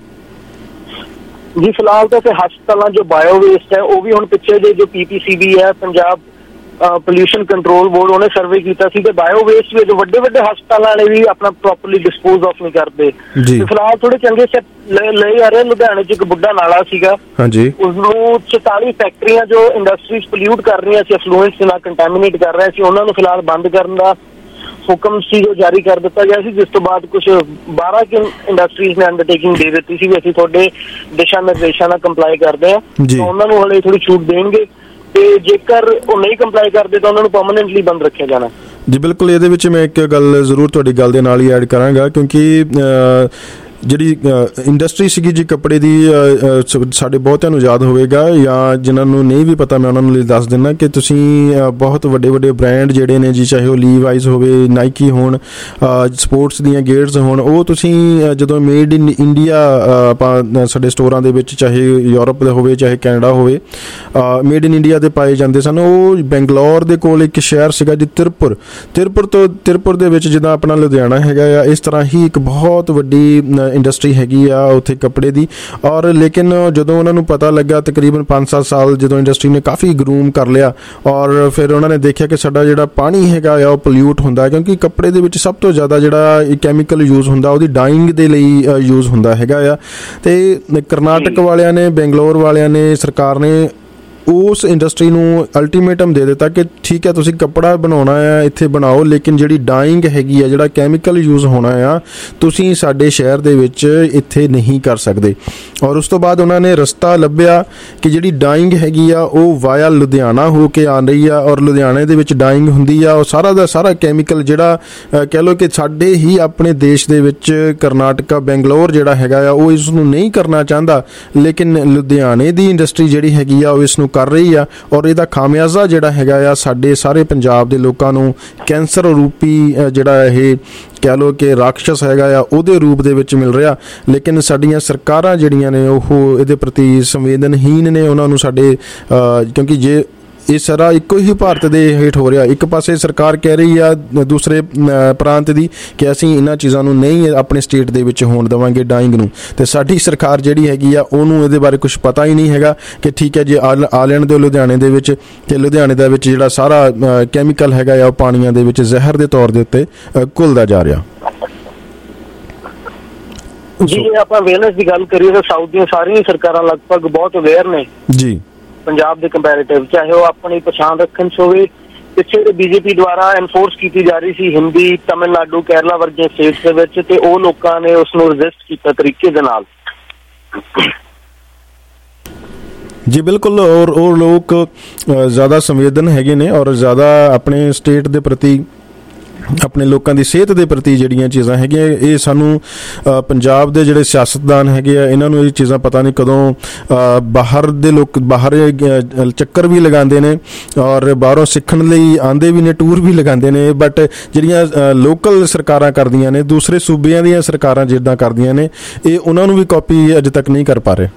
ਜੀ ਫਿਲਹਾਲ ਤਾਂ ਹਸਪਤਾਲਾਂ ਜੋ ਬਾਇਓ ਵੇਸਟ ਹੈ ਉਹ ਵੀ ਹੁਣ ਪਿੱਛੇ ਜੇ ਜੋ ਪੀ ਪੀ ਸੀ ਬੀ ਹੈ, ਪੰਜਾਬ ਪੋਲਿਊਸ਼ਨ ਕੰਟਰੋਲ ਬੋਰਡ, ਉਹਨੇ ਸਰਵੇ ਕੀਤਾ ਸੀ ਕਿ ਬਾਇਓ ਵੇਸਟ ਵੀ ਜੋ ਵੱਡੇ ਵੱਡੇ ਹਸਪਤਾਲਾਂ ਵਾਲੇ ਵੀ ਆਪਣਾ ਪ੍ਰੋਪਰਲੀ ਡਿਸਪੋਜ਼ ਆਫ ਨਹੀਂ ਕਰਦੇ। ਤੇ ਫਿਲਹਾਲ ਥੋੜੇ ਚੰਗੇ ਸਟੈਪ ਲਏ ਜਾ ਰਹੇ। ਲੁਧਿਆਣੇ 'ਚ ਇੱਕ ਬੁੱਢਾ ਨਾਲਾ ਸੀਗਾ, ਹਾਂਜੀ, ਉਸਨੂੰ ਚੁਤਾਲੀ ਫੈਕਟਰੀਆਂ ਜੋ ਇੰਡਸਟਰੀਜ਼ ਪੋਲਿਊਟ ਕਰ ਰਹੀਆਂ ਸੀ, ਅਫਲੂਐਂਟਸ ਨਾਲ ਕੰਟੈਮੀਨੇਟ ਕਰ ਰਹੇ ਸੀ, ਉਹਨਾਂ ਨੂੰ ਫਿਲਹਾਲ ਬੰਦ ਕਰਨ ਦਾ ਹੁਕਮ ਸੀ ਜੋ ਜਾਰੀ ਕਰ ਦਿੱਤਾ ਗਿਆ ਸੀ, ਜਿਸ ਤੋਂ ਬਾਅਦ ਕੁਝ ਬਾਰਾਂ ਕਿ ਇੰਡਸਟਰੀਜ਼ ਨੇ ਅੰਡਰਟੇਕਿੰਗ ਦੇ ਦਿੱਤੀ ਸੀ ਵੀ ਅਸੀਂ ਤੁਹਾਡੇ ਦਿਸ਼ਾ ਨਿਰਦੇਸ਼ਾਂ ਨਾਲ ਕੰਪਲਾਈ ਕਰਦੇ ਹਾਂ, ਤਾਂ ਉਹਨਾਂ ਨੂੰ ਹਲੇ ਥੋੜੀ ਛੂਟ ਦੇਣਗੇ, ਤੇ ਜੇਕਰ ਉਹ ਨਹੀਂ ਕੰਪਲਾਈ ਕਰਦੇ ਤਾਂ ਉਹਨਾਂ ਨੂੰ ਪਰਮਾਨੈਂਟਲੀ ਬੰਦ ਰੱਖਿਆ ਜਾਣਾ। ਜੀ ਬਿਲਕੁਲ, ਇਹਦੇ ਵਿੱਚ ਮੈਂ ਇੱਕ ਗੱਲ ਜ਼ਰੂਰ ਤੁਹਾਡੀ ਗੱਲ ਦੇ ਨਾਲ ਹੀ ਐਡ ਕਰਾਂਗਾ, ਕਿਉਂਕਿ ਜਿਹੜੀ ਇੰਡਸਟਰੀ ਸੀਗੀ ਜੀ ਕੱਪੜੇ ਦੀ, ਸਾਡੇ ਬਹੁਤਿਆਂ ਨੂੰ ਯਾਦ ਹੋਵੇਗਾ, ਜਾਂ ਜਿਨ੍ਹਾਂ ਨੂੰ ਨਹੀਂ ਵੀ ਪਤਾ ਮੈਂ ਉਹਨਾਂ ਨੂੰ ਲਈ ਦੱਸ ਦਿੰਦਾ ਕਿ ਤੁਸੀਂ ਬਹੁਤ ਵੱਡੇ ਵੱਡੇ ਬ੍ਰਾਂਡ ਜਿਹੜੇ ਨੇ ਜੀ, ਚਾਹੇ ਉਹ ਲੀਵਾਈਜ਼ ਹੋਵੇ, ਨਾਈਕੀ ਹੋਣ, ਸਪੋਰਟਸ ਦੀਆਂ ਗੇਅਰਸ ਹੋਣ, ਉਹ ਤੁਸੀਂ ਜਦੋਂ ਮੇਡ ਇਨ ਇੰਡੀਆ ਆਪਾਂ ਸਾਡੇ ਸਟੋਰਾਂ ਦੇ ਵਿੱਚ, ਚਾਹੇ ਯੂਰਪ ਦਾ ਹੋਵੇ ਚਾਹੇ ਕੈਨੇਡਾ ਹੋਵੇ, ਮੇਡ ਇਨ ਇੰਡੀਆ ਦੇ ਪਾਏ ਜਾਂਦੇ ਸਨ। ਉਹ ਬੈਂਗਲੌਰ ਦੇ ਕੋਲ ਇੱਕ ਸ਼ਹਿਰ ਸੀਗਾ ਜੀ ਤਿਰਪੁਰ, ਤਿਰਪੁਰ ਤੋਂ ਤਿਰਪੁਰ ਦੇ ਵਿੱਚ ਜਿੱਦਾਂ ਆਪਣਾ ਲੁਧਿਆਣਾ ਹੈਗਾ ਆ, ਇਸ ਤਰ੍ਹਾਂ ਹੀ ਇੱਕ ਬਹੁਤ ਵੱਡੀ ਇੰਡਸਟਰੀ ਹੈਗੀ ਆ ਉੱਥੇ ਕੱਪੜੇ ਦੀ। ਔਰ ਲੇਕਿਨ ਜਦੋਂ ਉਹਨਾਂ ਨੂੰ ਪਤਾ ਲੱਗਾ, ਤਕਰੀਬਨ ਪੰਜ ਸੱਤ ਸਾਲ ਜਦੋਂ ਇੰਡਸਟਰੀ ਨੇ ਕਾਫੀ ਗਰੂਮ ਕਰ ਲਿਆ, ਔਰ ਫਿਰ ਉਹਨਾਂ ਨੇ ਦੇਖਿਆ ਕਿ ਸਾਡਾ ਜਿਹੜਾ ਪਾਣੀ ਹੈਗਾ ਆ ਉਹ ਪੋਲਿਊਟ ਹੁੰਦਾ, ਕਿਉਂਕਿ ਕੱਪੜੇ ਦੇ ਵਿੱਚ ਸਭ ਤੋਂ ਜ਼ਿਆਦਾ ਜਿਹੜਾ ਕੈਮੀਕਲ ਯੂਜ਼ ਹੁੰਦਾ ਉਹਦੀ ਡਾਈਇੰਗ ਦੇ ਲਈ ਯੂਜ਼ ਹੁੰਦਾ ਹੈਗਾ ਆ। ਤੇ ਕਰਨਾਟਕ ਵਾਲਿਆਂ ਨੇ, ਬੈਂਗਲੌਰ ਵਾਲਿਆਂ ਨੇ, ਸਰਕਾਰ ਨੇ ਉਸ ਇੰਡਸਟਰੀ ਨੂੰ ਅਲਟੀਮੇਟਮ ਦੇ ਦਿੱਤਾ ਕਿ ਠੀਕ ਹੈ ਤੁਸੀਂ ਕੱਪੜਾ ਬਣਾਉਣਾ ਆ ਇੱਥੇ ਬਣਾਓ, ਲੇਕਿਨ ਜਿਹੜੀ ਡਾਈਇੰਗ ਹੈਗੀ ਆ, ਜਿਹੜਾ ਕੈਮੀਕਲ ਯੂਜ਼ ਹੋਣਾ ਆ, ਤੁਸੀਂ ਸਾਡੇ ਸ਼ਹਿਰ ਦੇ ਵਿੱਚ ਇੱਥੇ ਨਹੀਂ ਕਰ ਸਕਦੇ। ਔਰ ਉਸ ਤੋਂ ਬਾਅਦ ਉਹਨਾਂ ਨੇ ਰਸਤਾ ਲੱਭਿਆ ਕਿ ਜਿਹੜੀ ਡਾਈਇੰਗ ਹੈਗੀ ਆ ਉਹ ਵਾਇਆ ਲੁਧਿਆਣਾ ਹੋ ਕੇ ਆ ਰਹੀ ਆ, ਔਰ ਲੁਧਿਆਣੇ ਦੇ ਵਿੱਚ ਡਾਈਇੰਗ ਹੁੰਦੀ ਆ, ਉਹ ਸਾਰਾ ਦਾ ਸਾਰਾ ਕੈਮੀਕਲ ਜਿਹੜਾ ਕਹਿ ਲਓ ਕਿ ਸਾਡੇ ਹੀ ਆਪਣੇ ਦੇਸ਼ ਦੇ ਵਿੱਚ ਕਰਨਾਟਕਾ, ਬੈਂਗਲੌਰ ਜਿਹੜਾ ਹੈਗਾ ਆ ਉਹ ਇਸ ਨੂੰ ਨਹੀਂ ਕਰਨਾ ਚਾਹੁੰਦਾ, ਲੇਕਿਨ ਲੁਧਿਆਣੇ ਦੀ ਇੰਡਸਟਰੀ ਜਿਹੜੀ ਹੈਗੀ ਆ ਉਹ ਇਸ ਨੂੰ ਕਰ ਰਹੀ ਆ। ਔਰ ਇਹਦਾ ਖਾਮਿਆਜ਼ਾ ਜਿਹੜਾ ਹੈਗਾ ਆ ਸਾਡੇ ਸਾਰੇ ਪੰਜਾਬ ਦੇ ਲੋਕਾਂ ਨੂੰ ਕੈਂਸਰ ਰੂਪੀ ਜਿਹੜਾ ਇਹ ਕਹਿ ਲਓ ਕਿ ਰਾਖਸ਼ ਹੈਗਾ ਆ ਉਹਦੇ ਰੂਪ ਦੇ ਵਿੱਚ ਮਿਲ ਰਿਹਾ। ਲੇਕਿਨ ਸਾਡੀਆਂ ਸਰਕਾਰਾਂ ਜਿਹੜੀਆਂ ਨੇ ਉਹ ਇਹਦੇ ਪ੍ਰਤੀ ਸੰਵੇਦਨਹੀਨ ਨੇ, ਉਹਨਾਂ ਨੂੰ ਸਾਡੇ ਕਿਉਂਕਿ ਜੇ ਇਹ ਸਾਰਾ ਇੱਕੋ ਹੀ ਭਾਰਤ ਦੇ ਹੇਠ ਹੋ ਰਿਹਾ, ਇੱਕ ਪਾਸੇ ਸਰਕਾਰ ਕਹਿ ਰਹੀ ਆ ਦੂਸਰੇ ਪ੍ਰਾਂਤ ਦੀ ਕਿ ਅਸੀਂ ਇਹਨਾਂ ਚੀਜ਼ਾਂ ਨੂੰ ਨਹੀਂ ਆਪਣੇ ਸਟੇਟ ਦੇ ਵਿੱਚ ਹੋਣ ਦੇਵਾਂਗੇ ਡਾਈਇੰਗ ਨੂੰ, ਤੇ ਸਾਡੀ ਸਰਕਾਰ ਜਿਹੜੀ ਹੈਗੀ ਆ ਉਹਨੂੰ ਇਹਦੇ ਬਾਰੇ ਕੁਝ ਪਤਾ ਹੀ ਨਹੀਂ ਹੈਗਾ ਕਿ ਠੀਕ ਹੈ ਜੀ ਆ ਲੈਣ ਦਿਓ ਲੁਧਿਆਣੇ ਦੇ ਵਿੱਚ, ਤੇ ਲੁਧਿਆਣੇ ਦੇ ਵਿੱਚ ਜਿਹੜਾ ਸਾਰਾ ਕੈਮੀਕਲ ਹੈਗਾ ਆ ਉਹ ਪਾਣੀਆਂ ਦੇ ਵਿੱਚ ਜ਼ਹਿਰ ਦੇ ਤੌਰ ਦੇ ਉੱਤੇ ਘੁਲਦਾ ਜਾ ਰਿਹਾ। ਜੀ ਜੇ ਆਪਾਂ ਅਵੇਅਰਨੈਸ ਦੀ ਗੱਲ ਕਰੀਏ ਤਾਂ ਸਾਊਥ ਦੀਆਂ ਸਾਰੀਆਂ ਸਰਕਾਰਾਂ ਲਗਭਗ ਬਹੁਤ ਅਵੇਅਰ ਨੇ ਜੀ ਪੰਜਾਬ ਦੇ ਕੰਪੈਰੀਟਿਵ, ਚਾਹੇ ਉਹ ਆਪਣੀ ਪਛਾਣ ਰੱਖਣ 'ਚ ਹੋਵੇ। ਪਿੱਛੇ ਬੀਜੇਪੀ ਦੁਆਰਾ ਐਨਫੋਰਸ ਕੀਤੀ ਜਾ ਰਹੀ ਸੀ ਹਿੰਦੀ, ਤਮਿਲਨਾਡੂ, ਕੇਰਲਾ ਵਰਗੀਆਂ ਸਟੇਟਸ ਦੇ ਵਿੱਚ, ਤੇ ਉਹ ਲੋਕਾਂ ਨੇ ਉਸ ਨੂੰ ਰੈਜ਼ਿਸਟ ਕੀਤਾ ਤਰੀਕੇ ਦੇ ਨਾਲ। ਜੀ ਬਿਲਕੁਲ, ਔਰ ਉਹ ਲੋਕ ਜ਼ਿਆਦਾ ਸੰਵੇਦਨ ਹੈਗੇ ਨੇ ਔਰ ਜ਼ਿਆਦਾ ਆਪਣੇ ਸਟੇਟ ਦੇ ਪ੍ਰਤੀ, ਆਪਣੇ ਲੋਕਾਂ ਦੀ ਸਿਹਤ ਦੇ ਪ੍ਰਤੀ ਜਿਹੜੀਆਂ ਚੀਜ਼ਾਂ ਹੈਗੀਆਂ, ਇਹ ਸਾਨੂੰ ਪੰਜਾਬ ਦੇ ਜਿਹੜੇ ਸਿਆਸਤਦਾਨ ਹੈਗੇ ਆ ਇਹਨਾਂ ਨੂੰ ਇਹ ਚੀਜ਼ਾਂ ਪਤਾ ਨਹੀਂ ਕਦੋਂ ਬਾਹਰ ਦੇ ਲੋਕ ਬਾਹਰ ਚੱਕਰ ਵੀ ਲਗਾਉਂਦੇ ਨੇ ਔਰ ਬਾਹਰੋਂ ਸਿੱਖਣ ਲਈ ਆਉਂਦੇ ਵੀ ਨੇ, ਟੂਰ ਵੀ ਲਗਾਉਂਦੇ ਨੇ, ਬਟ ਜਿਹੜੀਆਂ ਲੋਕਲ ਸਰਕਾਰਾਂ ਕਰਦੀਆਂ ਨੇ, ਦੂਸਰੇ ਸੂਬਿਆਂ ਦੀਆਂ ਸਰਕਾਰਾਂ ਜਿੱਦਾਂ ਕਰਦੀਆਂ ਨੇ, ਇਹ ਉਹਨਾਂ ਨੂੰ ਵੀ ਕਾਪੀ ਅਜੇ ਤੱਕ ਨਹੀਂ ਕਰ ਪਾ ਰਹੇ।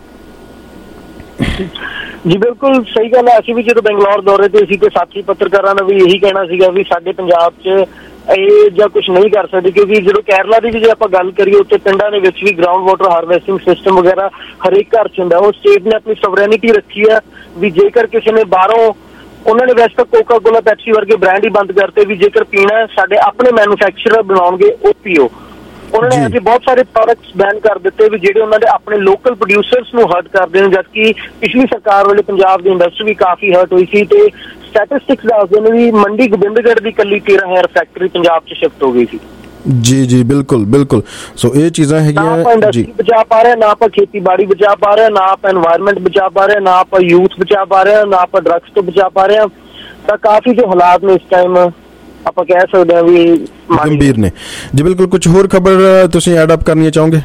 ਜੀ ਬਿਲਕੁਲ ਸਹੀ ਗੱਲ ਹੈ। ਅਸੀਂ ਵੀ ਜਦੋਂ ਬੈਂਗਲੌਰ ਦੌਰੇ ਤੇ ਸੀ ਤੇ ਸਾਥੀ ਪੱਤਰਕਾਰਾਂ ਨੇ ਵੀ ਇਹੀ ਕਹਿਣਾ ਸੀਗਾ ਵੀ ਸਾਡੇ ਪੰਜਾਬ 'ਚ ਇਹ ਜਾਂ ਕੁਛ ਨਹੀਂ ਕਰ ਸਕਦੇ, ਕਿਉਂਕਿ ਜਦੋਂ ਕੇਰਲਾ ਦੀ ਵੀ ਜੇ ਆਪਾਂ ਗੱਲ ਕਰੀਏ ਉੱਥੇ ਪਿੰਡਾਂ ਦੇ ਵਿੱਚ ਵੀ ਗਰਾਊਂਡ ਵਾਟਰ ਹਾਰਵੈਸਟਿੰਗ ਸਿਸਟਮ ਵਗੈਰਾ ਹਰੇਕ ਘਰ 'ਚ ਹੁੰਦਾ। ਉਹ ਸਟੇਟ ਨੇ ਆਪਣੀ ਸੋਵਰੇਨਿਟੀ ਰੱਖੀ ਆ ਵੀ ਜੇਕਰ ਕਿਸੇ ਨੇ ਬਾਹਰੋਂ, ਉਹਨਾਂ ਨੇ ਵੈਸੇ ਤਾਂ ਕੋਕਾ ਕੋਲਾ, ਪੈਪਸੀ ਵਰਗੇ ਬ੍ਰਾਂਡ ਹੀ ਬੰਦ ਕਰਤੇ ਵੀ ਜੇਕਰ ਪੀਣਾ ਸਾਡੇ ਆਪਣੇ ਮੈਨੂਫੈਕਚਰਰ ਬਣਾਉਣਗੇ ਉਹ ਪੀਓ। ਉਹਨਾਂ ਨੇ ਅਜੇ ਬਹੁਤ ਸਾਰੇ ਪ੍ਰੋਡਕਟਸ ਬੈਨ ਕਰ ਦਿੱਤੇ ਵੀ ਜਿਹੜੇ ਉਹਨਾਂ ਦੇ ਆਪਣੇ ਲੋਕਲ ਪ੍ਰੋਡਿਊਸਰਸ ਨੂੰ ਹਰਟ ਕਰਦੇ ਨੇ, ਜਦਕਿ ਪਿਛਲੀ ਸਰਕਾਰ ਵੇਲੇ ਪੰਜਾਬ ਦੀ ਇੰਡਸਟਰੀ ਵੀ ਕਾਫੀ ਹਰਟ ਹੋਈ ਸੀ। ਤੇ ਸਟੈਟਿਸਟਿਕਸ ਦੱਸਦੇ ਨੇ ਵੀ ਮੰਡੀ ਗੋਬਿੰਦਗੜ੍ਹ ਦੀ ਇਕੱਲੀ ਤੇਰਾਂ ਹਜ਼ਾਰ ਫੈਕਟਰੀ ਪੰਜਾਬ 'ਚ ਸ਼ਿਫਟ ਹੋ ਗਈ ਸੀ। ਜੀ ਜੀ ਬਿਲਕੁਲ ਬਿਲਕੁਲ। ਸੋ ਇਹ ਚੀਜ਼ਾਂ ਹੈਗੀਆਂ ਜੀ, ਬਚਾ ਪਾ ਰਹੇ, ਨਾ ਆਪਾਂ ਖੇਤੀਬਾੜੀ ਬਚਾ ਪਾ ਰਹੇ, ਨਾ ਆਪਾਂ এনवायरमेंट ਬਚਾ ਪਾ ਰਹੇ, ਨਾ ਆਪਾਂ ਯੂਥ ਬਚਾ ਪਾ ਰਹੇ, ਨਾ ਆਪਾਂ ਡਰੱਗਸ ਤੋਂ ਬਚਾ ਪਾ ਰਹੇ। ਤਾਂ ਕਾਫੀ ਜੋ ਹਾਲਾਤ ਨੇ ਇਸ ਟਾਈਮ ਆਪਾਂ ਕਹਿ ਸਕਦੇ ਹਾਂ ਵੀ ਗੰਭੀਰ ਨੇ ਜੀ। ਬਿਲਕੁਲ। ਕੁਝ ਹੋਰ ਖਬਰ ਤੁਸੀਂ ਐਡ ਅਪ ਕਰਨੀ ਚਾਹੋਗੇ?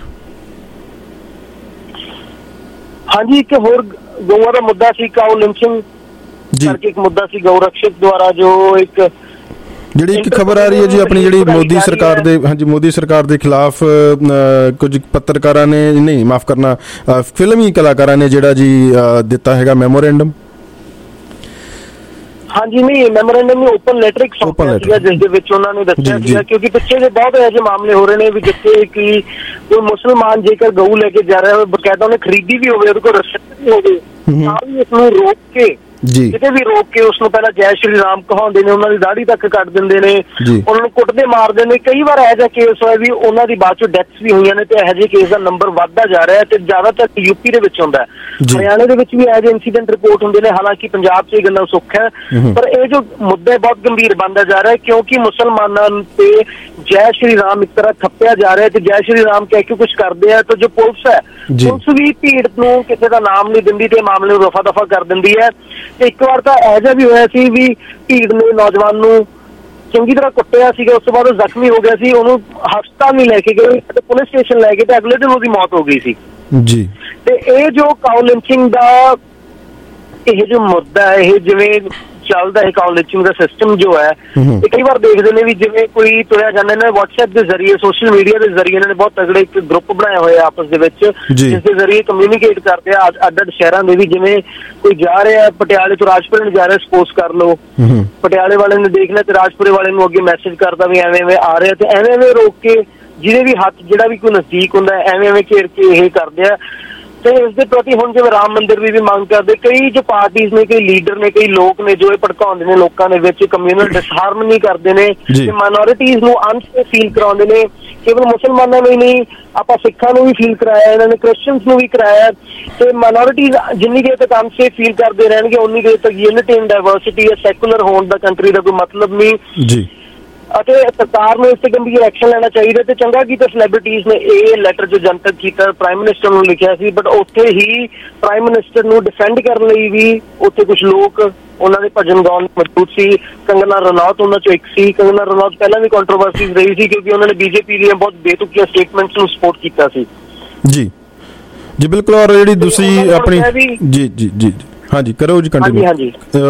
ਹਾਂਜੀ, ਇੱਕ ਹੋਰ ਗਊਆਂ ਦਾ ਮੁੱਦਾ ਸੀ, ਕਾਊ ਲਿੰਚਿੰਗ ਕਰਕੇ ਇੱਕ ਮੁੱਦਾ ਸੀ ਗਊ ਰਕਸ਼ਕ ਦੁਆਰਾ, ਜੋ ਇੱਕ ਜਿਹੜੀ ਇੱਕ ਖਬਰ ਆ ਰਹੀ ਹੈ ਜੀ ਆਪਣੀ ਜਿਹੜੀ ਮੋਦੀ ਸਰਕਾਰ ਦੇ, ਹਾਂਜੀ ਮੋਦੀ ਸਰਕਾਰ ਦੇ ਖਿਲਾਫ ਕੁਝ ਪੱਤਰਕਾਰਾਂ ਨੇ, ਨਹੀਂ ਮਾਫ ਕਰਨਾ ਫਿਲਮੀ ਕਲਾਕਾਰਾਂ ਨੇ ਜਿਹੜਾ ਜੀ ਦਿੱਤਾ ਹੈਗਾ ਮੈਮੋਰੈਂਡਮ। ਹਾਂਜੀ, ਨਹੀਂ ਮੈਮੋਰੈਂਡਮ ਨੂੰ ਓਪਨ ਲੈਟਰ ਇੱਕ ਸੌਂਪਿਆ ਸੀਗਾ, ਜਿਸ ਦੇ ਵਿੱਚ ਉਹਨਾਂ ਨੇ ਦੱਸਿਆ ਸੀਗਾ, ਕਿਉਂਕਿ ਪਿੱਛੇ ਦੇ ਬਹੁਤ ਇਹੋ ਜਿਹੇ ਮਾਮਲੇ ਹੋ ਰਹੇ ਨੇ ਵੀ ਜਿੱਥੇ ਕਿ ਕੋਈ ਮੁਸਲਮਾਨ ਜੇਕਰ ਗਊ ਲੈ ਕੇ ਜਾ ਰਿਹਾ ਹੋਵੇ, ਬਕਾਇਦਾ ਉਹਨੇ ਖਰੀਦੀ ਵੀ ਹੋਵੇ, ਉਹਦੇ ਕੋਲ ਰਸਦ ਵੀ ਹੋਵੇ, ਤਾਂ ਵੀ ਉਸਨੂੰ ਰੋਕ ਕੇ ਕਿਤੇ ਵੀ ਰੋਕ ਕੇ ਉਸਨੂੰ ਪਹਿਲਾਂ ਜੈ ਸ਼੍ਰੀ ਰਾਮ ਕਹਾਉਂਦੇ ਨੇ, ਉਹਨਾਂ ਦੀ ਦਾੜੀ ਤੱਕ ਕੱਟ ਦਿੰਦੇ ਨੇ, ਉਹਨਾਂ ਨੂੰ ਕੁੱਟਦੇ ਮਾਰਦੇ ਨੇ। ਕਈ ਵਾਰ ਇਹੋ ਜਿਹਾ ਕੇਸ ਹੋਇਆ ਵੀ ਉਹਨਾਂ ਦੀ ਬਾਅਦ ਚੋਂ ਡੈਥਸ ਵੀ ਹੋਈਆਂ ਨੇ, ਤੇ ਇਹੋ ਜਿਹੇ ਕੇਸ ਦਾ ਨੰਬਰ ਵੱਧਦਾ ਜਾ ਰਿਹਾ ਤੇ ਜ਼ਿਆਦਾਤਰ ਯੂਪੀ ਦੇ ਵਿੱਚ ਹੁੰਦਾ ਹੈ। ਹਰਿਆਣੇ ਦੇ ਵਿੱਚ ਵੀ ਇਹੋ ਜਿਹੇ ਇੰਸੀਡੈਂਟ ਰਿਪੋਰਟ ਹੁੰਦੇ ਨੇ। ਹਾਲਾਂਕਿ ਪੰਜਾਬ 'ਚ ਇਹ ਗੱਲਾਂ ਸੁੱਖ ਹੈ, ਪਰ ਇਹ ਜੋ ਮੁੱਦਾ ਬਹੁਤ ਗੰਭੀਰ ਬਣਦਾ ਜਾ ਰਿਹਾ, ਕਿਉਂਕਿ ਮੁਸਲਮਾਨਾਂ ਤੇ ਜੈ ਸ਼੍ਰੀ ਰਾਮ ਇੱਕ ਤਰ੍ਹਾਂ ਥੱਪਿਆ ਜਾ ਰਿਹਾ ਤੇ ਜੈ ਸ਼੍ਰੀ ਰਾਮ ਕਹਿ ਕੇ ਕੁਛ ਕਰਦੇ ਆ, ਤਾਂ ਜੋ ਪੁਲਿਸ ਹੈ, ਪੁਲਿਸ ਵੀ ਭੀੜ ਨੂੰ ਕਿਸੇ ਦਾ ਨਾਮ ਨਹੀਂ ਦਿੰਦੀ ਤੇ ਮਾਮਲੇ ਨੂੰ ਰਫਾ ਦਫਾ ਕਰ ਦਿੰਦੀ ਹੈ। ਤੇ ਇੱਕ ਵਾਰ ਤਾਂ ਇਹੋ ਜਿਹਾ ਵੀ ਹੋਇਆ ਸੀ ਵੀ ਭੀੜ ਨੇ ਨੌਜਵਾਨ ਨੂੰ ਚੰਗੀ ਤਰ੍ਹਾਂ ਕੁੱਟਿਆ ਸੀਗਾ, ਉਸ ਤੋਂ ਬਾਅਦ ਉਹ ਜ਼ਖਮੀ ਹੋ ਗਿਆ ਸੀ, ਉਹਨੂੰ ਹਸਪਤਾਲ ਨਹੀਂ ਲੈ ਕੇ ਗਏ ਤੇ ਪੁਲਿਸ ਸਟੇਸ਼ਨ ਲੈ ਗਏ ਤੇ ਅਗਲੇ ਦਿਨ ਉਹਦੀ ਮੌਤ ਹੋ ਗਈ ਸੀ ਜੀ। ਤੇ ਇਹ ਜੋ ਕਾਊ ਲਿੰਚਿੰਗ ਦਾ ਇਹ ਜੋ ਮੁੱਦਾ ਹੈ, ਇਹ ਜਿਵੇਂ ਚੱਲਦਾ ਹੈ ਕਾਊ ਲਿੰਚਿੰਗ ਦਾ ਸਿਸਟਮ ਜੋ ਹੈ, ਇਹ ਕਈ ਵਾਰ ਦੇਖਦੇ ਨੇ ਵੀ ਜਿਵੇਂ ਕੋਈ ਤੁਰਿਆ ਜਾਂਦਾ ਨੇ WhatsApp ਦੇ ਜ਼ਰੀਏ, ਸੋਸ਼ਲ ਮੀਡੀਆ ਦੇ ਜ਼ਰੀਏ ਇਹਨਾਂ ਨੇ ਬਹੁਤ ਤਗੜੇ ਇੱਕ ਗਰੁੱਪ ਬਣਾਏ ਹੋਏ ਆ ਆਪਸ ਦੇ ਵਿੱਚ, ਜਿਸ ਦੇ ਜ਼ਰੀਏ ਕਮਿਊਨੀਕੇਟ ਕਰਦੇ ਆ ਅੱਡ ਅੱਡ ਸ਼ਹਿਰਾਂ ਦੇ ਵੀ। ਜਿਵੇਂ ਕੋਈ ਜਾ ਰਿਹਾ ਪਟਿਆਲੇ ਤੋਂ ਰਾਜਪੁਰੇ ਨੂੰ ਜਾ ਰਿਹਾ, ਸਪੋਜ਼ ਕਰ ਲਓ, ਪਟਿਆਲੇ ਵਾਲੇ ਨੇ ਦੇਖ ਲਿਆ ਤੇ ਰਾਜਪੁਰੇ ਵਾਲੇ ਨੂੰ ਅੱਗੇ ਮੈਸੇਜ ਕਰਦਾ ਵੀ ਐਵੇਂ ਐਵੇਂ ਆ ਰਿਹਾ, ਤੇ ਐਵੇਂ ਐਵੇਂ ਰੋਕ ਕੇ ਜਿਹਦੇ ਵੀ ਹੱਥ ਜਿਹੜਾ ਵੀ ਕੋਈ ਨਜ਼ਦੀਕ ਹੁੰਦਾ ਐਵੇਂ ਐਵੇਂ ਘੇਰ ਕੇ ਇਹ ਕਰਦੇ ਆ। ਤੇ ਇਸ ਦੇ ਪ੍ਰਤੀ ਹੁਣ ਜਿਵੇਂ ਰਾਮ ਮੰਦਿਰ ਦੀ ਵੀ ਮੰਗ ਕਰਦੇ, ਕਈ ਜੋ ਪਾਰਟੀਆਂ ਨੇ, ਕਈ ਲੀਡਰ ਨੇ, ਕਈ ਲੋਕ ਨੇ ਜੋ ਇਹ ਭੜਕਾਉਂਦੇ ਨੇ ਲੋਕਾਂ ਦੇ ਵਿੱਚ, ਕਮਿਊਨਲ ਡਿਸਹਾਰਮਨੀ ਕਰਦੇ ਨੇ ਤੇ ਮਾਈਨੋਰਿਟੀਜ਼ ਨੂੰ ਅਨਸੇਫ ਫੀਲ ਕਰਾਉਂਦੇ ਨੇ। ਕੇਵਲ ਮੁਸਲਮਾਨਾਂ ਨੂੰ ਹੀ ਨਹੀਂ, ਆਪਾਂ ਸਿੱਖਾਂ ਨੂੰ ਵੀ ਫੀਲ ਕਰਾਇਆ, ਇਹਨਾਂ ਨੇ ਕ੍ਰਿਸਚੀਅਨਸ ਨੂੰ ਵੀ ਕਰਾਇਆ। ਤੇ ਮਾਈਨੋਰਿਟੀਜ਼ ਜਿੰਨੀ ਦੇਰ ਤੱਕ ਅਨਸੇਫ ਫੀਲ ਕਰਦੇ ਰਹਿਣਗੇ ਉਨੀ ਦੇਰ ਤੱਕ ਯੂਨਿਟੀ ਇਨ ਡਾਇਵਰਸਿਟੀ ਜਾਂ ਸੈਕੂਲਰ ਹੋਣ ਦਾ ਕੰਟਰੀ ਦਾ ਕੋਈ ਮਤਲਬ ਨਹੀਂ ਜੀ। ਅਤੇ ਸਰਕਾਰ ਨੂੰ ਇਸ ਤੇ ਗੰਭੀਰ ਐਕਸ਼ਨ ਲੈਣਾ ਚਾਹੀਦਾ। ਤੇ ਚੰਗਾ ਕੀਤਾ ਸੈਲੀਬ੍ਰਿਟੀਜ਼ ਨੇ ਇਹ ਲੈਟਰ ਜੋ ਜਨਤਕ ਕੀਤਾ, ਪ੍ਰਾਈਮ ਮਿਨਿਸਟਰ ਨੂੰ ਲਿਖਿਆ ਸੀ, ਬਟ ਉੱਥੇ ਹੀ ਪ੍ਰਾਈਮ ਮਿਨਿਸਟਰ ਨੂੰ ਡਿਫੈਂਡ ਕਰਨ ਲਈ ਵੀ ਉੱਥੇ ਕੁਝ ਲੋਕ ਉਹਨਾਂ ਦੇ ਭਜਨ ਗਾਉਣ ਮੌਜੂਦ ਸੀ। ਕੰਗਨਾ ਰਣੌਤ ਉਹਨਾਂ ਚੋਂ ਇੱਕ ਸੀ। ਕੰਗਨਾ ਰਣੌਤ ਪਹਿਲਾਂ ਵੀ ਕੰਟਰੋਵਰਸੀਜ਼ ਰਹੀ ਸੀ ਕਿਉਂਕਿ ਉਹਨਾਂ ਨੇ ਬੀਜੇਪੀ ਦੀਆਂ ਬਹੁਤ ਬੇਤੁਕੀਆਂ ਸਟੇਟਮੈਂਟਸ ਨੂੰ ਸਪੋਰਟ ਕੀਤਾ ਸੀ ਜੀ ਜੀ ਬਿਲਕੁਲ। ਔਰ ਜਿਹੜੀ ਦੂਸਰੀ ਆਪਣੀ ਜੀ ਜੀ ਜੀ ਹਾਂਜੀ ਕਰੋ ਜੀ ਕੰਟੀਨਿਊ। ਹਾਂਜੀ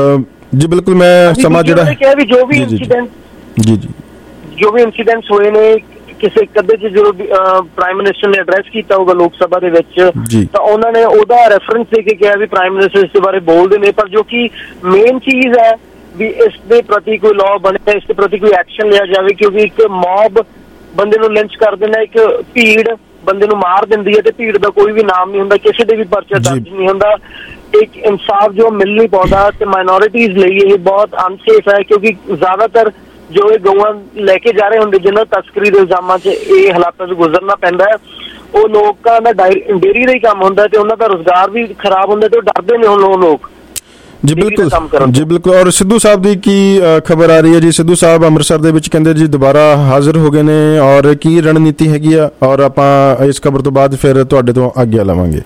ਜੀ ਬਿਲਕੁਲ। ਮੈਂ ਸਮਾਂ ਜਿਹੜਾ ਕਿਹਾ ਵੀ ਜੋ ਵੀ ਇੰਸੀਡੈਂਟ ਜੀ ਜੀ ਜੋ ਵੀ ਇੰਸੀਡੈਂਟਸ ਹੋਏ ਨੇ ਕਿਸੇ ਇੱਕ ਅੱਧੇ ਚ ਜਦੋਂ ਪ੍ਰਾਈਮ ਮਿਨਿਸਟਰ ਨੇ ਐਡਰੈਸ ਕੀਤਾ ਹੋਊਗਾ ਲੋਕ ਸਭਾ ਦੇ ਵਿੱਚ, ਤਾਂ ਉਹਨਾਂ ਨੇ ਉਹਦਾ ਰੈਫਰੈਂਸ ਦੇ ਕੇ ਕਿਹਾ ਵੀ ਪ੍ਰਾਈਮ ਮਿਨਿਸਟਰ ਇਸ ਦੇ ਬਾਰੇ ਬੋਲਦੇ ਨੇ, ਪਰ ਜੋ ਕਿ ਮੇਨ ਚੀਜ਼ ਹੈ ਵੀ ਇਸ ਦੇ ਪ੍ਰਤੀ ਕੋਈ ਲਾਅ ਬਣੇ, ਇਸ ਦੇ ਪ੍ਰਤੀ ਕੋਈ ਐਕਸ਼ਨ ਲਿਆ ਜਾਵੇ। ਕਿਉਂਕਿ ਇੱਕ ਮੌਬ ਬੰਦੇ ਨੂੰ ਲਿੰਚ ਕਰ ਦਿੰਦਾ, ਇੱਕ ਭੀੜ ਬੰਦੇ ਨੂੰ ਮਾਰ ਦਿੰਦੀ ਹੈ ਤੇ ਭੀੜ ਦਾ ਕੋਈ ਵੀ ਨਾਮ ਨਹੀਂ ਹੁੰਦਾ, ਕਿਸੇ ਦੇ ਵੀ ਪਰਚਾ ਦਰਜ ਨਹੀਂ ਹੁੰਦਾ। ਇੱਕ ਇਨਸਾਫ ਜੋ ਮਿਲ ਨਹੀਂ ਪਾਉਂਦਾ ਤੇ ਮਾਈਨੋਰਿਟੀਜ਼ ਲਈ ਇਹ ਬਹੁਤ ਅਨਸੇਫ ਹੈ, ਕਿਉਂਕਿ ਜ਼ਿਆਦਾਤਰ ਜੋ ਇਹ ਗਊਆਂ ਲੈ ਕੇ ਜਾ ਰਹੇ ਹੁੰਦੇ ਜਿਹਨਾਂ ਤਸਕਰੀ ਦੇ ਇਲਜ਼ਾਮਾਂ 'ਚ ਇਹ ਹਾਲਾਤਾਂ 'ਚ ਗੁਜ਼ਰਨਾ ਪੈਂਦਾ ਹੈ, ਉਹ ਲੋਕਾਂ ਦਾ ਡੇਅਰੀ ਦਾ ਹੀ ਕੰਮ ਹੁੰਦਾ ਤੇ ਉਹਨਾਂ ਦਾ ਰੁਜ਼ਗਾਰ ਵੀ ਖਰਾਬ ਹੁੰਦਾ ਤੇ ਉਹ ਡਰਦੇ ਨੇ ਹੁਣ ਉਹ ਲੋਕ ਜੀ ਬਿਲਕੁਲ ਜੀ ਬਿਲਕੁਲ। ਔਰ ਸਿੱਧੂ ਸਾਹਿਬ ਦੀ ਕੀ ਖਬਰ ਆ ਰਹੀ ਹੈ ਜੀ? ਸਿੱਧੂ ਸਾਹਿਬ ਅੰਮ੍ਰਿਤਸਰ ਦੇ ਵਿੱਚ ਕਹਿੰਦੇ ਜੀ ਦੁਬਾਰਾ ਹਾਜ਼ਰ ਹੋ ਗਏ ਨੇ, ਔਰ ਕੀ ਰਣਨੀਤੀ ਹੈਗੀ ਆ? ਔਰ ਆਪਾਂ ਇਸ ਖਬਰ ਤੋਂ ਬਾਅਦ ਫਿਰ ਤੁਹਾਡੇ ਤੋਂ ਆਗਿਆ ਲਵਾਂਗੇ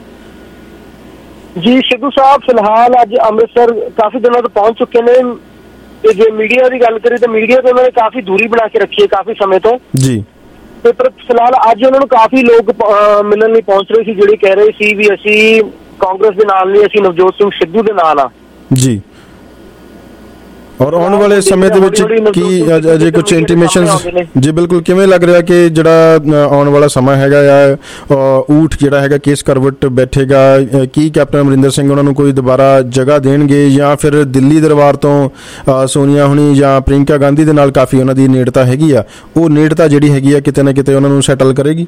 ਜੀ। ਸਿੱਧੂ ਸਾਹਿਬ ਫਿਲਹਾਲ ਅੱਜ ਅੰਮ੍ਰਿਤਸਰ ਕਾਫੀ ਦਿਨਾਂ ਤੋਂ ਪਹੁੰਚ ਚੁੱਕੇ ਨੇ ਤੇ ਜੇ ਮੀਡੀਆ ਦੀ ਗੱਲ ਕਰੀਏ ਤਾਂ ਮੀਡੀਆ ਤੋਂ ਉਹਨਾਂ ਨੇ ਕਾਫੀ ਦੂਰੀ ਬਣਾ ਕੇ ਰੱਖੀ ਹੈ ਕਾਫੀ ਸਮੇਂ ਤੋਂ ਜੀ। ਤੇ ਪਰ ਫਿਲਹਾਲ ਅੱਜ ਉਹਨਾਂ ਨੂੰ ਕਾਫੀ ਲੋਕ ਮਿਲਣ ਲਈ ਪਹੁੰਚ ਰਹੇ ਸੀ, ਜਿਹੜੇ ਕਹਿ ਰਹੇ ਸੀ ਵੀ ਅਸੀਂ ਕਾਂਗਰਸ ਦੇ ਨਾਲ ਨਹੀਂ, ਅਸੀਂ ਨਵਜੋਤ ਸਿੰਘ ਸਿੱਧੂ ਦੇ ਨਾਲ ਆ ਜੀ। ਔਰ ਆਉਣ ਵਾਲੇ ਸਮੇਂ ਦੇ ਵਿੱਚ ਕੀ ਅਜੇ ਕੁਝ ਇੰਟੀਮੇਸ਼ਨਸ ਜੀ ਬਿਲਕੁਲ ਕਿਵੇਂ ਲੱਗ ਰਿਹਾ ਕਿ ਜਿਹੜਾ ਆਉਣ ਵਾਲਾ ਸਮਾਂ ਹੈਗਾ ਆ ਊਠ ਜਿਹੜਾ ਹੈਗਾ ਕੇਸ ਕਰਵਟ ਬੈਠੇਗਾ, ਕੀ ਕੈਪਟਨ ਅਮਰਿੰਦਰ ਸਿੰਘ ਉਹਨਾਂ ਨੂੰ ਕੋਈ ਦੁਬਾਰਾ ਜਗ੍ਹਾ ਦੇਣਗੇ ਜਾਂ ਫਿਰ ਦਿੱਲੀ ਦਰਬਾਰ ਤੋਂ ਸੋਨੀਆ ਹੁਣੀ ਜਾਂ ਪ੍ਰਿੰਕਾ ਗਾਂਧੀ ਦੇ ਨਾਲ ਕਾਫੀ ਉਹਨਾਂ ਦੀ ਨੇੜਤਾ ਹੈਗੀ ਆ, ਉਹ ਨੇੜਤਾ ਜਿਹੜੀ ਹੈਗੀ ਆ ਕਿਤੇ ਨਾ ਕਿਤੇ ਉਹਨਾਂ ਨੂੰ ਸੈਟਲ ਕਰੇਗੀ?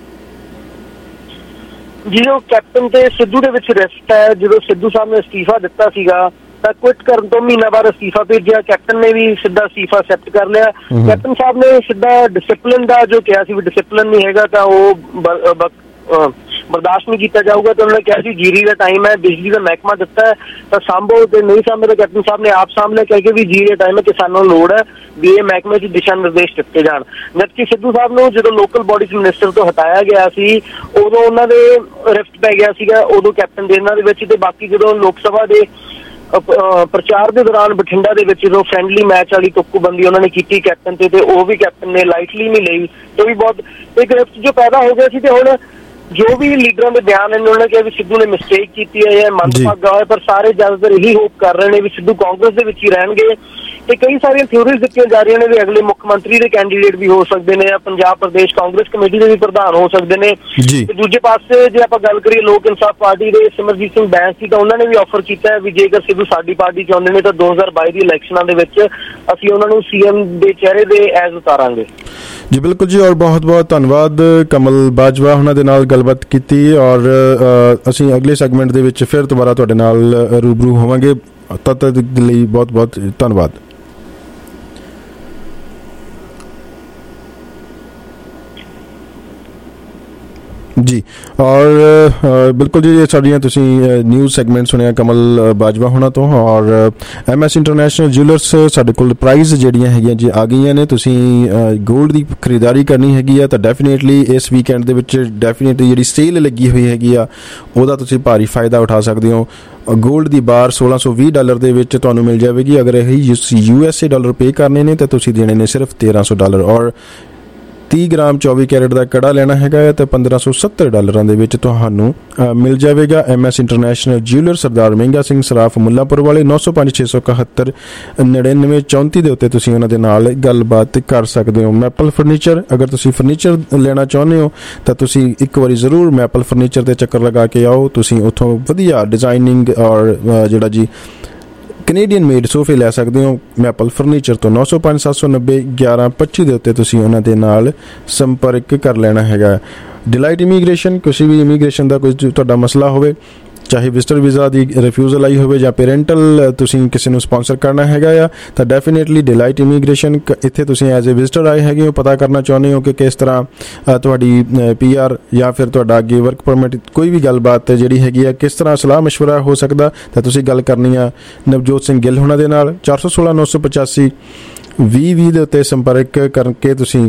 ਜਦੋਂ ਕੈਪਟਨ ਤੇ ਸਿੱਧੂ ਦੇ ਵਿੱਚ ਰਿਸ਼ਤ ਹੈ, ਜਦੋਂ ਸਿੱਧੂ ਸਾਹਿਬ ਨੇ ਅਸਤੀਫਾ ਦਿੱਤਾ ਸੀਗਾ ਤਾਂ ਕੁਇਟ ਕਰਨ ਤੋਂ ਮਹੀਨਾ ਬਾਅਦ ਅਸਤੀਫਾ ਭੇਜਿਆ, ਕੈਪਟਨ ਨੇ ਵੀ ਸਿੱਧਾ ਅਸਤੀਫਾ ਐਕਸੈਪਟ ਕਰ ਲਿਆ। ਕੈਪਟਨ ਸਾਹਿਬ ਨੇ ਸਿੱਧਾ ਡਿਸਿਪਲਿਨ ਦਾ ਜੋ ਕਿਹਾ ਸੀ ਵੀ ਡਿਸਿਪਲਿਨ ਨਹੀਂ ਹੈਗਾ ਤਾਂ ਉਹ ਬਰਦਾਸ਼ਤ ਨਹੀਂ ਕੀਤਾ ਜਾਊਗਾ। ਤੇ ਉਹਨਾਂ ਨੇ ਕਿਹਾ ਸੀ ਜੀਰੀ ਦਾ ਟਾਈਮ ਹੈ, ਬਿਜਲੀ ਦਾ ਮਹਿਕਮਾ ਦਿੱਤਾ ਹੈ ਤਾਂ ਸਾਂਭੋ, ਤੇ ਨਹੀਂ ਸਾਂਭੇ ਤਾਂ ਕੈਪਟਨ ਸਾਹਿਬ ਨੇ ਆਪ ਸਾਂਭ ਲਿਆ, ਕਹਿ ਕੇ ਵੀ ਜੀਰੀ ਦਾ ਟਾਈਮ ਹੈ, ਕਿਸਾਨਾਂ ਨੂੰ ਲੋੜ ਹੈ ਵੀ ਇਹ ਮਹਿਕਮੇ 'ਚ ਦਿਸ਼ਾ ਨਿਰਦੇਸ਼ ਦਿੱਤੇ ਜਾਣ। ਜਦਕਿ ਸਿੱਧੂ ਸਾਹਿਬ ਨੂੰ ਜਦੋਂ ਲੋਕਲ ਬੋਡੀਜ਼ ਮਿਨਿਸਟਰ ਤੋਂ ਹਟਾਇਆ ਗਿਆ ਸੀ ਉਦੋਂ ਉਹਨਾਂ ਦੇ ਰਿਫਟ ਪੈ ਗਿਆ ਸੀਗਾ, ਉਦੋਂ ਕੈਪਟਨ ਦੇ ਇਹਨਾਂ ਦੇ ਵਿੱਚ। ਤੇ ਬਾਕੀ ਜਦੋਂ ਲੋਕ ਸਭਾ ਦੇ ਪ੍ਰਚਾਰ ਦੇ ਦੌਰਾਨ ਬਠਿੰਡਾ ਦੇ ਵਿੱਚ ਜਦੋਂ ਫਰੈਂਡਲੀ ਮੈਚ ਵਾਲੀ ਤੁੱਕਬੰਦੀ ਉਹਨਾਂ ਨੇ ਕੀਤੀ ਕੈਪਟਨ ਤੇ, ਤੇ ਉਹ ਵੀ ਕੈਪਟਨ ਨੇ ਲਾਈਟਲੀ ਨਹੀਂ ਲਈ, ਤੇ ਵੀ ਬਹੁਤ ਇੱਕ ਰਿਫਟ ਜੋ ਪੈਦਾ ਹੋ ਗਿਆ ਸੀ। ਤੇ ਹੁਣ ਜੋ ਵੀ ਲੀਡਰਾਂ ਦੇ ਬਿਆਨ ਨੇ ਉਹਨਾਂ ਨੇ ਕਿਹਾ ਵੀ ਸਿੱਧੂ ਨੇ ਮਿਸਟੇਕ ਕੀਤੀ ਹੈ ਜਾਂ ਮੰਦਭਾਗਾ ਹੋਇਆ, ਪਰ ਸਾਰੇ ਜ਼ਿਆਦਾਤਰ ਇਹੀ ਹੋਪ ਕਰ ਰਹੇ ਨੇ ਵੀ ਸਿੱਧੂ ਕਾਂਗਰਸ ਦੇ ਵਿੱਚ ਹੀ ਰਹਿਣਗੇ। ਤੇ ਕਈ ਸਾਰੀਆਂ ਥਿਊਰੀਜ਼ ਦਿੱਤੀਆਂ ਜਾ ਰਹੀਆਂ ਨੇ ਵੀ ਅਗਲੇ ਮੁੱਖ ਮੰਤਰੀ ਦੇ ਕੈਂਡੀਡੇਟ ਵੀ ਹੋ ਸਕਦੇ ਨੇ ਜਾਂ ਪੰਜਾਬ ਪ੍ਰਦੇਸ਼ ਕਾਂਗਰਸ ਕਮੇਟੀ ਦੇ ਵੀ ਪ੍ਰਧਾਨ ਹੋ ਸਕਦੇ ਨੇ। ਤੇ ਦੂਜੇ ਪਾਸੇ ਜੇ ਆਪਾਂ ਗੱਲ ਕਰੀਏ ਲੋਕ ਇਨਸਾਫ ਪਾਰਟੀ ਦੇ ਸਿਮਰਜੀਤ ਸਿੰਘ ਬੈਂਸ ਸੀ ਤਾਂ ਉਹਨਾਂ ਨੇ ਵੀ ਆਫਰ ਕੀਤਾ ਹੈ ਵੀ ਜੇਕਰ ਸਿੱਧੂ ਸਾਡੀ ਪਾਰਟੀ 'ਚ ਆਉਂਦੇ ਨੇ ਤਾਂ ਦੋ ਹਜ਼ਾਰ ਬਾਈ ਦੀ ਇਲੈਕਸ਼ਨਾਂ ਦੇ ਵਿੱਚ ਅਸੀਂ ਉਹਨਾਂ ਨੂੰ ਸੀਐਮ ਦੇ ਚਿਹਰੇ ਦੇ ਐਜ਼ ਉਤਾਰਾਂਗੇ। ਜੀ ਬਿਲਕੁਲ ਜੀ, ਔਰ ਬਹੁਤ ਬਹੁਤ ਧੰਨਵਾਦ ਕਮਲ ਬਾਜਵਾ ਉਹਨਾਂ ਦੇ ਨਾਲ ਗੱਲਬਾਤ ਕੀਤੀ। ਔਰ ਅਸੀਂ ਅਗਲੇ ਸੈਗਮੈਂਟ ਦੇ ਵਿੱਚ ਫਿਰ ਦੁਬਾਰਾ ਤੁਹਾਡੇ ਨਾਲ ਰੂਬਰੂ ਹੋਵਾਂਗੇ। ਤਦ ਤੱਕ ਲਈ ਬਹੁਤ ਬਹੁਤ ਧੰਨਵਾਦ। ਜੀ ਔਰ ਬਿਲਕੁਲ ਜੀ, ਸਾਡੀਆਂ ਤੁਸੀਂ ਨਿਊਜ਼ ਸੈਗਮੈਂਟ ਸੁਣਿਆ ਕਮਲ ਬਾਜਵਾ ਹੋਣਾ ਤੋਂ। ਔਰ ਐਮ ਐਸ ਇੰਟਰਨੈਸ਼ਨਲ ਜਿਊਲਰਸ ਸਾਡੇ ਕੋਲ ਪ੍ਰਾਈਜ਼ ਜਿਹੜੀਆਂ ਹੈਗੀਆਂ ਜੀ ਆ ਗਈਆਂ ਨੇ। ਤੁਸੀਂ ਗੋਲਡ ਦੀ ਖਰੀਦਦਾਰੀ ਕਰਨੀ ਹੈਗੀ ਆ ਤਾਂ ਡੈਫੀਨੇਟਲੀ ਇਸ ਵੀਕਐਂਡ ਦੇ ਵਿੱਚ ਡੈਫੀਨੇਟਲੀ ਜਿਹੜੀ ਸੇਲ ਲੱਗੀ ਹੋਈ ਹੈਗੀ ਆ ਉਹਦਾ ਤੁਸੀਂ ਭਾਰੀ ਫਾਇਦਾ ਉਠਾ ਸਕਦੇ ਹੋ। ਗੋਲਡ ਦੀ ਬਾਰ ਸੋਲਾਂ ਸੌ ਵੀਹ ਡਾਲਰ ਦੇ ਵਿੱਚ ਤੁਹਾਨੂੰ ਮਿਲ ਜਾਵੇਗੀ। ਅਗਰ ਇਹ U S A dollar pay ਕਰਨੇ ਨੇ ਤਾਂ ਤੁਸੀਂ ਦੇਣੇ ਨੇ ਸਿਰਫ ਤੇਰਾਂ ਸੌ ਡਾਲਰ। ਔਰ ਤੀਹ ਗ੍ਰਾਮ ਚੌਵੀ ਕੈਰਟ ਦਾ ਕੜਾ ਲੈਣਾ ਹੈਗਾ ਹੈ ਤਾਂ ਪੰਦਰਾਂ ਸੌ ਸੱਤਰ ਡਾਲਰਾਂ ਦੇ ਵਿੱਚ ਤੁਹਾਨੂੰ ਮਿਲ ਜਾਵੇਗਾ। M S international jeweller Sardar Mehnga Singh ਸਰਾਫ ਮੁੱਲਾਂਪੁਰ ਵਾਲੇ ਨੌ ਸੌ ਪੰਜ ਛੇ ਸੌ ਇਕਹੱਤਰ ਨੜਿਨਵੇਂ ਚੌਂਤੀ ਦੇ ਉੱਤੇ ਤੁਸੀਂ ਉਹਨਾਂ ਦੇ ਨਾਲ ਗੱਲਬਾਤ ਕਰ ਸਕਦੇ ਹੋ। ਮੈਪਲ ਫਰਨੀਚਰ, ਅਗਰ ਤੁਸੀਂ ਫਰਨੀਚਰ ਲੈਣਾ ਚਾਹੁੰਦੇ ਹੋ ਤਾਂ ਤੁਸੀਂ ਇੱਕ ਵਾਰੀ ਜ਼ਰੂਰ ਮੈਪਲ ਫਰਨੀਚਰ 'ਤੇ ਚੱਕਰ ਲਗਾ ਕੇ ਆਓ। ਤੁਸੀਂ ਉੱਥੋਂ ਵਧੀਆ ਡਿਜ਼ਾਈਨਿੰਗ ਔਰ ਜਿਹੜਾ ਜੀ ਕੈਨੇਡੀਅਨ ਮੇਡ ਸੋਫੇ ਲੈ ਸਕਦੇ ਹੋ ਮੈਪਲ ਫਰਨੀਚਰ ਤੋਂ। ਨੌ ਸੌ ਪੰਜ ਸੱਤ ਸੌ ਨੱਬੇ ਗਿਆਰਾਂ ਪੱਚੀ ਦੇ ਉੱਤੇ ਤੁਸੀਂ ਉਹਨਾਂ ਦੇ ਨਾਲ ਸੰਪਰਕ ਕਰ ਲੈਣਾ ਹੈਗਾ। ਡਿਲਾਈਟ ਇਮੀਗ੍ਰੇਸ਼ਨ, ਕਿਸੇ ਵੀ ਇਮੀਗ੍ਰੇਸ਼ਨ ਦਾ ਕੋਈ ਤੁਹਾਡਾ ਮਸਲਾ ਹੋਵੇ, ਚਾਹੇ ਵਿਜ਼ਟਰ ਵੀਜ਼ਾ ਦੀ ਰਿਫਿਊਜ਼ਲ ਆਈ ਹੋਵੇ ਜਾਂ ਪੇਰੈਂਟਲ ਤੁਸੀਂ ਕਿਸੇ ਨੂੰ ਸਪਾਂਸਰ ਕਰਨਾ ਹੈਗਾ ਆ ਤਾਂ ਡੈਫੀਨੇਟਲੀ ਡਿਲਾਈਟ ਇਮੀਗ੍ਰੇਸ਼ਨ ਇੱਥੇ ਤੁਸੀਂ ਐਜ਼ ਏ ਵਿਜ਼ਟਰ ਆਏ ਹੈਗੇ ਹੋ, ਪਤਾ ਕਰਨਾ ਚਾਹੁੰਦੇ ਹੋ ਕਿ ਕਿਸ ਤਰ੍ਹਾਂ ਤੁਹਾਡੀ ਪੀ ਆਰ ਜਾਂ ਫਿਰ ਤੁਹਾਡਾ ਅੱਗੇ ਵਰਕ ਪਰਮਿਟ ਕੋਈ ਵੀ ਗੱਲਬਾਤ ਜਿਹੜੀ ਹੈਗੀ ਆ ਕਿਸ ਤਰ੍ਹਾਂ ਸਲਾਹ ਮਸ਼ਵਰਾ ਹੋ ਸਕਦਾ ਤਾਂ ਤੁਸੀਂ ਗੱਲ ਕਰਨੀ ਆ ਨਵਜੋਤ ਸਿੰਘ ਗਿੱਲ ਹੋਣਾ ਦੇ ਨਾਲ। ਚਾਰ ਸੌ ਸੋਲਾਂ ਨੌ ਸੌ ਪਚਾਸੀ ਵੀਹ ਵੀਹ ਦੇ ਉੱਤੇ ਸੰਪਰਕ ਕਰਕੇ ਤੁਸੀਂ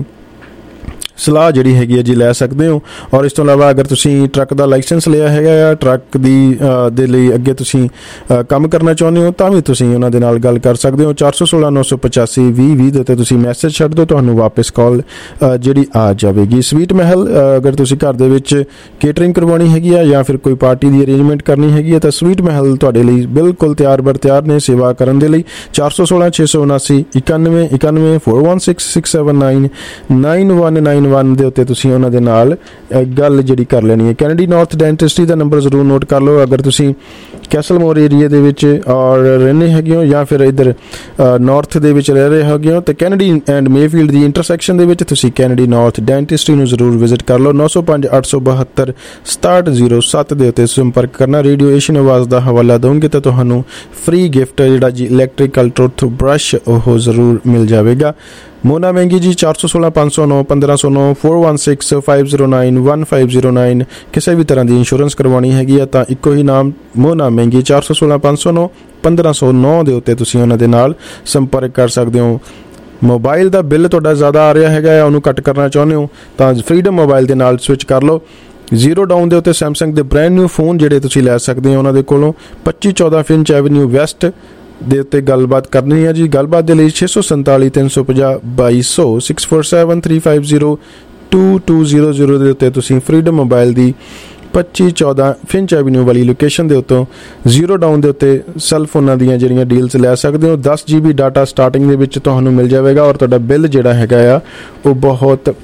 ਸਲਾਹ ਜਿਹੜੀ ਹੈਗੀ ਹੈ ਜੀ ਲੈ ਸਕਦੇ ਹੋ। ਔਰ ਇਸ ਤੋਂ ਇਲਾਵਾ ਅਗਰ ਤੁਸੀਂ ਟਰੱਕ ਦਾ ਲਾਇਸੈਂਸ ਲਿਆ ਹੈਗਾ ਆ, ਟਰੱਕ ਦੀ ਦੇ ਲਈ ਅੱਗੇ ਤੁਸੀਂ ਕੰਮ ਕਰਨਾ ਚਾਹੁੰਦੇ ਹੋ ਤਾਂ ਵੀ ਤੁਸੀਂ ਉਹਨਾਂ ਦੇ ਨਾਲ ਗੱਲ ਕਰ ਸਕਦੇ ਹੋ। ਚਾਰ ਸੌ ਸੋਲਾਂ ਨੌ ਸੌ ਪਚਾਸੀ ਵੀਹ ਵੀਹ ਦੇ ਉੱਤੇ ਤੁਸੀਂ ਮੈਸੇਜ ਛੱਡ ਦਿਓ, ਤੁਹਾਨੂੰ ਵਾਪਸ ਕਾਲ ਜਿਹੜੀ ਆ ਜਾਵੇਗੀ। ਸਵੀਟ ਮਹਿਲ, ਅਗਰ ਤੁਸੀਂ ਘਰ ਦੇ ਵਿੱਚ ਕੇਟਰਿੰਗ ਕਰਵਾਉਣੀ ਹੈਗੀ ਆ ਜਾਂ ਫਿਰ ਕੋਈ ਪਾਰਟੀ ਦੀ ਅਰੇਂਜਮੈਂਟ ਕਰਨੀ ਹੈਗੀ ਹੈ ਤਾਂ ਸਵੀਟ ਮਹਿਲ ਤੁਹਾਡੇ ਲਈ ਬਿਲਕੁਲ ਤਿਆਰ ਬਰ ਤਿਆਰ ਨੇ ਸੇਵਾ ਕਰਨ ਦੇ ਲਈ। ਚਾਰ ਸੌ ਸੋਲਾਂ ਛੇ ਸੌ ਉਨਾਸੀ ਇਕਾਨਵੇਂ ਇਕਾਨਵੇਂ four one six six seven nine nine one nine one ਦੇ ਉੱਤੇ ਤੁਸੀਂ ਉਹਨਾਂ ਦੇ ਨਾਲ ਗੱਲ ਜਿਹੜੀ ਕਰ ਲੈਣੀ ਹੈ। ਕੈਨੇਡੀ ਨਾਰਥ ਡੈਂਟਿਸਟਰੀ ਦਾ ਨੰਬਰ ਜ਼ਰੂਰ ਨੋਟ ਕਰ ਲਓ। ਅਗਰ ਤੁਸੀਂ ਕੈਸਲਮੋਰ ਏਰੀਆ ਦੇ ਵਿੱਚ ਔਰ ਰਹਿੰਦੇ ਹੈਗੇ ਹੋ ਜਾਂ ਫਿਰ ਇੱਧਰ ਨਾਰਥ ਦੇ ਵਿੱਚ ਰਹਿ ਰਹੇ ਹੈਗੇ ਹੋ ਤਾਂ ਕੈਨੇਡੀ ਐਂਡ ਮੇਫੀਲਡ ਦੀ ਇੰਟਰਸੈਕਸ਼ਨ ਦੇ ਵਿੱਚ ਤੁਸੀਂ ਕੈਨੇਡੀ ਨਾਰਥ ਡੈਂਟਿਸਟਰੀ ਨੂੰ ਜ਼ਰੂਰ ਵਿਜ਼ਿਟ ਕਰ ਲਓ। ਨੌ ਸੌ ਪੰਜ ਅੱਠ ਸੌ ਬਹੱਤਰ ਸਤਾਹਠ ਜ਼ੀਰੋ ਸੱਤ ਦੇ ਉੱਤੇ ਸੰਪਰਕ ਕਰਨਾ। ਰੇਡੀਓ ਏਸ਼ੀਅਨ ਆਵਾਜ਼ ਦਾ ਹਵਾਲਾ ਦਊਂਗੇ ਤਾਂ ਤੁਹਾਨੂੰ ਫ੍ਰੀ ਗਿਫਟ ਜਿਹੜਾ ਜੀ ਇਲੈਕਟ੍ਰੀਕਲ ਟੂਥ ਬ੍ਰਸ਼ ਉਹ ਜ਼ਰੂਰ ਮਿਲ ਜਾਵੇਗਾ। ਮੋਨਾ ਮਹਿੰਗੀ ਜੀ ਚਾਰ ਸੌ ਸੋਲਾਂ ਪੰਜ ਸੌ ਨੌ ਪੰਦਰਾਂ ਸੌ ਨੌ four one six five zero nine one five zero nine ਕਿਸੇ ਵੀ ਤਰ੍ਹਾਂ ਦੀ ਇੰਸ਼ੋਰੈਂਸ ਕਰਵਾਉਣੀ ਹੈਗੀ ਆ ਤਾਂ ਇੱਕੋ ਹੀ ਨਾਮ ਮੋਨਾ ਮਹਿੰਗੀ ਚਾਰ ਸੌ ਸੋਲਾਂ ਪੰਜ ਸੌ ਨੌ ਪੰਦਰਾਂ ਸੌ ਨੌ ਦੇ ਉੱਤੇ ਤੁਸੀਂ ਉਹਨਾਂ ਦੇ ਨਾਲ ਸੰਪਰਕ ਕਰ ਸਕਦੇ ਹੋ। ਮੋਬਾਈਲ ਦਾ ਬਿੱਲ ਤੁਹਾਡਾ ਜ਼ਿਆਦਾ ਆ ਰਿਹਾ ਹੈਗਾ ਆ, ਉਹਨੂੰ ਕੱਟ ਕਰਨਾ ਚਾਹੁੰਦੇ ਹੋ ਤਾਂ ਫਰੀडम ਮੋਬਾਈਲ ਦੇ ਨਾਲ ਸਵਿਚ ਕਰ ਲਓ। ਜ਼ੀਰੋ ਡਾਊਨ ਦੇ ਉੱਤੇ ਸੈਮਸੰਗ ਦੇ ਬ੍ਰੈਂਡ ਨਿਊ ਫੋਨ ਜਿਹੜੇ ਤੁਸੀਂ ਲੈ ਸਕਦੇ ਹੋ ਉਹਨਾਂ ਦੇ ਕੋਲੋਂ ਪੱਚੀ ਚੌਦਾਂ ਫਿੰਚ ਐਵਨਿਊ ਵੈਸਟ ਦੇ ਉੱਤੇ ਗੱਲਬਾਤ ਕਰਨੀ ਹੈ ਜੀ। ਗੱਲਬਾਤ ਦੇ ਲਈ ਛੇ ਸੌ ਸੰਤਾਲੀ ਤਿੰਨ ਸੌ ਪੰਜਾਹ ਬਾਈ ਸੌ six four seven three five zero two two zero zero ਦੇ ਉੱਤੇ ਤੁਸੀਂ ਫਰੀडम ਮੋਬਾਈਲ ਦੀ ਪੱਚੀ ਚੌਦਾਂ ਫਿੰਚ ਐਵਨਿਊ ਵਾਲੀ ਲੋਕੇਸ਼ਨ ਦੇ ਉੱਤੋਂ ਜ਼ੀਰੋ ਡਾਊਨ ਦੇ ਉੱਤੇ ਸੈੱਲ ਫੋਨਾਂ ਦੀਆਂ ਜਿਹੜੀਆਂ ਡੀਲਸ ਲੈ ਸਕਦੇ ਹੋ। ਦਸ ਜੀ ਬੀ ਡਾਟਾ ਸਟਾਰਟਿੰਗ ਦੇ ਵਿੱਚ ਤੁਹਾਨੂੰ ਮਿਲ ਜਾਵੇਗਾ ਔਰ ਤੁਹਾਡਾ ਬਿੱਲ ਜਿਹੜਾ ਹੈਗਾ ਆ ਉਹ ਬਹੁਤ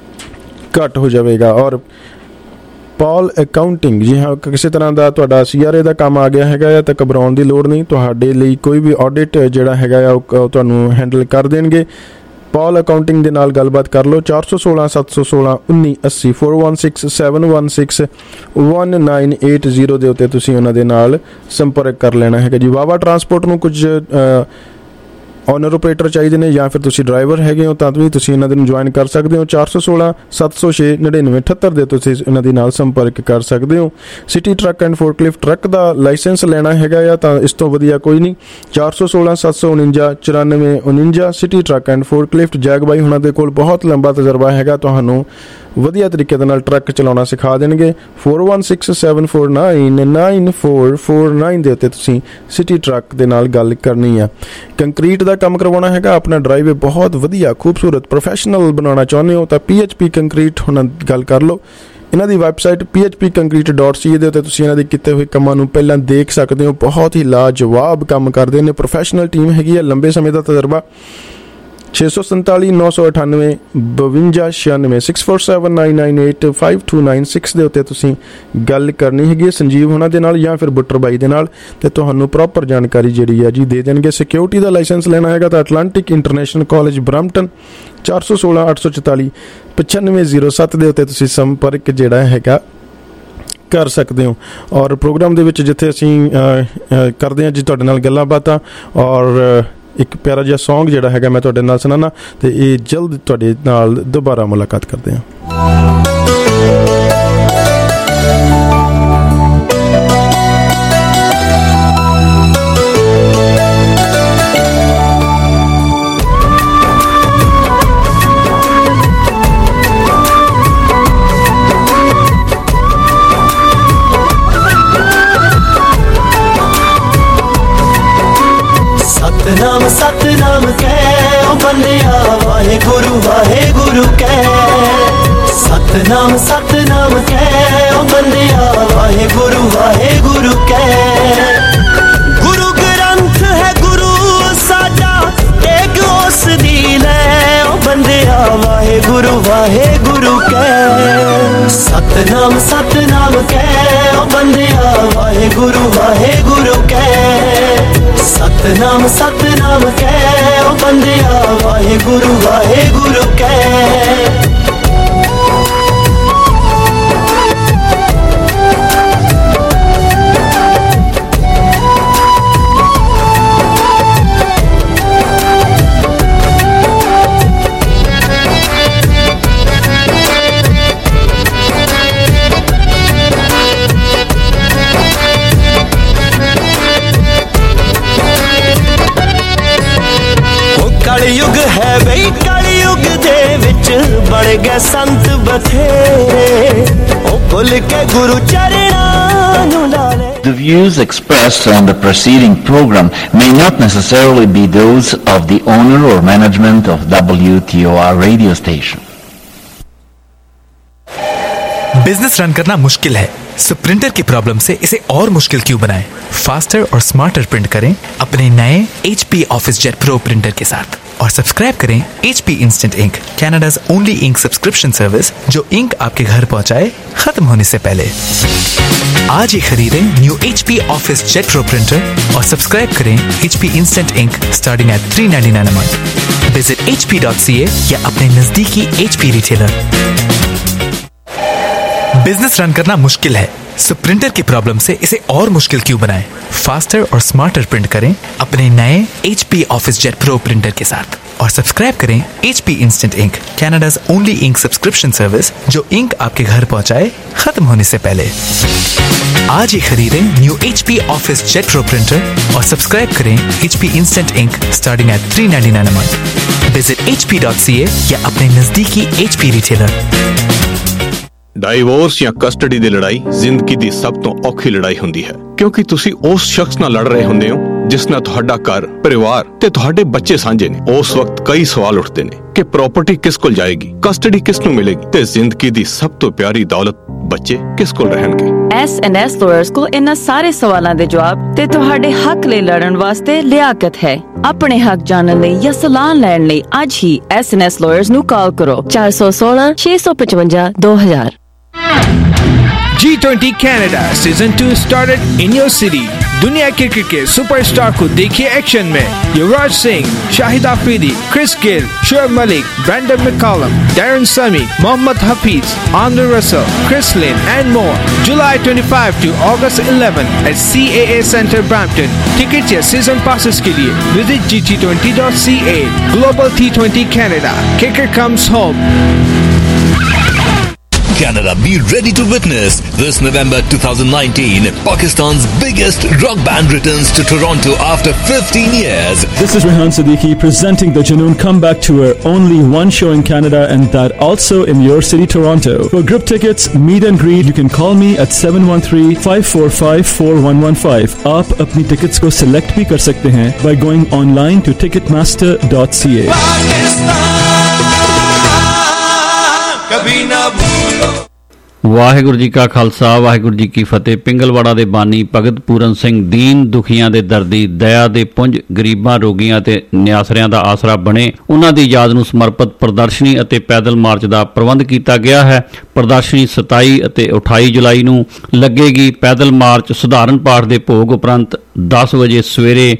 ਘੱਟ ਹੋ ਜਾਵੇਗਾ। ਔਰ ਪੌਲ ਅਕਾਊਂਟਿੰਗ, ਜੀ ਹਾਂ ਕਿਸੇ ਤਰ੍ਹਾਂ ਦਾ ਤੁਹਾਡਾ ਸੀ ਆਰ ਏ ਦਾ ਕੰਮ ਆ ਗਿਆ ਹੈਗਾ ਆ ਤਾਂ ਘਬਰਾਉਣ ਦੀ ਲੋੜ ਨਹੀਂ, ਤੁਹਾਡੇ ਲਈ ਕੋਈ ਵੀ ਆਡਿਟ ਜਿਹੜਾ ਹੈਗਾ ਆ ਉਹ ਤੁਹਾਨੂੰ ਹੈਂਡਲ ਕਰ ਦੇਣਗੇ। ਪੌਲ ਅਕਾਊਂਟਿੰਗ ਦੇ ਨਾਲ ਗੱਲਬਾਤ ਕਰ ਲਓ। ਚਾਰ ਸੌ ਸੋਲਾਂ ਸੱਤ ਸੌ ਸੋਲਾਂ ਉੱਨੀ ਅੱਸੀ four one six seven one six one nine eight zero ਦੇ ਉੱਤੇ ਤੁਸੀਂ ਉਹਨਾਂ ਦੇ ਨਾਲ ਸੰਪਰਕ ਕਰ ਲੈਣਾ ਹੈਗਾ ਜੀ। ਵਾਵਾ ਟਰਾਂਸਪੋਰਟ ਨੂੰ ਕੁਝ ਓਨਰ ਆਪਰੇਟਰ ਚਾਹੀਦੇ ਨੇ ਜਾਂ ਫਿਰ ਤੁਸੀਂ ਡਰਾਈਵਰ ਹੈਗੇ ਹੋ ਤਾਂ ਵੀ ਤੁਸੀਂ ਇਹਨਾਂ ਦੇ ਨੂੰ ਜੁਆਇਨ ਕਰ ਸਕਦੇ ਹੋ। ਚਾਰ ਸੌ ਸੋਲਾਂ ਸੱਤ ਸੌ ਛੇ ਨੜਿਨਵੇਂ ਅਠੱਤਰ ਦੇ ਤੁਸੀਂ ਇਹਨਾਂ ਦੇ ਨਾਲ ਸੰਪਰਕ ਕਰ ਸਕਦੇ ਹੋ। City truck and forklift truck ਦਾ ਲਾਇਸੈਂਸ ਲੈਣਾ ਹੈਗਾ ਆ ਤਾਂ ਇਸ ਤੋਂ ਵਧੀਆ ਕੋਈ ਨਹੀਂ। ਚਾਰ ਸੌ ਸੋਲਾਂ ਸੱਤ ਸੌ ਉਣੰਜਾ ਚੁਰਾਨਵੇਂ ਉਣੰਜਾ city truck and forklift. Jag ਬਾਈ ਉਹਨਾਂ ਦੇ ਕੋਲ ਬਹੁਤ ਲੰਬਾ ਤਜਰਬਾ ਹੈਗਾ, ਤੁਹਾਨੂੰ ਵਧੀਆ ਤਰੀਕੇ ਦੇ ਨਾਲ ਟਰੱਕ ਚਲਾਉਣਾ ਸਿਖਾ ਦੇਣਗੇ। Four one six seven four nine nine four four nine ਦੇ ਉੱਤੇ ਤੁਸੀਂ ਸਿਟੀ ਟਰੱਕ ਦੇ ਨਾਲ ਗੱਲ ਕਰਨੀ ਆ। ਕੰਕਰੀਟ ਦਾ ਕੰਮ ਕਰਵਾਉਣਾ ਹੈਗਾ, ਆਪਣਾ ਡਰਾਈਵੇ ਬਹੁਤ ਵਧੀਆ ਖੂਬਸੂਰਤ ਪ੍ਰੋਫੈਸ਼ਨਲ ਬਣਾਉਣਾ ਚਾਹੁੰਦੇ ਹੋ ਤਾਂ ਪੀ ਐਚ ਪੀ ਕੰਕਰੀਟ ਹੁਣ ਗੱਲ ਕਰ ਲਓ। ਇਹਨਾਂ ਦੀ website P H P concrete dot C A ਦੇ ਉੱਤੇ ਤੁਸੀਂ ਇਹਨਾਂ ਦੇ ਕੀਤੇ ਹੋਏ ਕੰਮਾਂ ਨੂੰ ਪਹਿਲਾਂ ਦੇਖ ਸਕਦੇ ਹੋ। ਬਹੁਤ ਹੀ ਲਾਜਵਾਬ ਕੰਮ ਕਰਦੇ ਨੇ, ਪ੍ਰੋਫੈਸ਼ਨਲ ਟੀਮ ਹੈਗੀ ਆ, ਲੰਬੇ ਸਮੇਂ ਦਾ ਤਜਰਬਾ। ਛੇ ਸੌ ਸੰਤਾਲੀ ਨੌ ਸੌ ਅਠਾਨਵੇਂ ਬਵੰਜਾ ਛਿਆਨਵੇਂ six four seven nine nine eight five two nine six ਦੇ ਉੱਤੇ ਤੁਸੀਂ ਗੱਲ ਕਰਨੀ ਹੈਗੀ ਹੈ ਸੰਜੀਵ ਹੋਣਾ ਦੇ ਨਾਲ ਜਾਂ ਫਿਰ ਬੁੱਟਰ ਬਾਈ ਦੇ ਨਾਲ, ਤੇ ਤੁਹਾਨੂੰ ਪ੍ਰੋਪਰ ਜਾਣਕਾਰੀ ਜਿਹੜੀ ਹੈ ਜੀ ਦੇ ਦੇਣਗੇ। ਸਿਕਿਉਰਿਟੀ ਦਾ ਲਾਇਸੈਂਸ ਲੈਣਾ ਹੈਗਾ ਤਾਂ ਅਟਲਾਂਟਿਕ ਇੰਟਰਨੈਸ਼ਨਲ ਕਾਲਜ ਬਰੈਂਪਟਨ ਚਾਰ ਸੌ ਸੋਲਾਂ ਅੱਠ ਸੌ ਚੁਤਾਲੀ ਪਚਾਨਵੇਂ ਜ਼ੀਰੋ ਸੱਤ ਦੇ ਉੱਤੇ ਤੁਸੀਂ ਸੰਪਰਕ ਜਿਹੜਾ ਹੈਗਾ ਕਰ ਸਕਦੇ ਹੋ। ਔਰ ਪ੍ਰੋਗਰਾਮ ਦੇ ਵਿੱਚ ਜਿੱਥੇ ਅਸੀਂ ਕਰਦੇ ਹਾਂ ਜੀ ਤੁਹਾਡੇ ਨਾਲ ਗੱਲਾਂ ਬਾਤਾਂ ਔਰ ਇੱਕ ਪਿਆਰਾ ਜਿਹਾ ਸੌਂਗ ਜਿਹੜਾ ਹੈਗਾ ਮੈਂ ਤੁਹਾਡੇ ਨਾਲ ਸੁਣਾਉਣਾ ਤੇ ਇਹ ਜਲਦ ਤੁਹਾਡੇ ਨਾਲ ਦੁਬਾਰਾ ਮੁਲਾਕਾਤ ਕਰਦੇ ਹਾਂ। सतनाम सतनाम कह ओ बंदिया वाहे गुरु वाहे गुरु कह। सतनाम सतनाम कह ओ बंदिया वाहे गुरु वाहे गुरु कह। गुरु ग्रंथ है गुरु साडा एक उस दी लै ओ बंदिया वाहे गुरु वाहे गुरु कह। सतनाम सतनाम कह ओ बंदिया वाहे गुरु वाहे गुरु कह। सतनाम सतनाम कह ओ बंदिया वाहे गुरु वाहे गुरु कह। कलयुग है बई कलयुग दे विच बड़ गए संत बथेरे ओ भुल के गुरु चरणां नूं ला ले। The views expressed on the preceding program may not necessarily be those of the owner or management of W T O R radio station. Business run करना मुश्किल है, सो प्रिंटर की प्रॉब्लम से इसे और मुश्किल क्यों बनाएं? फास्टर और स्मार्टर प्रिंट करें अपने नए H P Office Jet Pro printer के साथ और सब्सक्राइब करें H P Instant Ink, Canada's only ink subscription service जो इंक आपके घर पहुंचाए खत्म होने से पहले। आज ही खरीदें new H P Office Jet Pro printer और सब्सक्राइब करें H P Instant Ink starting at three ninety nine a month। Visit H P dot C A या अपने नजदीकी H P retailer. Business run करना मुश्किल है, सो प्रिंटर की problem से इसे और मुश्किल क्यों बनाएं? फास्टर और स्मार्टर प्रिंट करें अपने नए H P Office Jet Pro printer के साथ और सब्सक्राइब करें H P Instant Ink, Canada's only ink subscription service जो इंक आपके घर पहुंचाए खत्म होने से पहले। आज ही खरीदें new H P Office Jet Pro printer और सब्सक्राइब करें H P Instant Ink starting at three ninety nine a month। Visit H P dot C A या अपने नजदीकी H P रिटेलर। ਡਾਈਵੋਰਸ ਜਾਂ ਕਸਟਡੀ ਦੀ ਲੜਾਈ ਜ਼ਿੰਦਗੀ ਦੀ ਸਭ ਤੋਂ ਔਖੀ ਲੜਾਈ ਹੁੰਦੀ ਹੈ, ਕਿਉਂਕਿ ਤੁਸੀਂ ਉਸ ਸ਼ਖਸ ਨਾਲ ਲੜ ਰਹੇ ਹੁੰਦੇ ਹੋ ਜਿਸ ਨਾਲ ਤੁਹਾਡਾ ਘਰ, ਪਰਿਵਾਰ ਤੇ ਤੁਹਾਡੇ ਬੱਚੇ ਸਾਂਝੇ ਨੇ। ਉਸ ਵਕਤ ਕਈ ਸਵਾਲ ਉੱਠਦੇ ਨੇ ਕਿ ਪ੍ਰਾਪਰਟੀ ਕਿਸ ਕੋਲ ਜਾਏਗੀ, ਕਸਟਡੀ ਕਿਸ ਨੂੰ ਮਿਲੇਗੀ ਤੇ ਜ਼ਿੰਦਗੀ ਦੀ ਸਭ ਤੋਂ ਪਿਆਰੀ ਦੌਲਤ ਬੱਚੇ ਕਿਸ ਕੋਲ ਰਹਿਣਗੇ। ਐਸ ਐਂਡ ਐਸ ਲਾਇਰਸ ਕੋਲ ਇਹਨਾਂ ਸਾਰੇ ਸਵਾਲਾਂ ਦੇ ਜਵਾਬ ਤੇ ਤੁਹਾਡੇ ਹੱਕ ਲਈ ਲੜਨ ਵਾਸਤੇ ਲਿਆਕਤ ਹੈ। ਆਪਣੇ ਹੱਕ ਜਾਣਨ ਲਈ ਜਾਂ ਸਲਾਹ ਲੈਣ ਲਈ ਅੱਜ ਹੀ ਐਸ ਐਂਡ ਐਸ ਲਾਇਰਸ ਨੂੰ ਕਾਲ ਕਰੋ ਚਾਰ ਸੌ ਸੋਲਾਂ ਛੇ ਸੌ ਪਚਵੰਜਾ ਦੋ ਹਜ਼ਾਰ। G twenty Canada season two started in your city. दुनिया के क्रिकेट सुपरस्टार को देखिए एक्शन में। Yuvraj Singh, Shahid Afridi, Chris Gayle, Shoaib Malik, Brendon McCullum, Darren Sammy, Mohammad Hafeez, Andre Russell, Chris Lynn and more. July twenty-fifth to August eleventh at C A A Center Brampton। Ticket या season passes के लिए visit G T twenty dot C A. Global T twenty Canada, kicker comes home। Canada, be ready to witness this November twenty nineteen. Pakistan's biggest rock band returns to Toronto after fifteen years. This is Rehan Siddiqui presenting the Junoon Comeback Tour. Only one show in Canada, and that also in your city, Toronto. For group tickets, meet and greet, you can call me at seven one three, five four five, four one one five. आप अपनी tickets को select भी कर सकते हैं by going online to ticketmaster dot c a। कभी ना भूलो। ਵਾਹਿਗੁਰੂ ਜੀ ਕਾ ਖਾਲਸਾ ਵਾਹਿਗੁਰੂ ਜੀ ਕੀ ਫਤਿਹ। ਪਿੰਗਲਵਾੜਾ ਦੇ ਬਾਨੀ ਭਗਤ ਪੂਰਨ ਸਿੰਘ ਦੀਨ ਦੁਖੀਆਂ ਦੇ ਦਰਦੀ, ਦਇਆ ਦੇ ਪੁੰਜ, ਗਰੀਬਾਂ, ਰੋਗੀਆਂ ਤੇ ਨਿਆਸਰਿਆਂ ਦਾ ਆਸਰਾ ਬਣੇ, ਉਹਨਾਂ ਦੀ ਯਾਦ ਨੂੰ ਸਮਰਪਿਤ ਪ੍ਰਦਰਸ਼ਨੀ ਅਤੇ ਪੈਦਲ ਮਾਰਚ ਦਾ ਪ੍ਰਬੰਧ ਕੀਤਾ ਗਿਆ ਹੈ। ਪ੍ਰਦਰਸ਼ਨੀ ਸਤਾਈ ਅਤੇ ਅਠਾਈ ਜੁਲਾਈ ਨੂੰ ਲੱਗੇਗੀ। ਪੈਦਲ ਮਾਰਚ ਸਧਾਰਨ ਪਾਠ ਦੇ ਭੋਗ ਉਪਰੰਤ ਦਸ ਵਜੇ ਸਵੇਰੇ